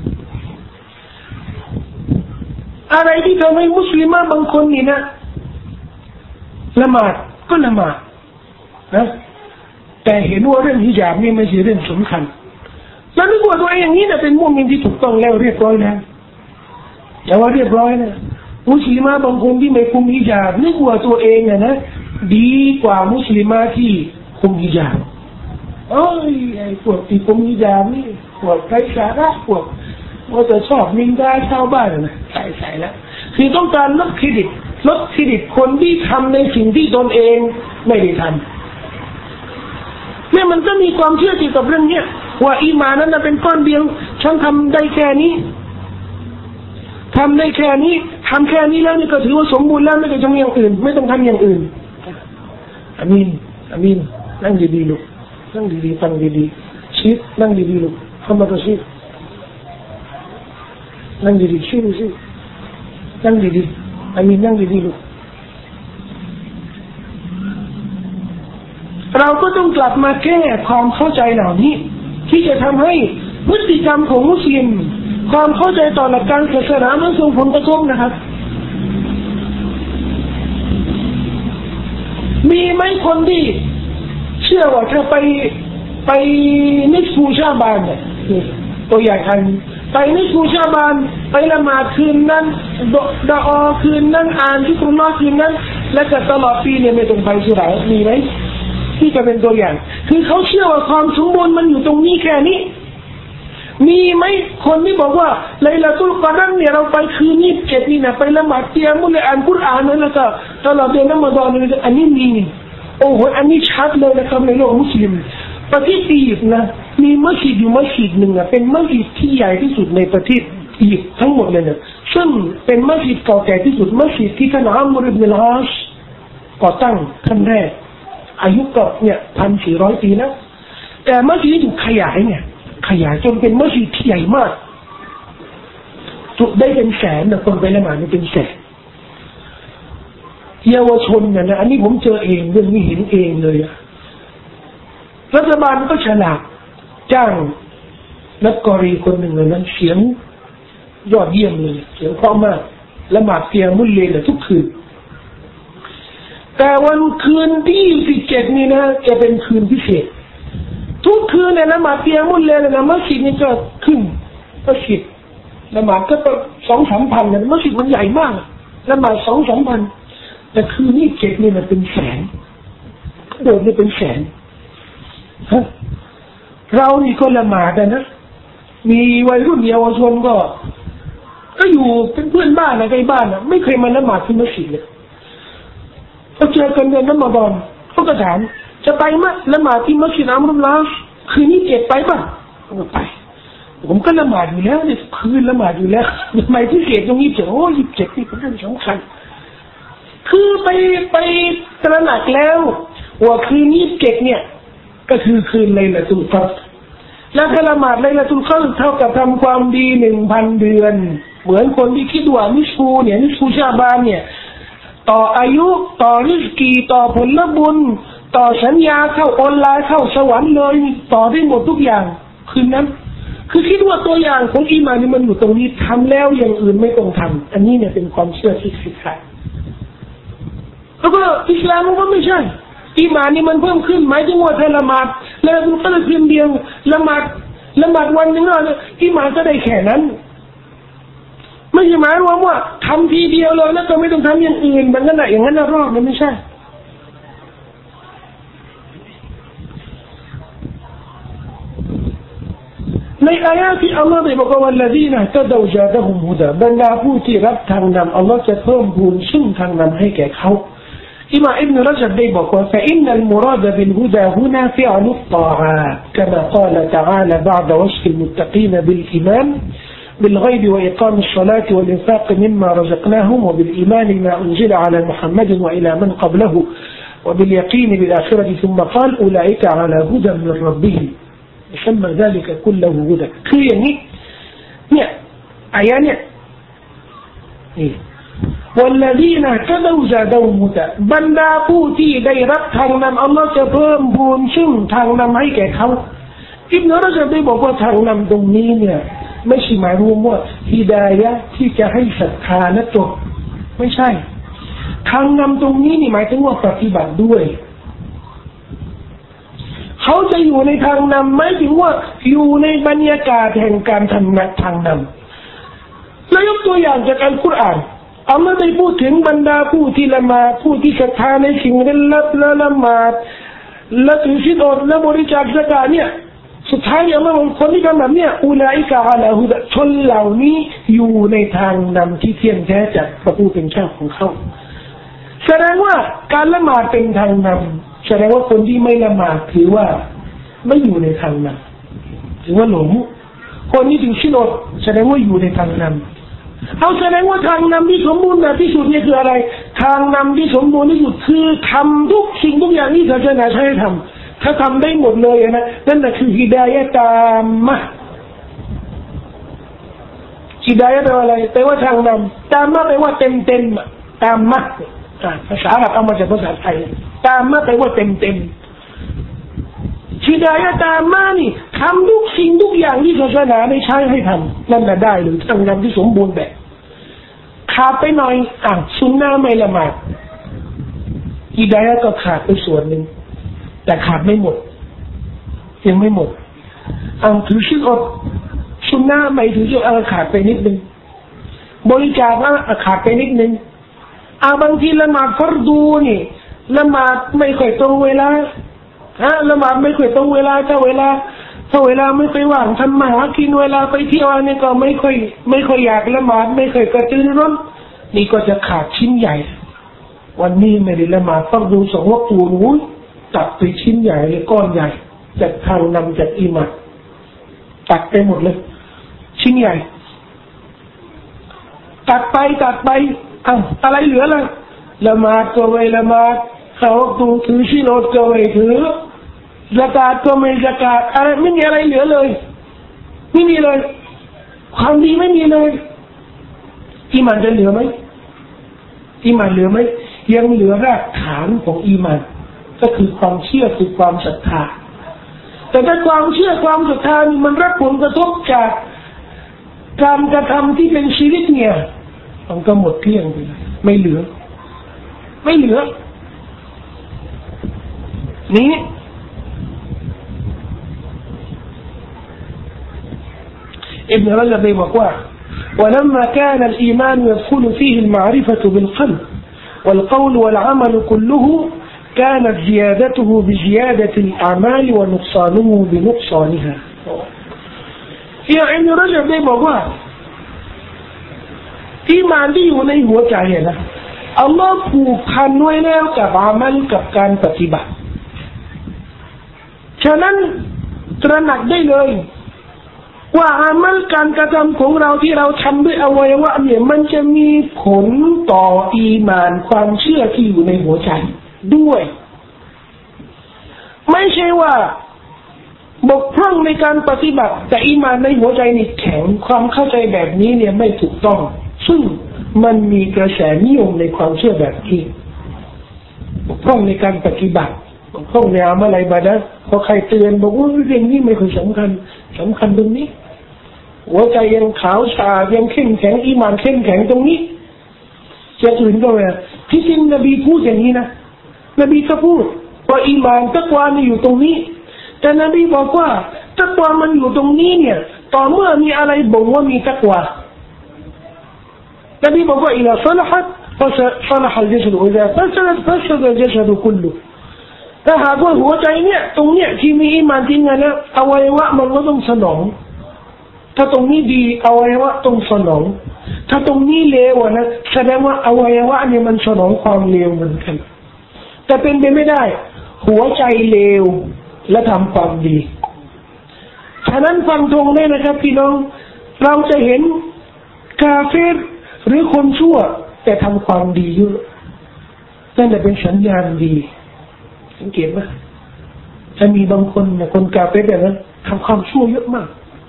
อะไรที่ทำให้มุสลิมบางคนนี่นะละหมาดก็ละหมาดนะแต่เห็นว่าเรื่องฮิญาบนี่ไม่ใช่เรื่องสำคัญแล้วนึกว่าตัวเองอย่างนี้นะเป็นมุสลิมที่ถูกต้องแล้วเรียบร้อยแล้วอย่าว่าเรียบร้อยนะมุสลิมบางคนที่ไม่คุมฮิญาบนึกว่าตัวเองนะดีกว่ามุสลิมที่คุมฮิญาบไอ้พวกที่คุมฮิญาบนี่พวกไร้สาระพวกว่าจะชอบนินทาชาวบ้านนะใส่แล้วคือต้องการลดเครดิตคนที่ทำในสิ่งที่ตนเองไม่ได้ทำเนี่ยมันก็มีความเชื่อเกี่ยวกับเรื่องเนี้ยว่าอีหม่านนั้นเป็นก้อนเดียวฉันทำได้แค่นี้ทำแค่นี้แล้วนี่ก็ถือว่าสมบูรณ์แล้วไม่ต้องทำอย่างอื่นไม่ต้องทำอย่างอื่นอามีนนั่งดีๆลูกนั่งดีๆฟังดีๆชิดนั่งดีๆลูกทำมาตัวชิดนั่งดีๆชิดนั่งดีๆอามีนนั่งดีๆลูกเราก็ต้องกลับมาแก้ความเข้าใจเหล่านี้ที่จะทำให้พฤติกรรมของมุสลิมความเข้าใจต่อหลักการศาสนามันส่งผลกระทบนะครับมีไหมคนที่เชื่อว่าถ้าไปนิสฟูชาบานเนี่ยตัวอย่างอันไปนิสฟูชาบานไปละหมาดคืนนั้นดะออคืนนั้นอ่านที่กุรอานคืนนั้นและจะตลอดปีเนี่ยไม่ต้องไปสุรามีไหมที่จะเป็นตัวอย่างคือเขาเชื่อว่าความสมบูรณ์มันอยู่ตรงนี้แค่นี้มีไหมคนที่บอกว่าไลลาตุลกอดรเนี่ยเราไปคืนนี้7นี่นะไปละหมาดเตียมุลอ่านกุรอานนั่นแล้วก็ตลอดเดือนรอมฎอนนี่อันนี้มีโอ้โหอันนี้ชัดเลยนะครับในโลกมุสลิมประเทศอียิปต์นะมีมัสยิดอยู่มัสยิดหนึ่งอ่ะเป็นมัสยิดที่ใหญ่ที่สุดในประเทศอียิปต์ทั้งหมดเลยนะซึ่งเป็นมัสยิดเก่าแก่ที่สุดมัสยิดที่ท่านอัมร อิบนุ ล อาสก่อตั้งท่านแรกอายุก็เนี่ย 1,400 ปีแล้วแต่มัสยิดถูกขยายจนเป็นมัสยิดที่ใหญ่มากจุได้เป็นแสนนะคนไปละหมาดนี่เป็นแสนเยาวชนเนี่ยนะอันนี้ผมเจอเองเรื่องนี้เห็นเองเลยอะรัฐบาลก็ฉลาดจ้างนักกอรีคนหนึ่งเลยนั้นเสียงยอดเยี่ยมเลยเสียงเพราะมากละหมาดเตียมุลเลนทุกคืนแต่วันคืนที่17นี่นะจะเป็นคืนพิเศษทุกคืนเนี่ยละหมาดเตียมุลเลนนะมัสยิดนี่ก็ขึ้นมัสยิดละหมาดก็2-3 พันเนี่ยมัสยิดมันใหญ่มากละหมาด2-3 พันแต่คืนนี้7นี่มันเป็นแสนโดดนี่เป็นแสนฮะเรานี่ก็ละหมาดนะมีวัยรุ่นเยาวชนก็อยู่เป็นเพื่อนบ้านนะใกล้บ้านนะไม่เคยมาละหมาดที่มัสยิดเลยพอเจอกันเดือนรอมฎอนเขาก็ถามจะไปมั้ยละหมาดที่มัสยิดอัมรุลลาห์คืนนี้7ไปป่ะก็ไปผมก็ละหมาดอยู่แล้วเนี่ยคืนละหมาดอยู่แล้วทำไมพิเศษตรงนี้โอ้27นี่เป็นเรื่องสำคัญคือไปตระหนักแล้วว่าคืน27เนี่ยก็คือคืนไลลาตุลกัดรและถ้าละหมาดไลลาตุลกัดรเท่ากับทำความดี 1,000 เดือนเหมือนคนที่คิดว่านิสฟูชาบานเนี่ยต่ออายุต่อริสกีต่อผลบุญต่อสัญญาเข้าออนไลน์เข้าสวรรค์เลยต่อได้หมดทุกอย่างคืนนั้นคือคิดว่าตัวอย่างของอีหม่านนี่มันอยู่ตรงนี้ทำแล้วอย่างอื่นไม่ต้องทำอันนี้เนี่ยเป็นความเชื่อที่ผิดพลาดแล้วก็อิสลามมันก็ไม่ใช่อีหม่านนี่มันเพิ่มขึ้นหมายถึงว่าถ้าละหมาดแล้วมันก็คืนเดียวละหมาดวันนึงแล้วอีหม่านก็ได้แค่นั้นไม่ใช่หมายรวมว่าทำทีเดียวเลยแล้วก็ไม่ต้องทำอย่างอื่นมันก็ได้อย่างนั้นรอบมันไม่ใช่ในอายะที่อัลลอฮฺได้บอกว่าالذين اهتدوا زادهم هدى บรรดาผู้ที่รับทางนำอัลลอฮฺจะเพิ่มพูนซึ่งทางนำให้แก่เขาอิหม่ามอิบนุรจบได้บอกว่า فإن المراد بالهدى هنا فعل الطاعات كما قال تعالى بعد وصف المتقين بالإيمان بالغيب وإقام الصلاة والإنفاق مما رزقناهم وبالإيمان ما أنزل على محمد وإلى من قبله وباليقين بالآخرة ثم قال أولئك على هدى من ربهم يسمى ذلك كله هدى คืออย่างนี้เนี่ยอายะเนี่ยوالذين اهتدوا زادهم هدى บรรดาผู้ที่ได้รับทางนำอัลลอฮฺจะเพิ่มพูนซึ่งทางนำให้แก่เขาอิบนุรจบได้บอกว่าทางนำตรงนี้เนี่ยไม่ใช่หมายรวมว่าฮิดายะห์ที่จะให้ศรัทธาและจบไม่ใช่ทางนำตรงนี้นี่หมายถึงว่าปฏิบัติด้วยเขาจะอยู่ในทางนำไม่ถึงว่าอยู่ในบรรยากาศแห่งการทำทางนำแล้วยกตัวอย่างจากอัลกุรอานอัลลอฮฺได้พูดถึงบรรดาผู้ที่ละหมาดผู้ที่ศรัทธาในสิ่งเร้นลับและละหมาดและถือศีลอดและบริจาคซะกาตเนี่ยสุดท้ายอัลลอฮฺบอกคนที่ทำแบบนี้อุลัยกะอะลาฮุดะชนเหล่านี้อยู่ในทางนำที่เที่ยงแท้จากพระผู้เป็นเจ้าของเขาแสดงว่าการละหมาดเป็นทางนำแสดงว่าคนที่ไม่ละหมาดถือว่าไม่อยู่ในทางนำถือว่าหลงคนที่ถือศีลอดแสดงว่าอยู่ในทางนำเอาแสดงว่าทางนำที่สมบูรณ์แบบที่สุดเนี่ยคืออะไรทางนำที่สมบูรณ์ที่สุดคือทำทุกสิ่งทุกอย่างที่ศาสนาใช้ให้ทำถ้าทำได้หมดเลยนะนั่นแหละคือฮิดายะห์ตามมะฮิดายะห์แปลว่าอะไรแปลว่าทางนำตามมะแปลว่าเต็มตามมะภาษาอาหรับเอามาจากภาษาไทยตามมะแปลว่าเต็มฮิดายะห์ตามมะนี่ทำทุกสิ่งทุกอย่างที่ศาสนาได้ใช้ให้ทำนั่นแหละได้หรือทางนำที่สมบูรณ์แบบขาดไปหน่อยซุนนะห์ไม่ละหมาดฮิดายะห์ก็ขาดไปส่วนหนึ่งแต่ขาดไม่หมดยังไม่หมดถือศีลอดซุนนะห์ไม่ถือศีลขาดไปนิดนึงบริจาคขาดไปนิดนึงบางทีละหมาดฟัรดูนี่ละหมาดไม่ค่อยตรงเวลาละหมาดไม่ค่อยตรงเวลาถ้าเวลาไม่ค่อยว่างทำมาหากินเวลาไปเที่ยวนี่ก็ไม่ค่อยอยากละหมาดไม่ค่อยกระตือรือร้นนี่ก็จะขาดชิ้นใหญ่วันนี้ไม่ได้ละหมาดฟัรดู2 วักตูตัดไปชิ้นใหญ่เลยก้อนใหญ่จากทางนำจากอิหม่ามตัดไปหมดเลยชิ้นใหญ่ตัดไปอะไรเหลือล่ะละหมาดก็ไม่ละหมาดเขาดูถือศีลอดก็ไม่ถือซะกาตก็ไม่ซะกาตอะไรไม่มีอะไรเหลือเลยไม่มีเลยความดีไม่มีเลยอีหม่านจะเหลือไหมอีหม่านเหลือไหมยังเหลือรากฐานของอีหม่านก็คือความเชื่อคือความศรัทธาแต่ถ้าความเชื่อความศรัทธามันรับผลกระทบจากการกระทำที่เป็นชีริกเนี่ยมันก็หมดเกลี้ยงไปเลยไม่เหลือนี้ابن رجبบอกว่า ولما كان الإيمان يدخل فيه المعرفة بالقلب والقول والعمل كله كانت زيادته بزيادة الأعمال ونقصانه بنقصانها ابن رجبได้บอกว่าอีหม่านที่อยู่ในหัวใจนะอัลลอฮ์ผูกพันไว้แล้วกับอามัลกับการปฏิบัติฉะนั้นตระหนักได้เลยว่าอามัลการกระทำของเราที่เราทำด้วยอวัยวะเนี่ยมันจะมีผลต่ออีหม่านความเชื่อที่อยู่ในหัวใจด้วยไม่ใช่ว่าบกพร่องในการปฏิบัติแต่อีหม่านในหัวใจนี่แข็งความเข้าใจแบบนี้เนี่ยไม่ถูกต้องซึ่งมันมีกระแสนิยมในความเชื่อแบบนี้บกพร่องในการปฏิบัติบกพร่องในอามัลอิบาดะห์พอใครเตือนบอกว่าเรื่องนี้ไม่ค่อยสำคัญตรงนี้หัวใจยังขาวสะอาดยังเข้มแข็งอีหม่านเข้มแข็งตรงนี้จะอื่นก็ไม่ที่จริงนบีพูดอย่างนี้นะนบีก็พูดว่าอีหม่านตักวานี่อยู่ตรงนี้แต่นบีบอกว่าตักวามันอยู่ตรงนี้เนี่ยต่อเมื่อมีอะไรบ่งว่ามีตักวานบีบอกว่าอิลาซะละฮัตفصلح الجسد وإذا فسد الجسد كله ถ้าหากว่าหัวใจเนี่ยตรงเนี้ยที่มีอีหม่านจริงนะอวัยวะมันก็ต้องสนองถ้าตรงนี้ดีอวัยวะต้องสนองถ้าตรงนี้เลวนะแสดงว่าอวัยวะเนี่ยมันสนองความเลวเหมือนกันแต่เป็นไปไม่ได้หัวใจเลวและทำความดีฉะนั้นฟังตรงได้นะครับพี่น้องเราจะเห็นกาเฟรหรือคนชั่วแต่ทำความดีเยอะนั่นแหละเป็นสัญญาณดีสังเกตไหมจะมีบางคนเนี่ยคนกาเฟรแบบนั้นทำความชั่วเยอะมาก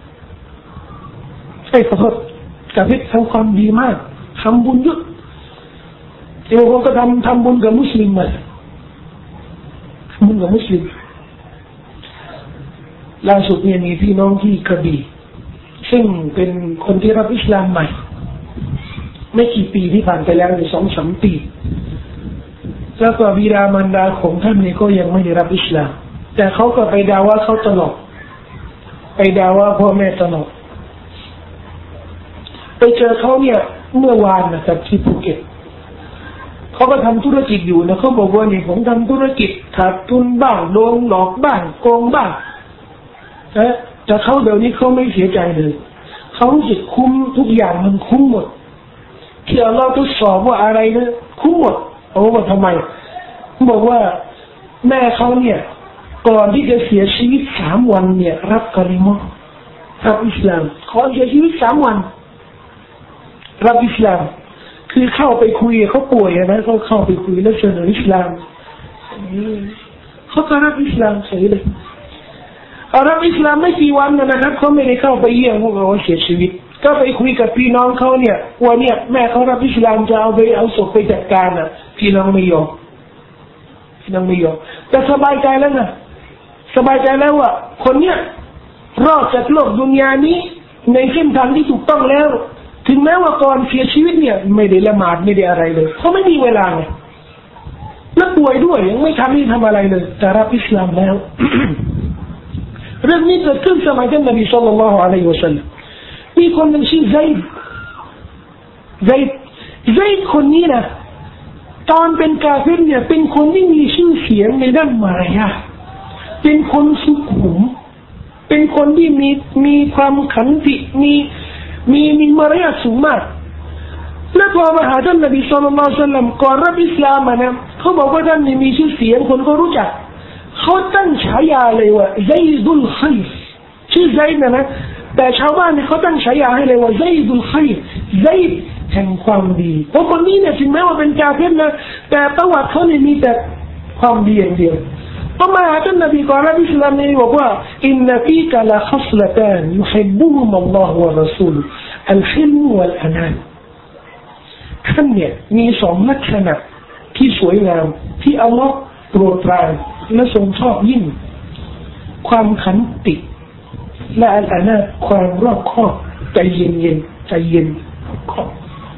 ใช่ขอโทษกาเฟรทำความดีมากทำบุญเยอะเดี๋ยวคนก็ทำบุญกับมุสลิมมาทำบุญกับมุสลิมล่าสุดเนี่ยมีพี่น้องที่กระบี่ซึ่งเป็นคนที่รับอิสลามใหม่ไม่กี่ปีที่ผ่านไปแล้วใน 2-3 ปีแล้วก็บิดามารดาของท่านนี่ก็ยังไม่ได้รับอิสลามแต่เขาก็ไปด่าว่าเขาตลอดไปด่าว่าพ่อแม่ตลอดไปเจอเขาเนี่ยเมื่อวานนะครับที่ภูเก็ตเขาก็ทำธุรกิจอยู่นะเขาบอกว่านี่ผมทำธุรกิจขาดทุนบ้างโดนหลอกบ้างโกงบ้างแต่เขาเดี๋ยวนี้เขาไม่เสียใจเลยเขารู้สึกคุ้มทุกอย่างมันคุ้มหมดที่อัลลอฮฺทดสอบว่าอะไรนะคุ้มหมดเอาว่าทำไมบอกว่าแม่เขาเนี่ยก่อนที่จะเสียชีวิต3 วันเนี่ยรับกะลิมะห์รับอิสลามขอเสียชีวิต3 วันรับอิสลามคือเข้าไปคุยเขาป่วยนะเขาเข้าไปคุยแล้วเสนออิสลามเขาก็รับอิสลามเฉยเลยรับอิสลามไม่กี่วันนะครับเขาไม่ได้เข้าไปเยี่ยมพวกเขาเสียชีวิตก็ไปคุยกับพี่น้องเขาเนี่ยว่าเนี่ยแม่เขารับอิสลามจะเอาศพไปจัดการน่ะพี่น้องไม่ยอมแต่สบายใจแล้วนะสบายใจแล้วว่าคนเนี้ยรอดจากโลกดุนยานี้ในเส้นทางที่ถูกต้องแล้วถึงแม้ว่าก่อนเสียชีวิตเนี่ยไม่ได้ละหมาดไม่ได้อะไรเลยเขาไม่มีเวลาไงและป่วยด้วยยังไม่ทำอะไรเลยแต่รับอิสลามแล้ว เรื่องนี้เกิดขึ้นสมัยท่านนบีศ็อลลัลลอฮุอะลัยฮิวะซัลลัมมีคนหนึ่งชื่อซัยด์คนนี้นะตอนเป็นกาเฟรเนี่ยเป็นคนที่มีชื่อเสียงในด้านมารยาทเป็นคนสุขุมเป็นคนที่มีความขันติมีมารยาทสูงมากและพอมาหาท่านนบีศ็อลลัลลอฮุอะลัยฮิวะซัลลัมก่อนรับอิสลามนะเขาบอกว่าท่านนี่มีชื่อเสียงคนก็รู้จักเขาตั้งฉายาเลยว่าซัยดุลค็อยรชื่อซัยด์นะแต่ชาวบ้านเนี่ยเขาตั้งฉายาให้เลยว่าซัยดุลค็อยรซัยด์แห่งความดีเพราะคนนี้เนี่ยถึงแม้ว่าเป็นกาเฟรนะแต่ประวัติเขาเนี่ยมีแต่ความดีอย่างเดียวพอมาหาท่านนบีก่อนรับอิสลามเนี่ยบอกว่าอินนะฟีกะละคัศละตานยุฮิบบุฮุมัลลอฮุวะรอซูลุอัลฮิลมวัลอะนานท่านเนี่ยมี2 ลักษณะที่สวยงามที่อัลลอฮ์โปรดปรานและทรงชอบยิ่งความขันติและอัลอานาความรอบคอบใจเย็นขอบ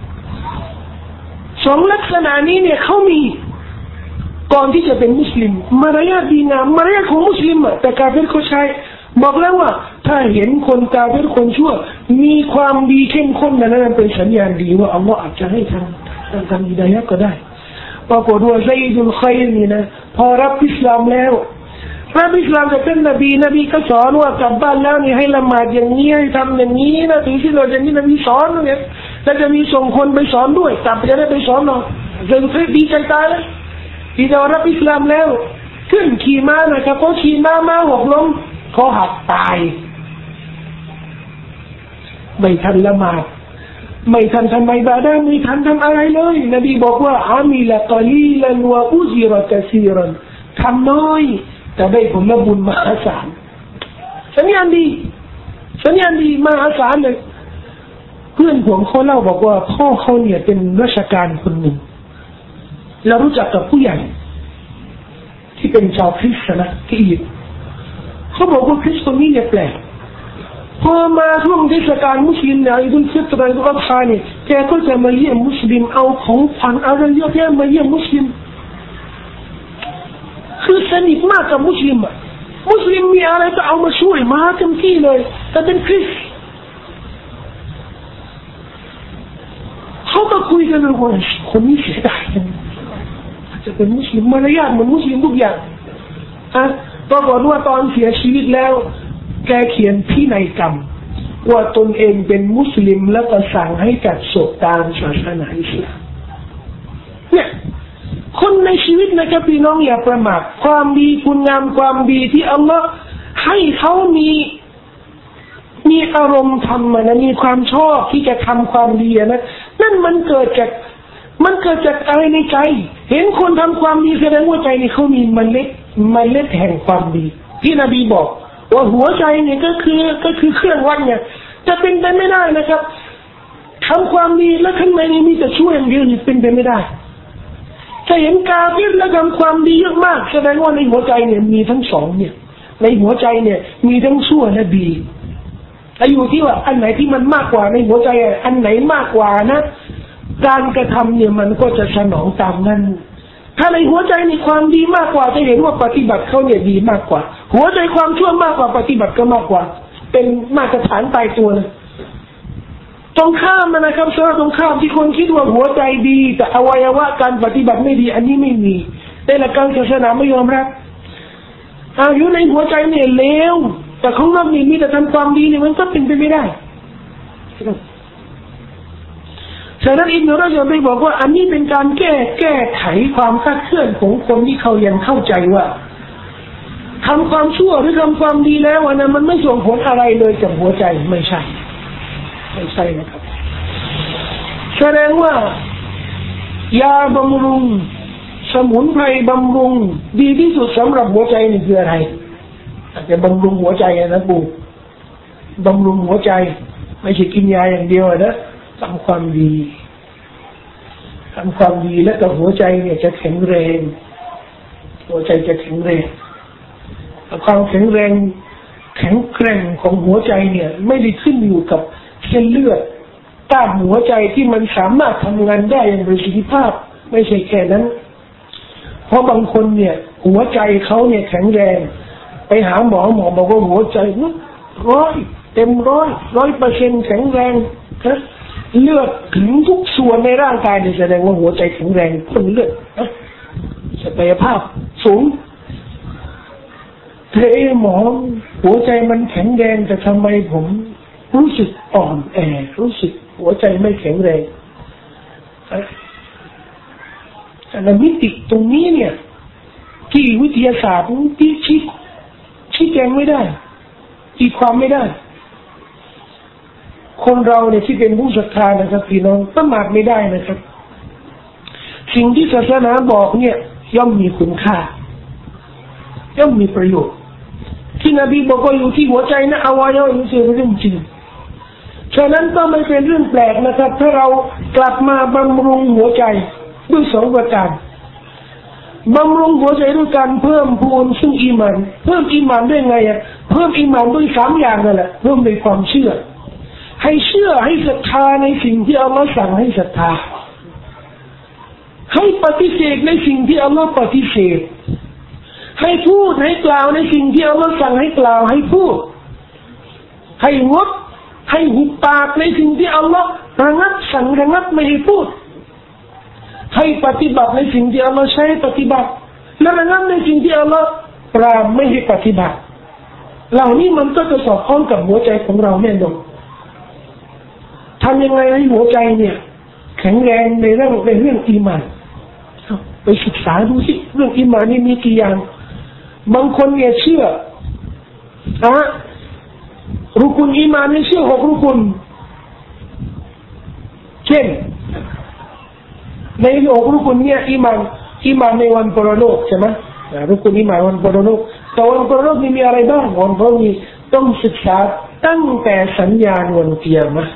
2 ลักษณะนี้เนี่ยเขามีก่อนที่จะเป็นมุสลิมมารยาทดีงามมารยาทของมุสลิมแต่กาเฟรเขาใช้บอกแล้วว่าถ้าเห็นคนกาเฟรคนชั่วมีความดีเข้มข้นนั้นเป็นสัญญาณดีว่าอัลลอฮ์อาจจะให้ทางฮิดายะห์ก็ได้ปรากฏว่าซัยดุลค็อยรนี่นะพอรับอิสลามแล้วรับอิสลามจากท่านนบีก็สอนว่ากลับบ้านแล้วนี่ให้ละหมาดอย่างนี้ให้ทำอย่างนี้นะถึงที่เราจะมีนบีสอนเนี่ยแล้วจะมีส่งคนไปสอนด้วยกลับจะได้ไปสอนเราจะดีใจตายเลยที่เรารับอิสลามแล้วขึ้นขี่ม้านะครับเขาขี่ม้าหกล้มเขาหักตายไม่ทันละหมาดไม่ทันทำอิบาดะห์ไม่ทันทำอะไรเลยนบีบอกว่าอามิละกะลีลันวะอุซิรกะซีรันทำน้อยแต่ได้ผลบุญมหาศาลสัญญาณดีมหาศาลเลยเพื่อนผมเขาเล่าบอกว่าพ่อเขาเนี่ยเป็นราชการคนหนึ่งแล้วรู้จักกับผู้ใหญ่ที่เป็นชาวคริสต์นะที่อียิปต์เขาบอกว่าคริสต์คนนี้เนี่ยแปลกพอมาช่วงเทศกาลมุสลิมเนี่ยอิดุลฟิตรอิดุลอัฎฮาเนี่ยแกก็จะมาเยี่ยมมุสลิมเอาของขวัญอะไรเยอะแยะมาเยี่ยมมุสลิมคือสนิทมากกับมุสลิมอ่ะมุสลิมมีอะไรก็เอามาช่วยมาเต็มที่เลยแต่เป็นคริสต์เขาก็คุยกันเลยว่าคนนี้เสียดายจะเป็นมุสลิมมารยาทเหมือนมุสลิมทุกอย่างปรากฏว่าตอนเสียชีวิตแล้วแกเขียนพินัยกรรมว่าตนเองเป็นมุสลิมแล้วก็สั่งให้จัดศพตามศาสนาอิสลามเนี่ยคนในชีวิตนะครับพี่น้องอย่าประมาทความดีคุณงามความดีที่อัลลอฮ์ให้เขามีอารมณ์ทำมันมีความชอบที่จะทำความดีนะนั่นมันเกิดจากอะไรในใจเห็นคนทำความดีแสดงว่าใจนี่เขามีเมล็ดแห่งความดีที่นบีบอกว่าหัวใจเนี่ยก็คือเครื่องวัดเนี่ยจะเป็นไปไม่ได้นะครับทำความดีแล้วข้างในนี้มีแต่ช่วยอย่างเดียวนี่เป็นไปไม่ได้ถ้าเห็นกาเฟรแล้วทำความดีเยอะมากแสดงว่าในหัวใจเนี่ยมีทั้งสองเนี่ยในหัวใจเนี่ยมีทั้งชั่วและดีแต่อยู่ที่ว่าอันไหนที่มันมากกว่าในหัวใจอันไหนมากกว่านะการกระทำเนี่ยมันก็จะสนองตามนั้นถ้าในหัวใจมีความดีมากกว่าจะเห็นว่าปฏิบัติเขาเนี่ยดีมากกว่าหัวใจความชั่วมากกว่าปฏิบัติก็มากกว่าเป็นมาตรฐานตายตัวเลยตรงข้ามนะครับสำหรับตรงข้ามที่คนคิดว่าหัวใจดีแต่อวัยวะการปฏิบัติไม่ดีอันนี้ไม่มีในหลักการศาสนาไม่ยอมรับอยู่ในหัวใจเนี่ยเลวแต่ของนอกนี่มีแต่ทำความดีเนี่ยมันก็เป็นไปไม่ได้ฉะนั้นอิบนุรอญับได้บอกว่าอันนี้เป็นการแก้ไขความคลาดเคลื่อนของคนที่เขายังเข้าใจว่าทำความชั่วหรือทำความดีแล้วนะมันไม่ส่งผลอะไรเลยกับหัวใจไม่ใช่นะครับแสดงว่ายาบำรุงสมุนไพรบำรุงดีที่สุดสำหรับหัวใจนี่คืออะไรอาจจะบำรุงหัวใจนะปู่บำรุงหัวใจไม่ใช่กินยาอย่างเดียวนะทำความดีแล้วก็หัวใจเนี่ยจะแข็งแรงหัวใจจะแข็งแรงความแข็งแรงแข็งแกร่งของหัวใจเนี่ยไม่ได้ขึ้นอยู่กับเส้นเลือดต้านหัวใจที่มันสามารถทำงานได้อย่างประสิทธิภาพไม่ใช่แค่นั้นเพราะบางคนเนี่ยหัวใจเขาเนี่ยแข็งแรงไปหาหมอบอกว่าหัวใจ100%แข็งแรงนะเลือดถึงทุกส่วนในร่างกายเนี่ยแสดงว่าหัวใจแข็งแรงคนเลือดศักยภาพสูงหมอหัวใจมันแข็งแรงแต่ทำไมผมรู้สึกอ่อนแอรู้สึกหัวใจไม่แข็งแรงแต่มิติตรงนี้เนี่ยที่วิทยาศาสตร์ที่ชี้แจงไม่ได้ตีความไม่ได้คนเราเนี่ยที่เป็นผู้ศรัทธานะครับพี่น้องประมาทไม่ได้นะครับสิ่งที่ศาสนาบอกเนี่ยย่อมมีคุณค่าย่อมมีประโยชน์ที่นบีบอกว่าอยู่ที่หัวใจนะอวัยวะนี่เป็นเรื่องจริงฉะนั้นก็ไม่เป็นเรื่องแปลกนะครับถ้าเรากลับมาบำรุงหัวใจด้วยสองประการบำรุงหัวใจด้วยการเพิ่มพูนซึ่งอีหม่านเพิ่มอีหม่านด้วยไงเพิ่มอีหม่านด้วย3อย่างนั่นแหละเพิ่มด้วยความเชื่อให้เชื่อให้ศรัทธาในสิ่งที่อัลลอฮ์สั่งให้ศรัทธาให้ปฏิเสธในสิ่งที่อัลลอฮ์ปฏิเสธให้พูดให้กล่าวในสิ่งที่อัลลอฮ์สั่งให้กล่าวให้พูดให้งดให้หุบปากในสิ่งที่อัลลอฮ์ระงับสั่งระงับไม่ให้พูดให้ปฏิบัติในสิ่งที่อัลลอฮ์ใช้ปฏิบัติและระงับในสิ่งที่อัลลอฮ์ปรามไม่ให้ปฏิบัติเหล่านี้มันก็จะสอดคล้องกับหัวใจของเราแน่นอนทำยังไงให้หัวใจเนี่ยแข็งแรงในเรื่องอีหม่านไปศึกษาดูสิเรื่องอีหม่านนี่มีกี่อย่างบางคนเนี่ยเชื่อรุกุนอีหม่านนี่เชื่อ6 รุกุนช่นใน6รุกนเนี่ยอีมานในวันปรโลกใช่ไหมรุกนอีมานวันปรโลกแต่วันปรโลกนี่มีอะไรบ้างวันปรโลกนี่ต้องศึกษาตั้งแต่สัญญาณวันเกียรติ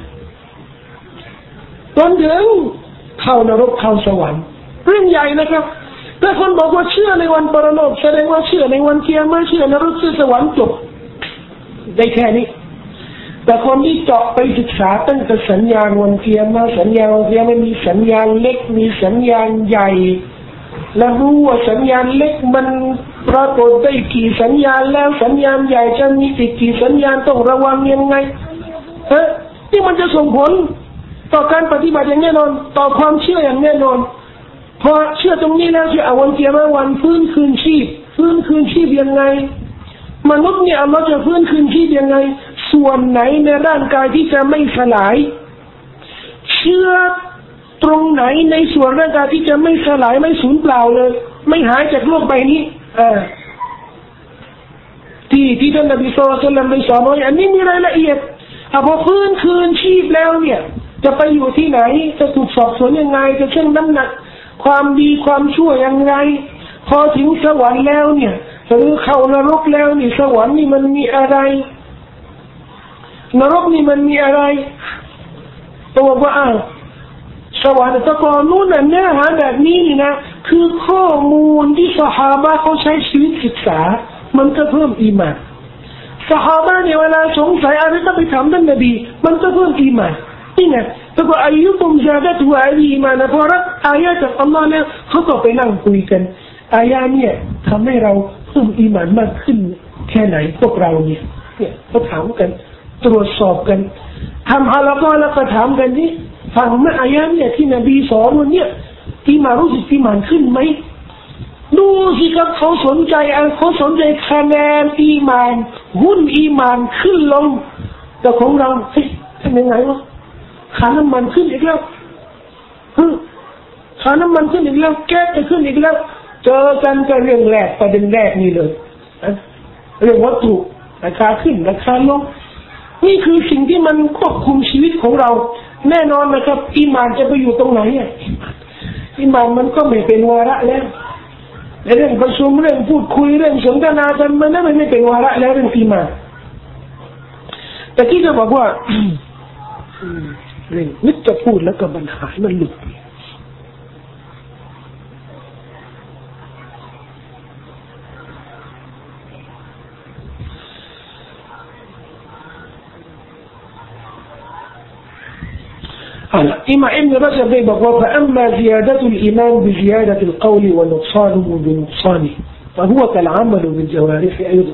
จนถึงเข้านรกเข้าสวรรค์เรื่องใหญ่นะครับถ้าคนบอกว่าเชื่อในวันปรโลกแสดงว่าเชื่อในวันเกียรติเชื่อนรกเชื่อสวรรค์จบได้แค่นี้แต่คนที่เจาะไปศึกษาตั้งแต่สัญญาณวันเกียรติสัญญาณวันเกียรติมันมีสัญญาณเล็กมีสัญญาณใหญ่และรู้ว่าสัญญาณเล็กมันปรากฏได้กี่สัญญาณแล้วสัญญาณใหญ่จะมีกี่สัญญาณต้องระวังยังไงที่มันจะส่งผลต่อการปฏิบัติอย่างแน่นอนต่อความเชื่ออย่างแน่นอนพอเชื่อตรงนี้แล้วจะเอาวันเกียรติวันฟื้นคืนชีพยังไงมนุษย์เนี่ยเราจะฟื้นคืนชีพยังไงส่วนไหนในร่างกายที่จะไม่สลายเชื่อตรงไหนในส่วนร่างกายที่จะไม่สลายไม่สูญเปล่าเลยไม่หายจากโลกใบนี้ที่ท่านนบีศ็อลลัลลอฮุอะลัยฮิวะซัลลัมได้สอนไว้อันนี้มีรายละเอียดพอฟื้นคืนชีพแล้วเนี่ยจะไปอยู่ที่ไหนจะถูกสอบสวนยังไงจะชั่งน้ำหนักความดีความชั่วยังไงพอถึงสวรรค์แล้วเนี่ยหรือเข้านรกแล้วนี่สวรรค์นี่มันมีอะไรนรกนี่มันมีอะไรตัวว่าสวรรค์ตะกอนนู้นน่ะเนื้อหาแบบนี้นี่นะคือข้อมูลที่ซอฮาบะห์เขาใช้ชีวิตศึกษามันก็เพิ่มอีหม่านซอฮาบะห์เนี่ยเวลาสงสัยอะไรก็ไปถามท่านนบีมันก็เพิ่มอีหม่านนี่ไงแต่ก็อายุตุมซาดะตุวะอีหม่านพอรับอายะจากอัลลอฮ์แล้วเขาก็ไปนั่งคุยกันอายะเนี่ยทำให้เราเพิ่มอีหม่านมากขึ้นแค่ไหนพวกเราเนี่ยเขาถามกันตรวจสอบกันทำอะไรก็แล้วก็ถามกันนี่ฟังมาอายะเนี่ยที่นบีสอนวันเนี่ยอีหม่านรู้สึกอีหม่านขึ้นไหมดูสิครับเขาสนใจคะแนนอีหม่านหุ้นอีหม่านขึ้นลงแต่ของเราเฮ้ยทำยังไงวะค่าน้ำมันขึ้นอีกแล้วค่าน้ำมันขึ้นอีกแล้วแก๊สจะขึ้นอีกแล้วเจอกันก็เรื่องแรกประเด็นแรกนี่เลยเรื่องวัตถุราคาขึ้นราคาลงนี่คือสิ่งที่มันควบคุมชีวิตของเราแน่นอนนะครับอีหม่านจะไปอยู่ตรงไหนอีหม่านมันก็ไม่เป็นวาระแล้วเรื่องประชุมเรื่องพูดคุยเรื่องสนทนากันมันไม่เป็นวาระแล้วเรื่องอีหม่านแต่ที่จะบอกว่าเรื่องนึกจะพูดแล้วก็ปัญหามันหลุดإمام ابن رجب يقول فأما زيادة الإيمان بزيادة القول ونقصانه بنقصانه فهو كالعمل بالجوارح أيضا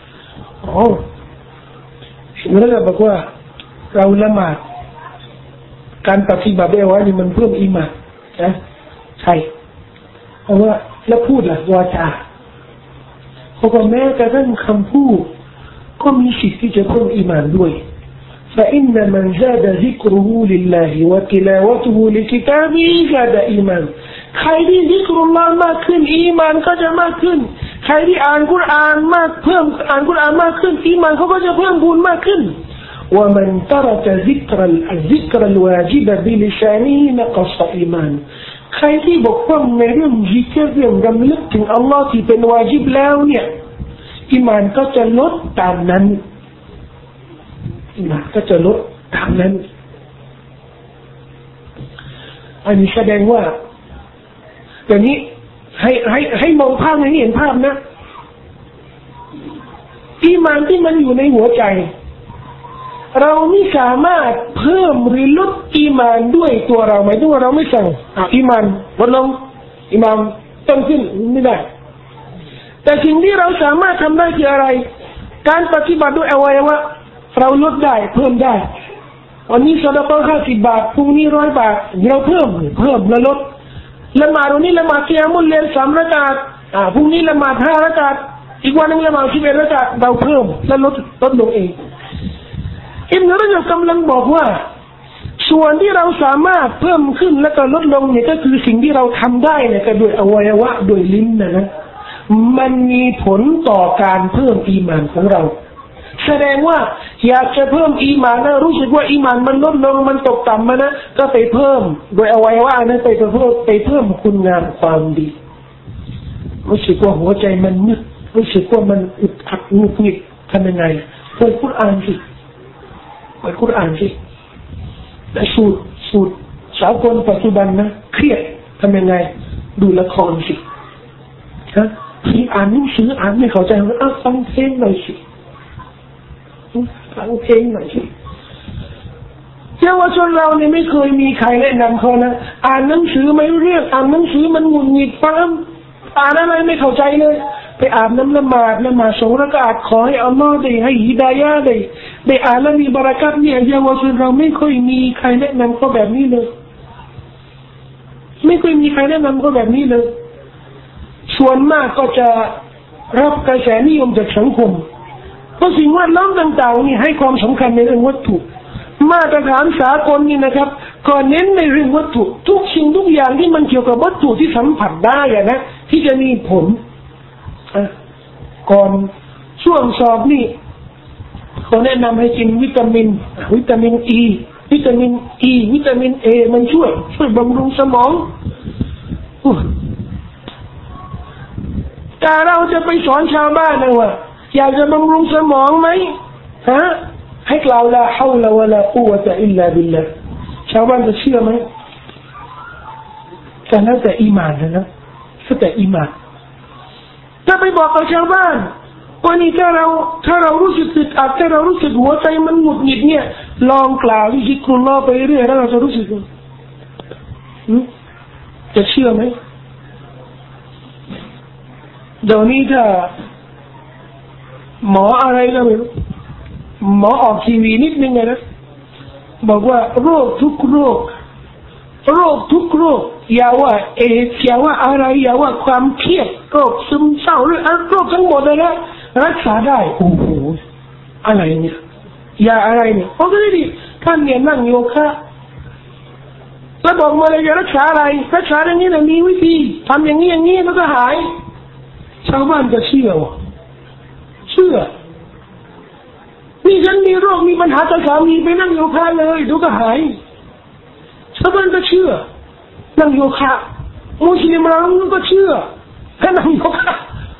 ابن رجب يقولเราละหมาดการปฏิบัติแบบนี้มันเพิ่มอีหม่านนะใช่เพราะว่าแล้วพูดล่ะวาจาเพราะว่าแม้กระทั่งคำพูดก็มีสิทธิ์ที่จะเพิ่มอีหม่านด้วย فإن من زاد ذكره لله وتلاوته لكتابه زاد إيمان ใครที่ซิกรุลลอฮ์มากขึ้นอีหม่านก็จะมากขึ้นใครที่อ่านกุรอานมากเพิ่มอ่านกุรอานมากขึ้นอีหม่านเขาก็จะเพิ่มพูนมากขึ้นومن ترك الذكر الواجب بلسانه نقص إيمان ใครที่บกพร่องในเรื่องซิกร์เรื่องรำลึกถึงอัลลอฮ์ที่เป็นวาญิบแล้วเนี่ยอีหม่านก็จะลดตามนั้นอีหม่านก็จะลดตามนั้นอันนี้แสดงว่าอย่างนี้ให้มองภาพให้เห็นภาพนะอีหม่านที่มันอยู่ในหัวใจเราไม่สามารถเพิ่มหรือลดอีหม่านด้วยตัวเราหมายถึงว่าเราไม่สั่งอีหม่านลดลงอีหม่านต้องขึ้นไม่ได้แต่สิ่งที่เราสามารถทำได้คืออะไรการปฏิบัติด้วยอวัยวะเราลดได้เพิ่มได้วันนี้ซะดะกอฮ์50 บาทพรุ่งนี้100 บาทเราเพิ่มและลดละหมาดวันนี้ละหมาดกิยามุลเลล3 รากาตพรุ่งนี้ละหมาด5 รากาตอีกวันนึงละหมาด11 รากาตเราเพิ่มและลดลงเองอิบนุระญับกำลังบอกว่าส่วนที่เราสามารถเพิ่มขึ้นและก็ลดลงเนี่ยก็คือสิ่งที่เราทำได้เนี่ยก็โดยอวัยวะโดยลิ้นนะมันมีผลต่อการเพิ่มอีหม่านของเราแสดงว่าอยากจะเพิ่มอีหม่านนะรู้สึกว่าอีหม่านมันลดลงมันตกต่ำมานะก็ไปเพิ่มโดยอวัยวะนั้นไปเพิ่มคุณงามความดีรู้สึกว่าหัวใจมันนึกรู้สึกว่ามันอึดอัดหงุดหงิดทำยังไงเปิดกุรอานสิเปิดกุรอานสิและสูตรสากลปัจจุบันนะเครียดทำยังไงดูละครสิฮะอ่านหนังสืออ่านไม่เข้าใจฟังเพลงหน่อยสิฟังเพลงหน่อยสิเยาวชนเราเนี่ยไม่เคยมีใครแนะนำเขานะอ่านหนังสือไม่รู้เรื่องอ่านหนังสือมันหงุดหงิดฟังอ่านอะไรไม่เข้าใจเลยไปอาบน้ำละหมาด2 รากาตขอให้อัลลอฮ์ได้ให้ฮิดายะห์ได้อ่านแล้วมีบารอกาตเนี่ยเยาวชนเราไม่ค่อยมีใครแนะนำเขาแบบนี้เลยไม่ค่อยมีใครแนะนำเขาแบบนี้เลยส่วนมากก็จะรับกระแสนิยมจากสังคมเพราะสิ่งแวดล้อมต่างๆนี่ให้ความสำคัญในเรื่องวัตถุมาตรฐานสากลนี่นะครับก็เน้นในเรื่องวัตถุทุกสิ่งทุกอย่างที่มันเกี่ยวกับวัตถุที่สัมผัสได้นะที่จะมีผลก่อนช่วงสอบนี่เขาแนะนำให้กินวิตามินอีวิตามินเอมันช่วยบำรุงสมองแต่เราจะไปสอนชาวบ้านนะว่าอยากจะบำรุงสมองไหมฮะให้กล่าวลาฮาวลาวะลากุวะตะอิลลาบิลลาห์ชาวบ้านจะเชื่อไหมแต่แล้วแต่อีหม่านนะแต่อีหม่านถ้าไปบอกกับชาวบ้านวันนี้ถ้าเรารู้สึกอึดอัดถ้าเรารู้สึกหัวใจมันหงุดหงิดเนี่ยลองกล่าวซิกรุลลอฮ์ไปเรื่อยแล้วเราจะรู้สึกจะเชื่อไหมเดี๋ยวนี้ถ้าหมออะไรก็ไม่รู้หมอออกทีวีนิดนึงนะบอกว่าโรคทุกโรคอย่าว่าอย่าว่าอะไรอย่าว่าความเครียดโรคซึมเศร้าหรือโรคทั้งหมดเลยนะรักษาได้โอ้โหอะไรเนี่ยยาอะไรเนี่ยเพราะก็ได้ดิท่านเนี่ยนั่งโยคะแล้วบอกมาเลยจะรักษาอะไรรักษาอย่างนี้นะมีวิธีทำอย่างนี้แล้วก็หายชาวบ้านจะเชื่อนี่ฉันมีโรคมีปัญหากับสามีไปนั่งโยคะเลยดูก็หายชาวบ้านก็เชื่อนั่งโยคะมุสลิมเราก็เชื่อถ้านั่งโยคะ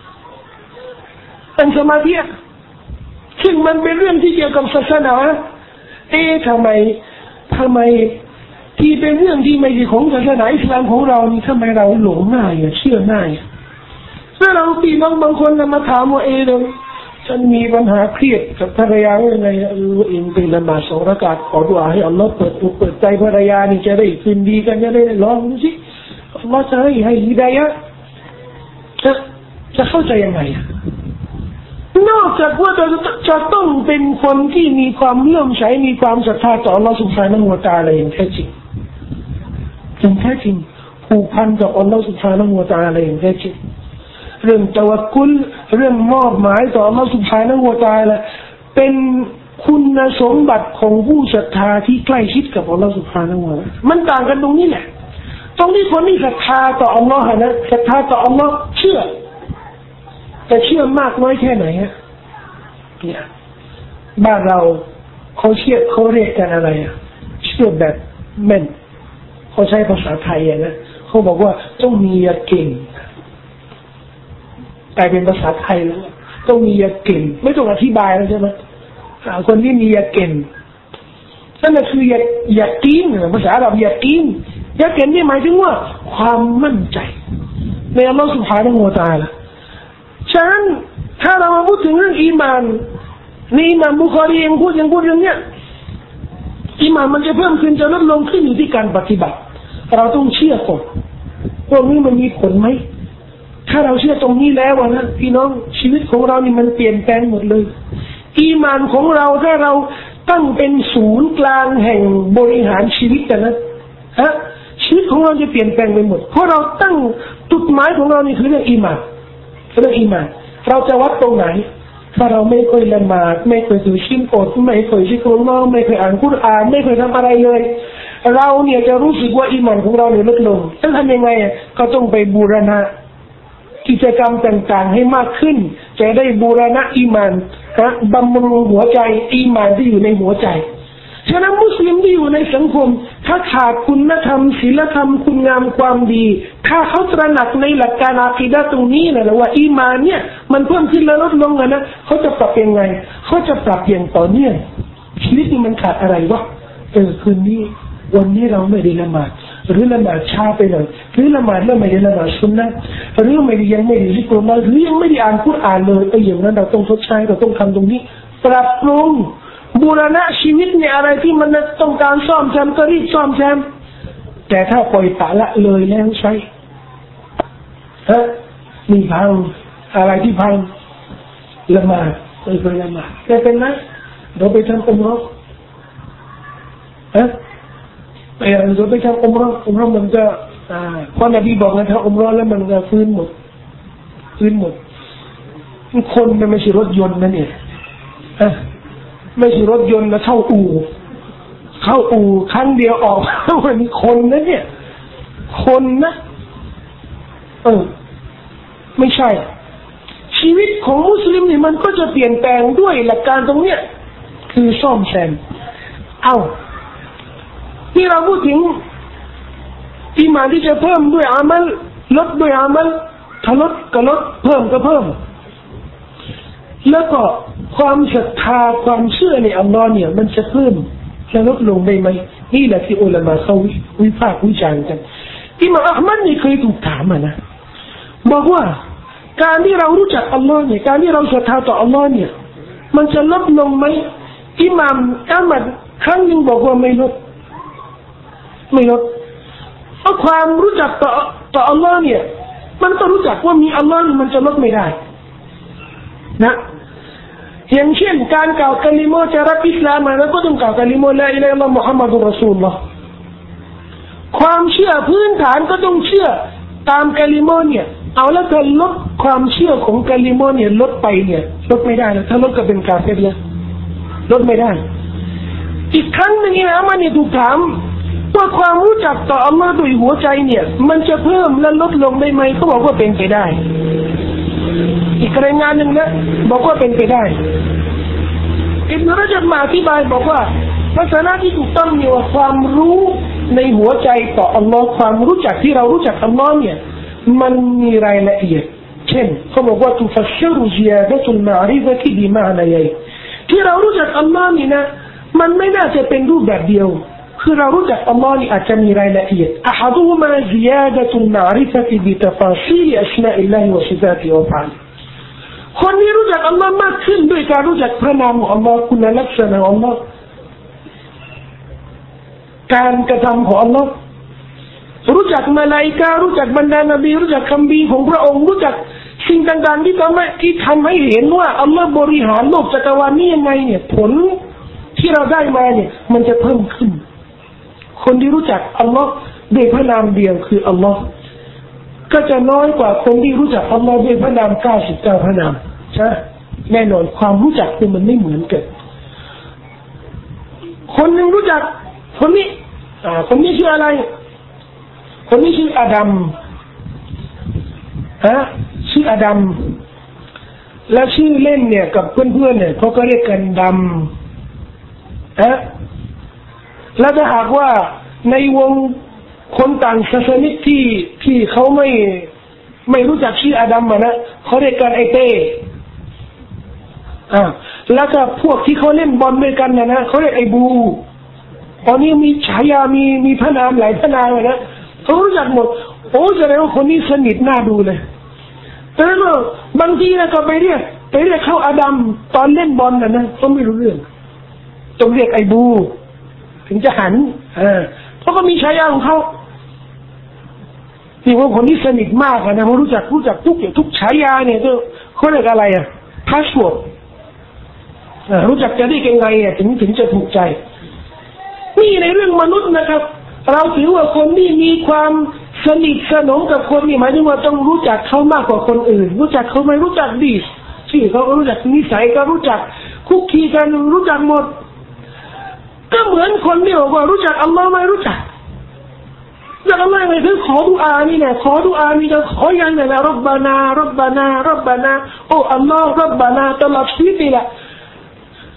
เป็นสมาธิซึ่งมันเป็นเรื่องที่เกี่ยวกับศาสนาทำไมที่เป็นเรื่องที่ไม่ใช่ของศาสนาอิสลามของเรานี่ทำไมเราหลงง่ายเชื่อง่ายถ้าเราพี่น้องบางคนมาถามว่าเลยฉันมีปัญหาเครียดกับภรรยายังไงเองไปละหมาด2 รากาตขอดุอาให้อัลลอฮ์เปิดใจภรรยานี่จะได้คืนดีกันจะได้ลองดูสิอัลลอฮ์จะให้ฮิดายะห์จะเข้าใจยังไงนอกจากว่าจะต้องเป็นคนที่มีความเลื่อมใสมีความศรัทธาต่ออัลลอฮ์ซุบฮานะฮูวะตะอาลาอย่างแท้จริงผูกพันกับอัลลอฮ์ซุบฮานะฮูวะตะอาลาอย่างแท้จริงเรื่องตะวักกุลเรื่องมอบหมายต่ออัลลอฮฺซุบฮานะฮูวะตะอาลาเป็นคุณสมบัติของผู้ศรัทธาที่ใกล้ชิดกับอัลลอฮฺซุบฮานะฮูวะตะอาลามันต่างกันตรงนี้แหละตรงที่คนที่ศรัทธาต่ออัลลอฮฺนะศรัทธาต่ออัลลอฮฺเชื่อแต่เชื่อมากน้อยแค่ไหนเนี่ยบ้านเราเขาเรียกกันอะไรเชื่อแบบแม่นเขาใช้ภาษาไทยนะเขาบอกว่าต้องมียากินกลายเป็นภาษาไทยแล้วต้องมียากินไม่ต้องอธิบายแล้วใช่ไหมคนที่มียากินนั่นก็คือยากินภาษาเรายากินนี่หมายถึงว่าความมั่นใจในอัลลอฮฺ سبحانه และ تعالى ฉะนั้นถ้าเรามาพูดถึงเรื่องอีมานนี่อิหม่ามบุคอรีเองพูดอย่างเนี้ยอีมานมันจะเพิ่มขึ้นจะลดลงขึ้นอยู่ที่การปฏิบัติเราต้องเชื่อก่อนพวกนี้มันมีผลไหมถ้าเราเชื่อตรงนี้แล้วนะพี่น้องชีวิตของเรานี่มันเปลี่ยนแปลงหมดเลยอีมานของเราถ้าเราตั้งเป็นศูนย์กลางแห่งบริหารชีวิตนะชีวิตของเราจะเปลี่ยนแปลงไปหมดเพราะเราตั้งจุดหมายของเรานี่คือเรื่องอีมานเราจะวัดตรงไหนถ้าเราไม่เคยละหมาดไม่เคยถือศีลอดไม่เคยซิกรุลลอฮ์ไม่เคยอ่านกุรอานไม่เคยทำอะไรเลยเราเนี่ยจะรู้สึกว่าอีมานของเราเนี่ยลดลงจะทำยังไงก็ต้องไปบูรณะกิจกรรมต่างๆให้มากขึ้นจะได้บูรณะอีมานบำรุงหัวใจอีหม่านที่อยู่ในหัวใจฉะนั้นมุสลิมที่อยู่ในสังคมถ้าขาดคุณธรรมศีลธรรมคุณงามความดีถ้าเขาตระหนักในหลักการอากีดะห์ตรงนี้นะว่าอีหม่านเนี่ยมันเพิ่มขึ้นแล้วลดลงนะเขาจะปรับยังไงเขาจะปรับอย่างต่อเนื่องชีวิตนี้มันขาดอะไรวะคืนนี้วันนี้เราไม่ได้ละหมาดหรือละหมาดช้าไปหน่อยหรือละหมาดแล้วไม่ได้ละหมาดซุนนะห์หรือไม่ได้ยังไม่ได้ซิกรุลลอฮ์หรือยังไม่ได้อ่านกุรอานเลยอย่างนั้นเราต้องทดใช้เราต้องทำตรงนี้ปรับปรุงบูรณะชีวิตเนี่ยอะไรที่มันต้องการซ่อมแซมก็รีบซ่อมแซมแต่ถ้าปล่อยปละละเลยแล้วใช่มีพังอะไรที่พังละหมาดไปละหมาดแต่เป็นนะเราไปทำอุมเราะห์เราไปทำอุมเราะห์มันจะเพราะนบีบอกนะถ้าอุมเราะห์แล้วมันจะฟื้นหมดคนมันไม่ใช่รถยนต์นะเนี่ยไม่ใช่รถยนต์นะเข้าอู่ครั้งเดียวออกมันคนนะเนี่ยคนนะไม่ใช่ชีวิตของมุสลิมนี่มันก็จะเปลี่ยนแปลงด้วยหลักการตรงเนี้ยคือซ่อมแซมที่เราพูดถึงอีหม่านที่จะเพิ่มด้วยอามัลลดด้วยอามัลถ้าลดก็ลดเพิ่มก็เพิ่มแล้วก็ความศรัทธาความเชื่อในอัลลอฮ์เนี่ยมันจะเพิ่มและลดลงได้ไหมนี่แหละที่อุลามะเขาวิพากษ์วิจารณ์กันอิหม่ามอะห์มัดนี่เคยถูกถามนะบอกว่าการที่เรารู้จักอัลลอฮ์เนี่ยการที่เราศรัทธาต่ออัลลอฮ์เนี่ยมันจะลดลงไหมอิหม่ามอะห์มัดครั้งนึงบอกว่าไม่ลดเพราะความรู้จักต่ออัลลอฮ์เนี่ยมันก็รู้จักว่ามีอัลลอฮ์มันจะลดไม่ได้นะอย่างเช่นการกล่าวกะลิมะจะรับอิสลามแล้วก็ต้องกล่าวกะลิมะลาอิลาฮะอิลลัลลอฮ์มุฮัมมัดุรรอซูลุลลอฮ์ความเชื่อพื้นฐานก็ต้องเชื่อตามกะลิมะเนี่ยเอาแล้วถ้าลดความเชื่อของกะลิมะเนี่ยลดไปเนี่ยลดไม่ได้นะถ้าลดก็เป็นกาเฟรเลยลดไม่ได้อีกครั้งนึงนะมันเนี่ยถูกถามว่าความรู้จักต่ออัลลอฮ์ด้วยหัวใจเนี่ยมันจะเพิ่มและลดลงได้ไหมเขาบอกว่าเป็นไปได้อีกรายงานหนึ่งนะบอกว่าเป็นไปได้อิบนุระญับมาอธิบายบอกว่าลักษณะที่ถูกต้องเนี่ยว่าความรู้ในหัวใจต่ออัลลอฮ์ความรู้จักที่เรารู้จักอัลลอฮ์เนี่ยมันมีรายละเอียดเช่นเขาบอกว่าตุฟัชชรุซิยาดะตุลมะอริฟะที่บิมะนะยัยที่เรารู้จักอัลลอฮ์นี่นะมันไม่น่าจะเป็นรูปแบบเดียวคือเรารู้จักอัลลอฮ์นี่อาจจะมีรายละเอียดอะฮัดุฮุมาซิยาดะตุลมะอริฟะที่บิตะฟาซีลอัสมาอิลลาฮิวะซิฟาติฮิวะอัฟอาลิคนนี้รู้จักอัลลอฮ์มากขึ้นด้วยการรู้จักพระนามของอัลลอฮ์คุณลักษณะของอัลลอฮ์การกระทำของอัลลอฮ์รู้จักมลาอิกะฮ์รู้จักบรรดานบีรู้จักคัมภีร์ของพระองค์รู้จักสิ่งต่างๆที่ทำให้เห็นว่าอัลลอฮ์บริหารโลกจักรวาลนี้ยังไงเนี่ยผลที่เราได้มาเนี่ยมันจะเพิ่มขึ้นคนที่รู้จักอัลลอฮ์ด้วยพระนามเดียวคืออัลลอฮ์ก็จะน้อยกว่าคนที่รู้จักอัลลอฮ์ด้วยพระนาม99พระนามใช่แน่นอนความรู้จักมันไม่เหมือนกันคนหนึ่งรู้จักคนนี้ชื่ออะไรคนนี้ชื่ออาดัมชื่ออาดัมและชื่อเล่นเนี่ยกับเพื่อนๆเนี่ยเขาก็เรียกกันดำแล้วถ้าหากว่าในวงคนต่างศาสนาที่เขาไม่รู้จักชื่ออาดัมนะเขาเรียกกันไอเต้แล้วก็พวกที่เขาเล่นบอลด้วยกันนะเขาเรียกไอบูตอนนี้มีฉายามีพระนามหลายพระนามนะเขารู้จักหมดโอ้แสดงว่าคนนี้สนิทน่าดูเลยแต่ก็บางทีนะก็ไปเรียกเขาอาดัมตอนเล่นบอลนะเขาไม่รู้เรื่องต้องเรียกไอบูถึงจะหันเพราะก็มีฉายาของเขาที่ว่าคนที่สนิทมากนะเขารู้จักทุกฉายาเนี่ยเขาเรียกอะไรพาสเวิร์ดรู้จักจะได้ยังไงถึงจะถูกใจนี่ในเรื่องมนุษย์นะครับเราถือว่าคนที่มีความสนิทสนมกับคนนี่หมายถึงว่าต้องรู้จักเขามากกว่าคนอื่นรู้จักเขาไม่รู้จักดีชื่อเขารู้จักนิสัยก็รู้จักคุกคีกันรู้จักหมดก็เหมือนคนที่บอกว่ารู้จักอัลลอฮ์ไม่รู้จักแล้วอัลลอฮ์ไม่ถึงขอดุอานี่นะขอดุอานี่จะขออย่างไรนะรับบานาโอ้อัลลอฮ์รับบานาตลอดชีวิตนี่แหละ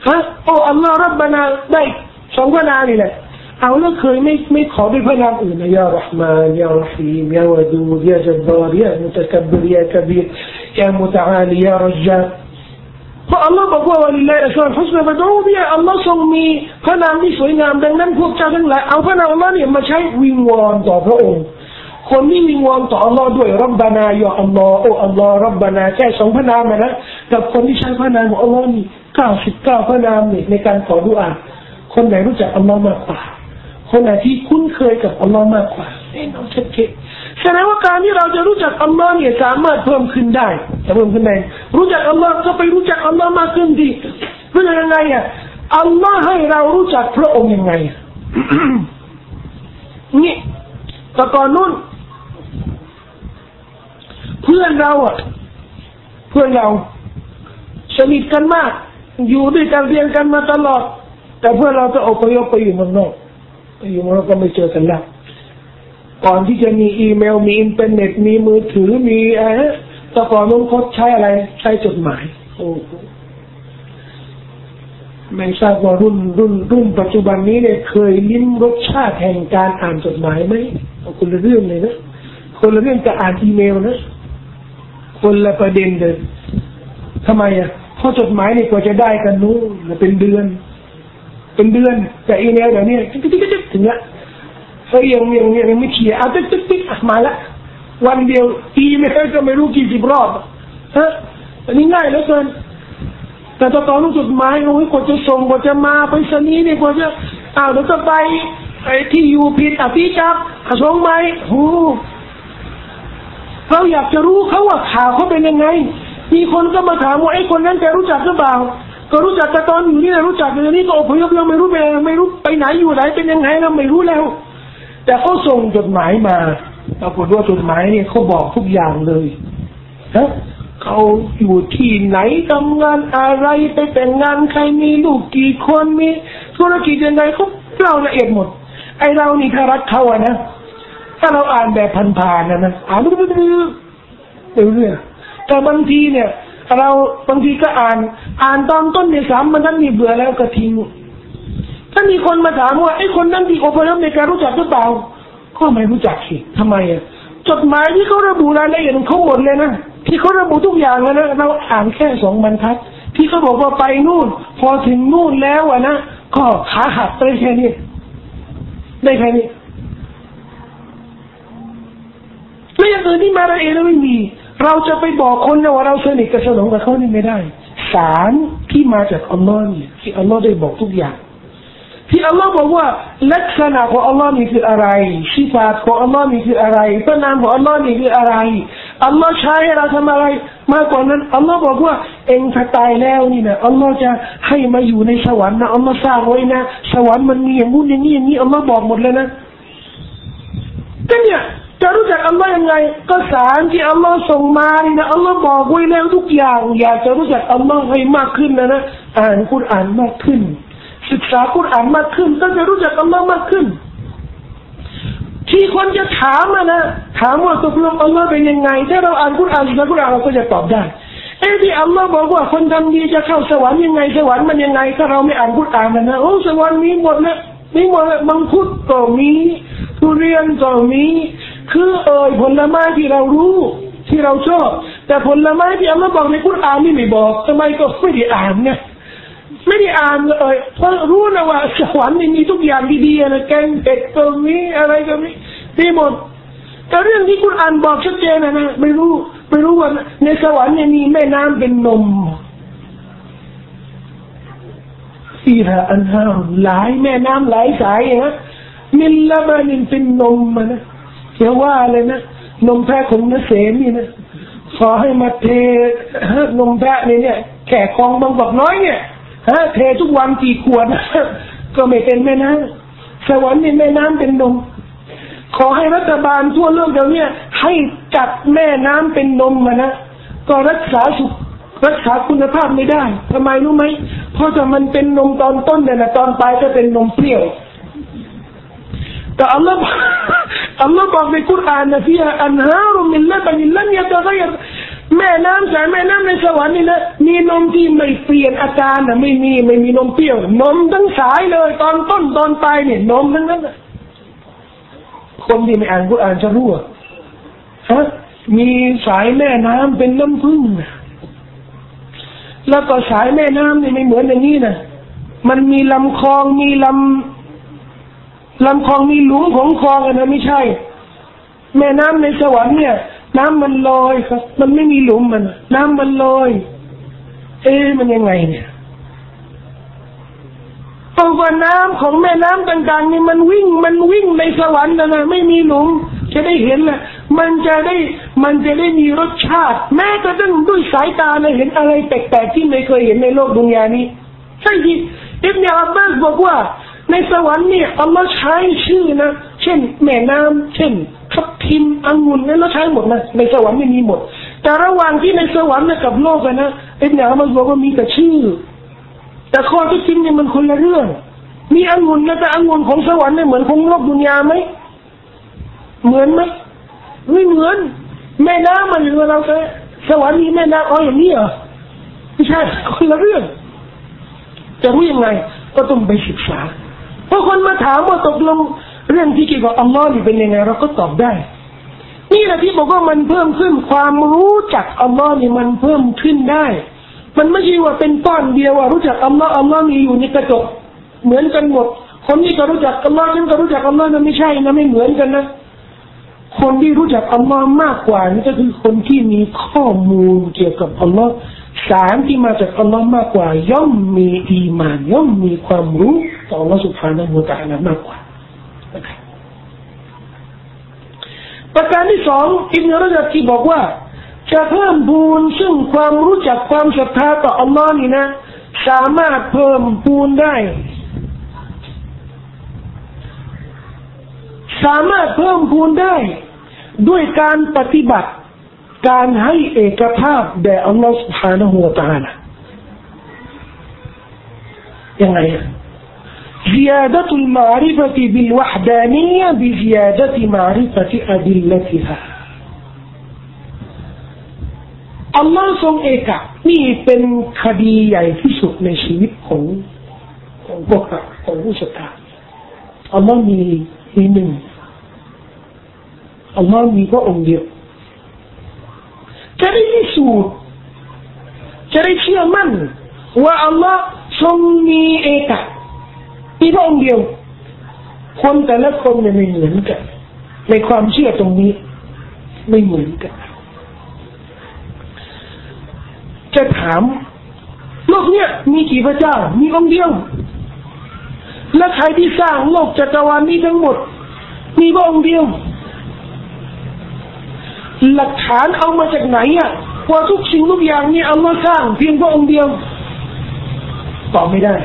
ฮะโอ้อัลลอฮ์รับบานาได้2พระนามนี่แหละเอาแล้วเคยไม่ขอด้วยพระนามอื่นนะยาเราะห์มานยารอฮีมยาวะดูดยาจับบาร์ยามุตะกับบรยากบีรยามุตะอาลียารจาเพราะอัลลอฮ์บอกว่าวะลิลลาฮิอัสมาอุลฮุสนาฟะดูบิฮาอัลลอฮ์ทรงมีพระนามที่สวยงามดังนั้นพวกเจ้าทั้งหลายเอาพระนามอัลลอฮ์เนี่ยมาใช้วิงวอนต่อพระองค์คนที่วิงวอนต่ออัลลอฮ์ด้วยรับบานายาอัลลอฮ์โอ้อัลลอฮ์รับบานาแค่2พระนามนะกับคนที่ใช้พระนามของอัลลอฮ์นี่99พระนามนี่ในการขอดุอาคนไหนรู้จักอัลลอฮ์มากกว่าคนไหนที่คุ้นเคยกับอัลลอฮ์มากกว่าแน่นอนชัดเจนแสดงว่าการที่เราจะรู้จักอัลลอฮ์เนี่ยสามารถเพิ่มขึ้นได้จะเพิ่มขึ้นได้รู้จักอัลลอฮ์ก็ไปรู้จักอัลลอฮ์มากขึ้นดิรู้จักยังไงอ่ะอัลลอฮ์ให้เรารู้จักพระองค์ยังไง นี่แต่ก่อนนู้นเพื่อนเราสนิทกันมากอยู่ด้วยกันเรียนกันมาตลอดแต่เพื่อนเราก็อพยพไปอยู่เมืองนอกอยู่เมืองนอกก็ไม่เจอกันแล้วก่อนที่จะมีอีเมลมีอินเทอร์เน็ตมีมือถือมีแต่ก่อนนู้นเขาใช้อะไรใช้จดหมายโอ้ไม่ทราบว่ารุ่นปัจจุบันนี้เนี่ยเคยลิ้มรสชาติแห่งการอ่านจดหมายไหมคนละเรื่องเลยนะคนละเรื่องกับอ่านอีเมลนะคนละประเด็นเลยทำไมอ่ะเพราะจดหมายเนี่ยกว่าจะได้กันนู้นเป็นเดือนแต่อีเมลเดี๋ยวนี้ถึงละเขายังไม่เขียนเอาติ๊กมาละวันเดียวอีเมลก็ไม่รู้กี่สิบรอบฮะอันนี้ง่ายเหลือเกินแต่ตอนจดหมายโอ้ยกว่าจะส่งกว่าจะมาไปสนีเนี่ยกว่าจะเดี๋ยวจะไปที่อยู่ผิดพี่จับส่งไหมโอ้เราอยากจะรู้เขาว่าข่าวเขาเป็นยังไงมีคนก็มาถามว่าไอ้คนนั้นแกรู้จักหรือเปล่าก็รู้จักแต่ตอนอยู่นี่รู้จักแต่นี้ก็อพยพแล้วไม่รู้ไปไหนอยู่ไหนเป็นยังไงเราไม่รู้แล้วแต่เขาส่งจดหมายมาปรากฏว่าจดหมายเนี่ยเขาบอกทุกอย่างเลยนะเขาอยู่ที่ไหนทำงานอะไรไปแต่งงานใครมีลูกกี่คนมีธุรกิจยังไงเขาเล่าละเอียดหมดไอ้เรานี่ถ้ารักเขาอะนะถ้าเราอ่านแบบผ่านๆนะอ่านไม่รู้เรื่องแต่บางทีเนี่ยเราบางทีก็อ่านตอนต้นเนี่ย3 บรรทัดนี่เบื่อแล้วก็ทิ้งถ้ามีคนมาถามว่าไอ้คนนั้นที่อพยพในการรู้จักหรือเปล่าก็ไม่รู้จักสิทำไมอ่ะจดหมายที่เขาระบุรายละเอียดเขาหมดเลยนะที่เขาระบุทุกอย่างเลยนะเราอ่านแค่2 บรรทัดที่เขาบอกว่าไปนู่นพอถึงนู่นแล้วอ่ะนะก็ขาหักไปแค่นี้ได้แค่นี้แล้วอย่างอื่นที่มารายละเอียดไม่มีเราจะไปบอกคนนะว่าเราสนิทกับสนองกับเขานี่ไม่ได้สารที่มาจากอัลลอฮ์เนี่ยที่อัลลอฮ์ได้บอกทุกอย่างที่อัลลอฮ์บอกว่าลักษณะของอัลลอฮ์นี่คืออะไรสิฟาตของอัลลอฮ์นี่คืออะไรพระนามของอัลลอฮ์นี่คืออะไรอัลลอฮ์ใช้เราทำอะไรมากกว่านั้นอัลลอฮ์บอกว่าเองถ้าตายแล้วนี่นะอัลลอฮ์จะให้มาอยู่ในสวรรค์นะอัลลอฮ์สร้างไว้นะสวรรค์มันมีอย่างนู้นอย่างนี้อัลลอฮ์บอกหมดเลยนะแต่เนี่ยจะรู้จักอัลลอฮ์ยังไงก็สารที่อัลลอฮ์ส่งมานี่นะอัลลอฮ์บอกไว้แล้วทุกอย่างอยากจะรู้จักอัลลอฮ์ให้มากขึ้นนะอ่านกุรอานมากขึ้นศึกษากุรอานมากขึ้นก็จะรู้จักอัลลอฮ์มากขึ้นที่คนจะถามนะถามว่าตกลงอัลลอฮ์เป็นยังไงถ้าเราอ่านกุรอานศึกษากุรอานเราก็จะตอบได้ที่อัลลอฮ์บอกว่าคนทำดีจะเข้าสวรรค์ยังไงสวรรค์มันยังไงถ้าเราไม่อ่านกุรอานนะโอ้สวรรค์มีหมดเลยมีหมดเลยมังคุดก็มีทุเรียนก็มีคือผลไม้ที่เรารู้ที่เราชอบแต่ผลไม้ที่อัลลอฮ์บอกในกุรอานนี่ไม่บอกทำไมก็ไม่ได้อ่านไงไม่ได้อ่านเลยเพราะรู้นะว่าสวรรค์มีทุกอย่างดีๆนะแกงเผ็ดก็มีอะไรก็มีหมดแต่เรื่องที่กุรอานบอกชัดเจนนะไม่รู้ว่าในสวรรค์มีแม่น้ำเป็นนมฟีฮาอันฮาหลายแม่น้ำหลายสายนะมิลลาบานินเป็นนมนะเดี๋ยวว่าเลยนะนมแพะของนักเสนี่นะขอให้มาเทนมแพะเนี่ยแขกของบางบอกน้อยเนี่ยเททุกวันกี่ขวดก็ไม่เป็นแม่น้ำสวรรค์มีแม่น้ำเป็นนมขอให้รัฐบาลทั่วโลกเดี๋ยวนี้ให้จัดแม่น้ำเป็นนมนะก็รักษาคุณภาพไม่ได้ทำไมรู้ไหมเพราะถ้ามันเป็นนมตอนต้นเนี่ยนะตอนปลายจะเป็นนมเปรี้ยวแต่อัลลอฮ์บอกในกุรอานนะฟีฮาอันฮารุมินละบันินลัมยะตะฆัยรแม่น้ำจากแม่น้ำในสวรรค์นี่นะมีนมที่ไม่เปลี่ยนอาการนะไม่มีนมเปรี้ยวนมทั้งสายเลยตอนต้นตอนปลายเนี่ยนมทั้งนั้นนะคนที่ไม่อ่านกุรอานจะรู้ฮะมีสายแม่น้ำเป็นน้ำผึ้งนะแล้วก็สายแม่น้ำนี่ไม่เหมือนอย่างนี้นะมันมีลำคลองมีลำคลองมีหลุมของคลองนะไม่ใช่แม่น้ำในสวรรค์เนี่ยน้ำมันลอยครับมันไม่มีหลุมมันน้ำมันลอยมันยังไงเนี่ยเพราะว่าน้ำของแม่น้ำต่างๆนี่มันวิ่งในสวรรค์นะไม่มีหลุมจะได้เห็นแหละมันจะได้มีรสชาติแม้กระทั่งด้วยสายตาเนี่ยเห็นอะไรแปลกๆที่ไม่เคยเห็นในโลกดุนยานี้ใช่ที่อิบนุอับบาสบอกว่าในสวรรค์เนี่ยอัลลอฮ์ใช้ชื่อนะเช่นแม่น้ำเช่นทับทิมองุ่นเนี่ยเราใช้หมดนะในสวรรค์ไม่มีหมดแต่ระหว่างที่ในสวรรค์กับโลกนะอิบนุอับบาสบอกว่ามีแต่ชื่อแต่ข้อที่จริงเนี่ยมันคนละเรื่องมีองุ่นนะแต่องุ่นของสวรรค์เนี่ยเหมือนของโลกดุนยาไหมเหมือนไหมไม่เหมือนแม่น้ำมันอยู่เราแต่สวรรค์มีแม่น้ำอย่างนี้เหรอไม่ใช่คนละเรื่องจะรู้ยังไงก็ต้องไปศึกษาพอคนมาถามว่าตกลงเรื่องที่เกี่ยวกับอัลลอฮ์นี่เป็นยังไงเราก็ตอบได้นี่แหละที่บอกว่ามันเพิ่มขึ้นความรู้จักอัลลอฮ์นี่มันเพิ่มขึ้นได้มันไม่ใช่ว่าเป็นก้อนเดียวว่ารู้จักอัลลอฮ์มีอยู่ในกระจกเหมือนกันหมดคนที่ก็รู้จักอัลลอฮ์ฉันก็รู้จักอัลลอฮ์นั่นไม่ใช่นะไม่เหมือนกันนะคนที่รู้จักอัลลอฮ์มากกว่านี่ก็คือคนที่มีข้อมูลเกี่ยวกับอัลลอฮ์สารที่มาจากอัลลอฮ์มากกว่าย่อมมีอีหม่านย่อมมีความรู้ต่ออัลลอฮ์ سبحانه และ تعالى มากกว่าประการที่สองอิบนุระญับที่บอกว่าจะเพิ่มพูนซึ่งความรู้จักความศรัทธาต่ออัลลอฮ์นี่นะสามารถเพิ่มพูนได้ด้วยการปฏิบัติการให้เอกภาพแด่อัลลอฮ์ سبحانه และ تعالى ยังไงزيادة المعرفة بالوحدانية بزيادة معرفة أدلتها อัลลอฮ์ทรงเอกะนี่เป็นคดีใหญ่ที่สุดในชีวิตของพวกเราของผู้ศรัทธาอัลลอฮ์มีหนึ่งอัลลอฮ์มีพระองค์เดียวจะได้พิสูจน์จะได้เชื่อมั่นว่าอัลลอฮ์ทรงมีเอกะมีพระองค์เดียวคนแต่ละคนไม่เหมือนกันในความเชื่อตรงนี้ไม่เหมือนกันจะถามโลกเนี้ยมีกี่พระเจ้ามีองค์เดียวและใครที่สร้างโลกจักรวาลนี้ทั้งหมดมีพระองค์เดียวหลักฐานเอามาจากไหนอ่ะว่าทุกสิ่งทุกอย่างนี่อัลลอฮ์สร้างเพียงพระองค์เดียวตอบไม่ได้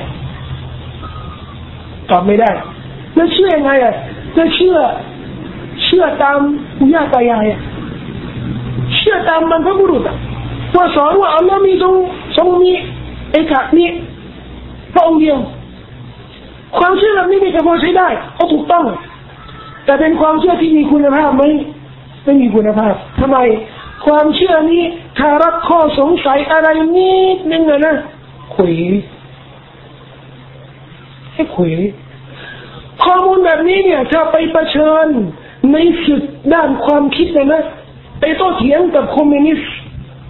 แล้วเชื่อยังไงอ่ะจะเชื่อตามปู่ย่าตายายอ่ะเชื่อตามบรรพบุรุษอ่ะว่าสอนว่าอัลลอฮ์มีทรงมีเอกะนี้พระองค์เดียวความเชื่อแบบนี้ไม่พอใช้ได้ก็ถูกต้องแต่เป็นความเชื่อที่มีคุณภาพไหมไม่มีคุณภาพทำไมความเชื่อนี้ถ้ารับข้อสงสัยอะไรนิดนึงนะขุยข้อมูลแบบนี้เนี่ยถ้าไปเผชิญในศึกด้านความคิดนะไปโต้เถียงกับคอมมิวนิสต์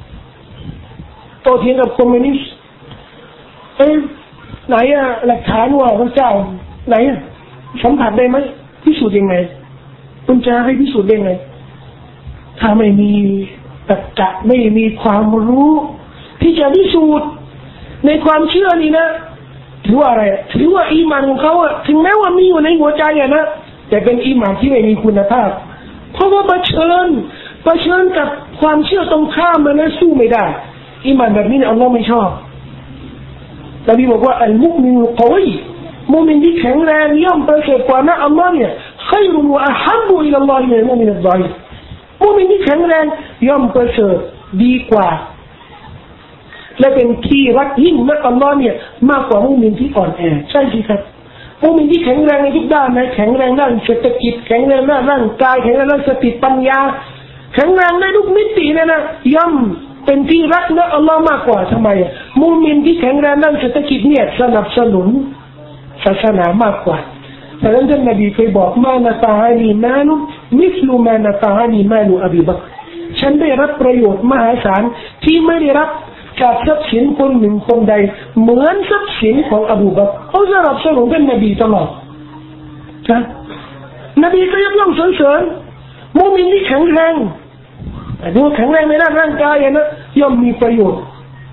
ไหนอะหลักฐานว่าพระเจ้าไหนอะสัมผัสได้ไหมพิสูจน์ยังไงคุณจะให้พิสูจน์ได้ไงถ้าไม่มีตรรกะไม่มีความรู้ที่จะพิสูจน์ในความเชื่อนี่นะถือว่าอะไรถือว่าอีหม่านของเขาอะถึงแม้ว่ามีอยู่ในหัวใจอะนะแต่เป็นอีหม่านที่ไม่มีคุณภาพเพราะว่าเผชิญกับความเชื่อตรงข้ามมันแล้วสู้ไม่ได้อีหม่านแบบนี้อัลลอฮ์ไม่ชอบนบีบอกว่าอัลมุมินุกวีมุมินที่แข็งแรงย่อมประเสริฐกว่านะอัลลอฮ์เนี่ยขัยรุนวะอะฮับบุอิลลัลลอฮิมินมุมินอัลฎออีฟมุมินที่แข็งแรงย่อมประเสริฐดีกว่าและเป็นที่รักยิ่งนักอัลลอฮ์เนี่ยมากกว่ามุมินที่อ่อนแอใช่สิครับมุมินที่แข็งแรงในทุกด้านนะแข็งแรงด้านเศรษฐกิจแข็งแรงด้านร่างกายแข็งแรงด้านสติปัญญาแข็งแรงในทุกมิติเนี่ยนะย่อมเป็นที่รักและอัลลอฮ์มากกว่าทำไมมุมินที่แข็งแรงด้านเศรษฐกิจเนี่ยสนับสนุนศาสนามากกว่าแต่ท่านนบีเคยบอกมานะตาฮานีมาลุมิสลุมานะตาฮานีมาลุอบีบักรฉันได้รับประโยชน์มหาศาลที่ไม่ได้รับจากทรัพย์สินคนหนึ่งคนใดเหมือนทรัพย์สินของอบูบักรเขาสนับสนุนท่านนบีตลอดนะนบีก็ยกย่องสรรเสริญมุมินที่แข็งแรงดูแข็งแรงในด้านร่างกายนะย่อมมีประโยชน์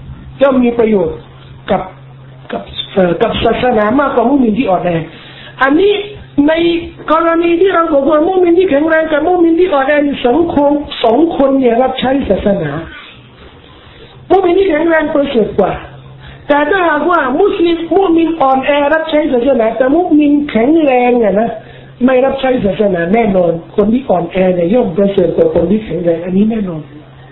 กับศาสนามากกว่ามุมินที่อ่อนแออันนี้ในกรณีที่เราบอกว่ามุมินที่แข็งแรงกับมุมินที่อ่อนแอสองคนเนี่ยรับใช้ศาสนามุมินที่แข็งแรงประเสริฐกว่าแต่ถ้าหากว่ามุมินอ่อนแอรับใช้ศาสนาแต่มุมินแข็งแรงนะไม่รับใช้ศาสนาแน่นอนคนที่อ่อนแอเนี่ยย่อมประเสริฐกว่าคนที่แข็งแรงอันนี้แน่นอน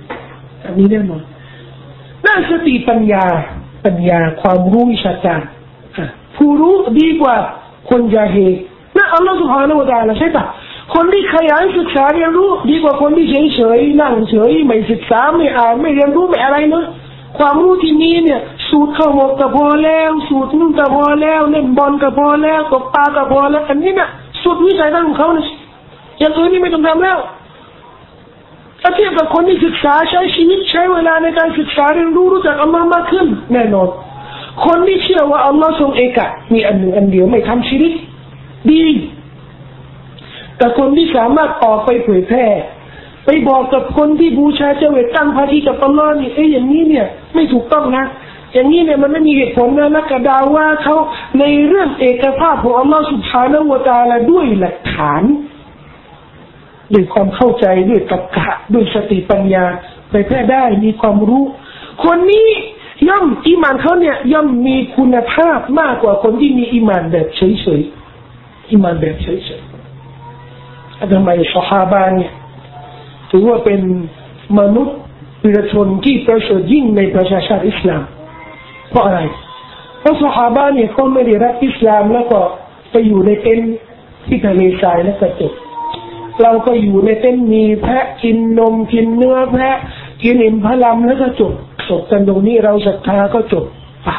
ด้านสติปัญญาความรู้วิชาการผู้รู้ดีกว่าคนยาเฮนะอัลลอฮฺ سبحانه และ تعالى ใช่ปะคนที่ขยันศึกษาเรียนรู้ดีกว่าคนที่เฉยๆนั่งเฉยไม่ศึกษาไม่อ่านไม่เรียนรู้ไม่อะไรเลยความรู้ที่มีเนี่ยสูตรเข้าหมดก็พอแล้วสูตรนู่นก็พอแล้วเล่นบอลก็พอแล้วตกปลาก็พอแล้วอันนี้น่ะสูตรวิสัยทัศน์ของเขาเนี่ยอย่างอื่นนี่ไม่ต้องทำแล้วถ้าเทียบกับคนที่ศึกษาใช้ชีวิตใช้เวลาในการศึกษาเรียนรู้รู้จักอัลลอฮ์มากขึ้นแน่นอนคนที่เชื่อว่าอัลลอฮ์ทรงเอกะมีอันหนึ่งอันเดียวไม่ทำชิริกดีแต่คนที่สามารถออกไปเผยแพร่ไปบอกกับคนที่บูชาเจวิตตั้งภาคีกับอัลลอฮ์นี่อย่างนี้เนี่ยไม่ถูกต้องนะอย่างนี้เนี่ยมันไม่มีเหตุผลนะนักกระดาว่าเขาในเรื่องเอกภาพของอัลลอฮ์ซุบฮานะฮูวะตะอาลาด้วยหลักฐานด้วยความเข้าใจด้วยตรรกะด้วยสติปัญญาเผยแพร่ได้มีความรู้คนนี้ย่อมอีหม่านเขาเนี่ยย่อมมีคุณภาพมากกว่าคนที่มีอีหม่านแบบเฉยๆอีหม่านแบบเฉยๆทำไมซอฮาบะห์เนี่ยถือว่าเป็นมนุษย์วีรชนที่ประเสริฐยิ่งในประชาชาติอิสลามเพราะอะไรเพราะซอฮาบะห์เนี่ยเขาไม่ได้รับอิสลามแล้วก็ไปอยู่ในเต็นท์ที่ทะเลทรายแล้วก็จบเราก็อยู่ในเต็นท์มีแพะกินนมกินเนื้อแพะกินอิ่มพลัมแล้วก็จบกันตรงนี้เราศรัทธาก็จบ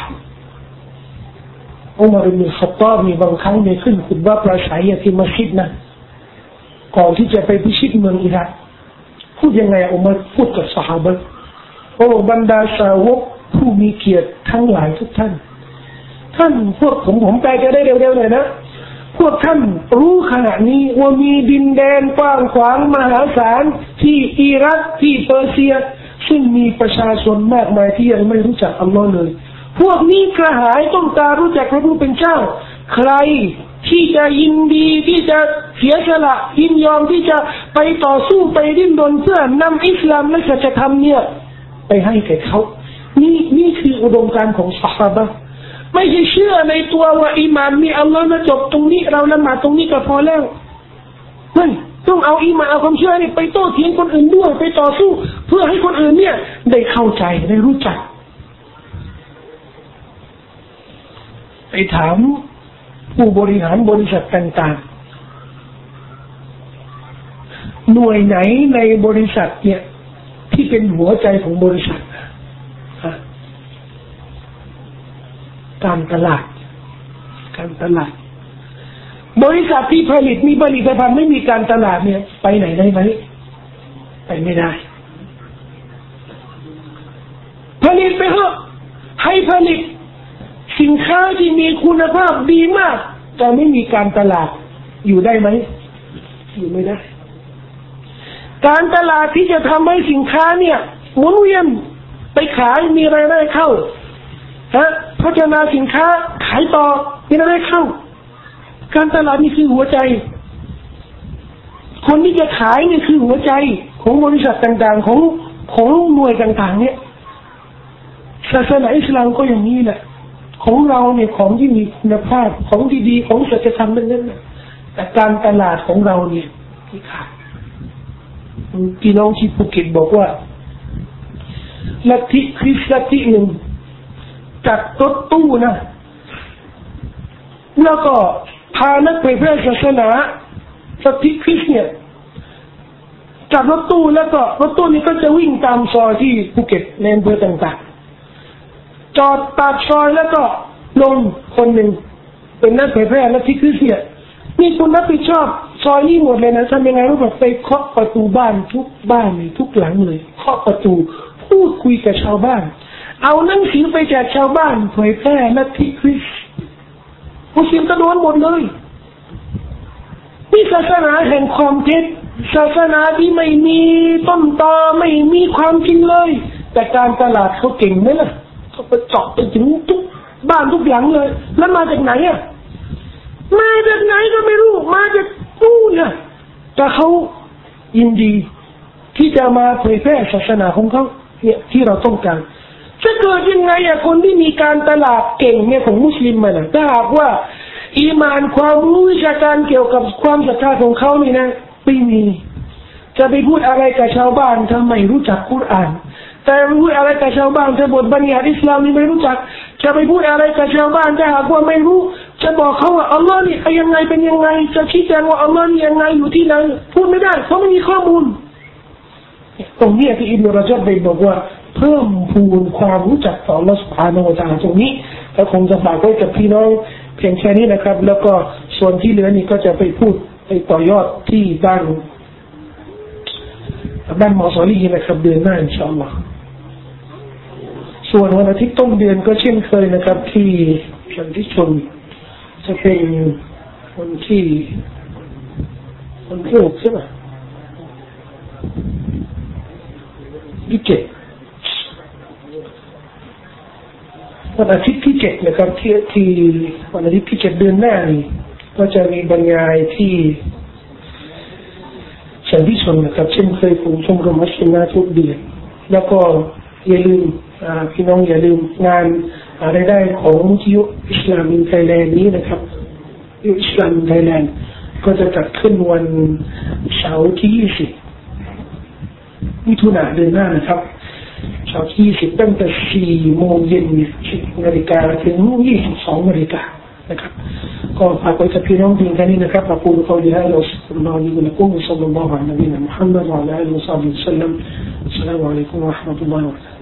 อุมัร อิบนุ ค็อฏฏอบมีบางครั้งเนี่ยขึ้นขุตบะห์ปราศัยที่มัสยิดนะก่อนที่จะไปพิชิตเมืองอิรักพูดยังไงอุมัรพูดกับซอฮาบะห์โอ้บรรดาสาวกผู้มีเกียรติทั้งหลายทุกท่านพวกผมแปลจะได้เร็วๆหน่อยนะพวกท่านรู้ขณะนี้ว่ามีดินแดนกว้างขวางมหาศาลที่อิรักที่เปอร์เซียซึ่งมีประชาชนมากมายที่ยังไม่รู้จักอัลลอฮ์เลยพวกนี้กระหายต้องการรู้จักพระผู้เป็นเจ้าใครที่จะยินดีที่จะเสียสละยินยอมที่จะไปต่อสู้ไปดิ้นรนเพื่อนำอิสลามและสัจธรรมเนี่ยไปให้แก่เขานี่คืออุดมการณ์ของซอฮาบะห์ไม่ใช่เชื่อในตัวว่าอีหม่านมีอัลลอฮ์มาจบตรงนี้เราละหมาดตรงนี้ก็พอแล้วไม่ต้องเอาอีหม่านเอาความเชื่อนี่ไปโต้เถียงคนอื่นด้วยไปต่อสู้เพื่อให้คนอื่นเนี่ยได้เข้าใจได้รู้จักไปถามผู้บริหารบริษัทต่างๆหน่วยไหนในบริษัทเนี่ยที่เป็นหัวใจของบริษัทการตลาดบริษัทที่มีผลิตภัณฑ์ไม่มีการตลาดเนี่ยไปไหนได้ไหมไปไม่ได้ผลิตไปเถอะให้ผลิตสินค้าที่มีคุณภาพดีมากแต่ไม่มีการตลาดอยู่ได้ไหมอยู่ไม่ได้การตลาดที่จะทำให้สินค้าเนี่ยหมุนเวียนไปขายมีรายได้เข้าพัฒนาสินค้าขายต่อมีรายได้เข้าการตลาดนี่คือหัวใจคนที่จะขายนี่คือหัวใจของบริษัทต่างๆของหน่วยต่างๆเนี่ยศาสนาอิสลามก็อย่างนี้แหละของเราเนี่ยของที่มีคุณภาพของดีๆของสัจธรรมนั่นน่ะแต่การตลาดของเราเนี่ยที่ขาดพี่น้องที่ภูเก็ตบอกว่าลัทธิคริสต์ลัทธิหนึ่งจัดรถตู้นะแล้วก็พานักเผยแพร่ศาสนาลัทธิคริสต์เนี่ยจับรถตู้แล้วก็รถตู้นี้ก็จะวิ่งตามซอยที่ภูเก็ตในอำเภอต่างๆจอดปากซอยแล้วก็ลงคนหนึ่งเป็นนักเผยแพร่และที่คือเสียมีคนรับผิดชอบซอยนี้หมดเลยนะทำยังไงรู้แบบไปเคาะประตูบ้านทุกบ้านเลยทุกหลังเลยเคาะประตูพูดคุยกับชาวบ้านเอาหนังสือไปแจกชาวบ้านเผยแพร่และที่คือมุสลิมก็โดนหมดเลยนี่ศาสนาแห่งความเท็จศาสนาที่ไม่มีต้นตอไม่มีความจริงเลยแต่การตลาดเขาเก่งไหมล่ะเขาไปเจาะไปถึงทุกบ้านทุกหลังเลยแล้วมาจากไหนอ่ะมาจากไหนก็ไม่รู้มาจากตู้เนี่ยแต่เขายินดีที่จะมาเผยแพร่ศาสนาของเขาเนี่ยที่เราต้องการจะเกิดยังไงอะคนที่มีการตลาดเก่งเนี่ยของมุสลิมมันนะถ้าหากว่าอีมานความรู้วิชาการเกี่ยวกับความศรัทธาของเขานี่นะไม่มีจะไปพูดอะไรกับชาวบ้านถ้าไม่รู้จักกุรอานแต่พูดอะไรกับชาวบ้านถ้าบทบัญญัติอิสลามนี่ไม่รู้จักจะไปพูดอะไรกับชาวบ้านถ้าหากว่าไม่รู้จะบอกเขาว่าอัลลอฮ์นี่ยังไงเป็นยังไงจะชี้แจงว่าอัลลอฮ์นี่ยังไงอยู่ที่ไหนพูดไม่ได้เพราะไม่มีข้อมูลตรงนี้ที่อิบนุรอญับได้บอกว่าเพิ่มพูนความรู้จักต่ออัลลอฮ์ سبحانه และ تعالى ตรงนี้แล้วคงจะฝากไว้กับพี่น้องเพียงแค่นี้นะครับแล้วก็ส่วนที่เหลือนี่ก็จะไปพูดไปต่อยอดที่บ้านหมอซอลีนะครับเดือนหน้าอินชาอัลลอฮ์ส่วนวันอาทิตย์ต้นเดือนก็เช่นเคยนะครับที่ชันทิชนจะเป็นวันที่6ใช่ไหม27วันอาทิตย์ที่7นะครับที่วันอาทิตย์ที่7เดือนหน้านี่ก็จะมีบรรยายที่ชันทิชนนะครับเช่นเคยผมชมรมมัสยิดนาทุกเดือนแล้วก็อย่าลืมพี่น้องอย่าลืมงานรายได้ของมุทิยุอิสลามอินไทยแลนด์นี้นะครับอิสลามอินไทยแลนด์ก็จะจัดขึ้นวันเสาร์ที่20มิถุนายนเดือนหน้านะครับเสาร์ที่20ตั้งแต่4 โมงเย็น10 นาฬิกาถึง22 นาฬิกานะครับก็ฝากไว้กับพี่น้องเพียงแค่นี้นะครับขอบคุณเขาดีให้เราสุขภาพดีและกุ้งصلى الله على نبينا محمد وعلى آله وصحبه وسلم السلام عليكم ورحمة الله وبركاته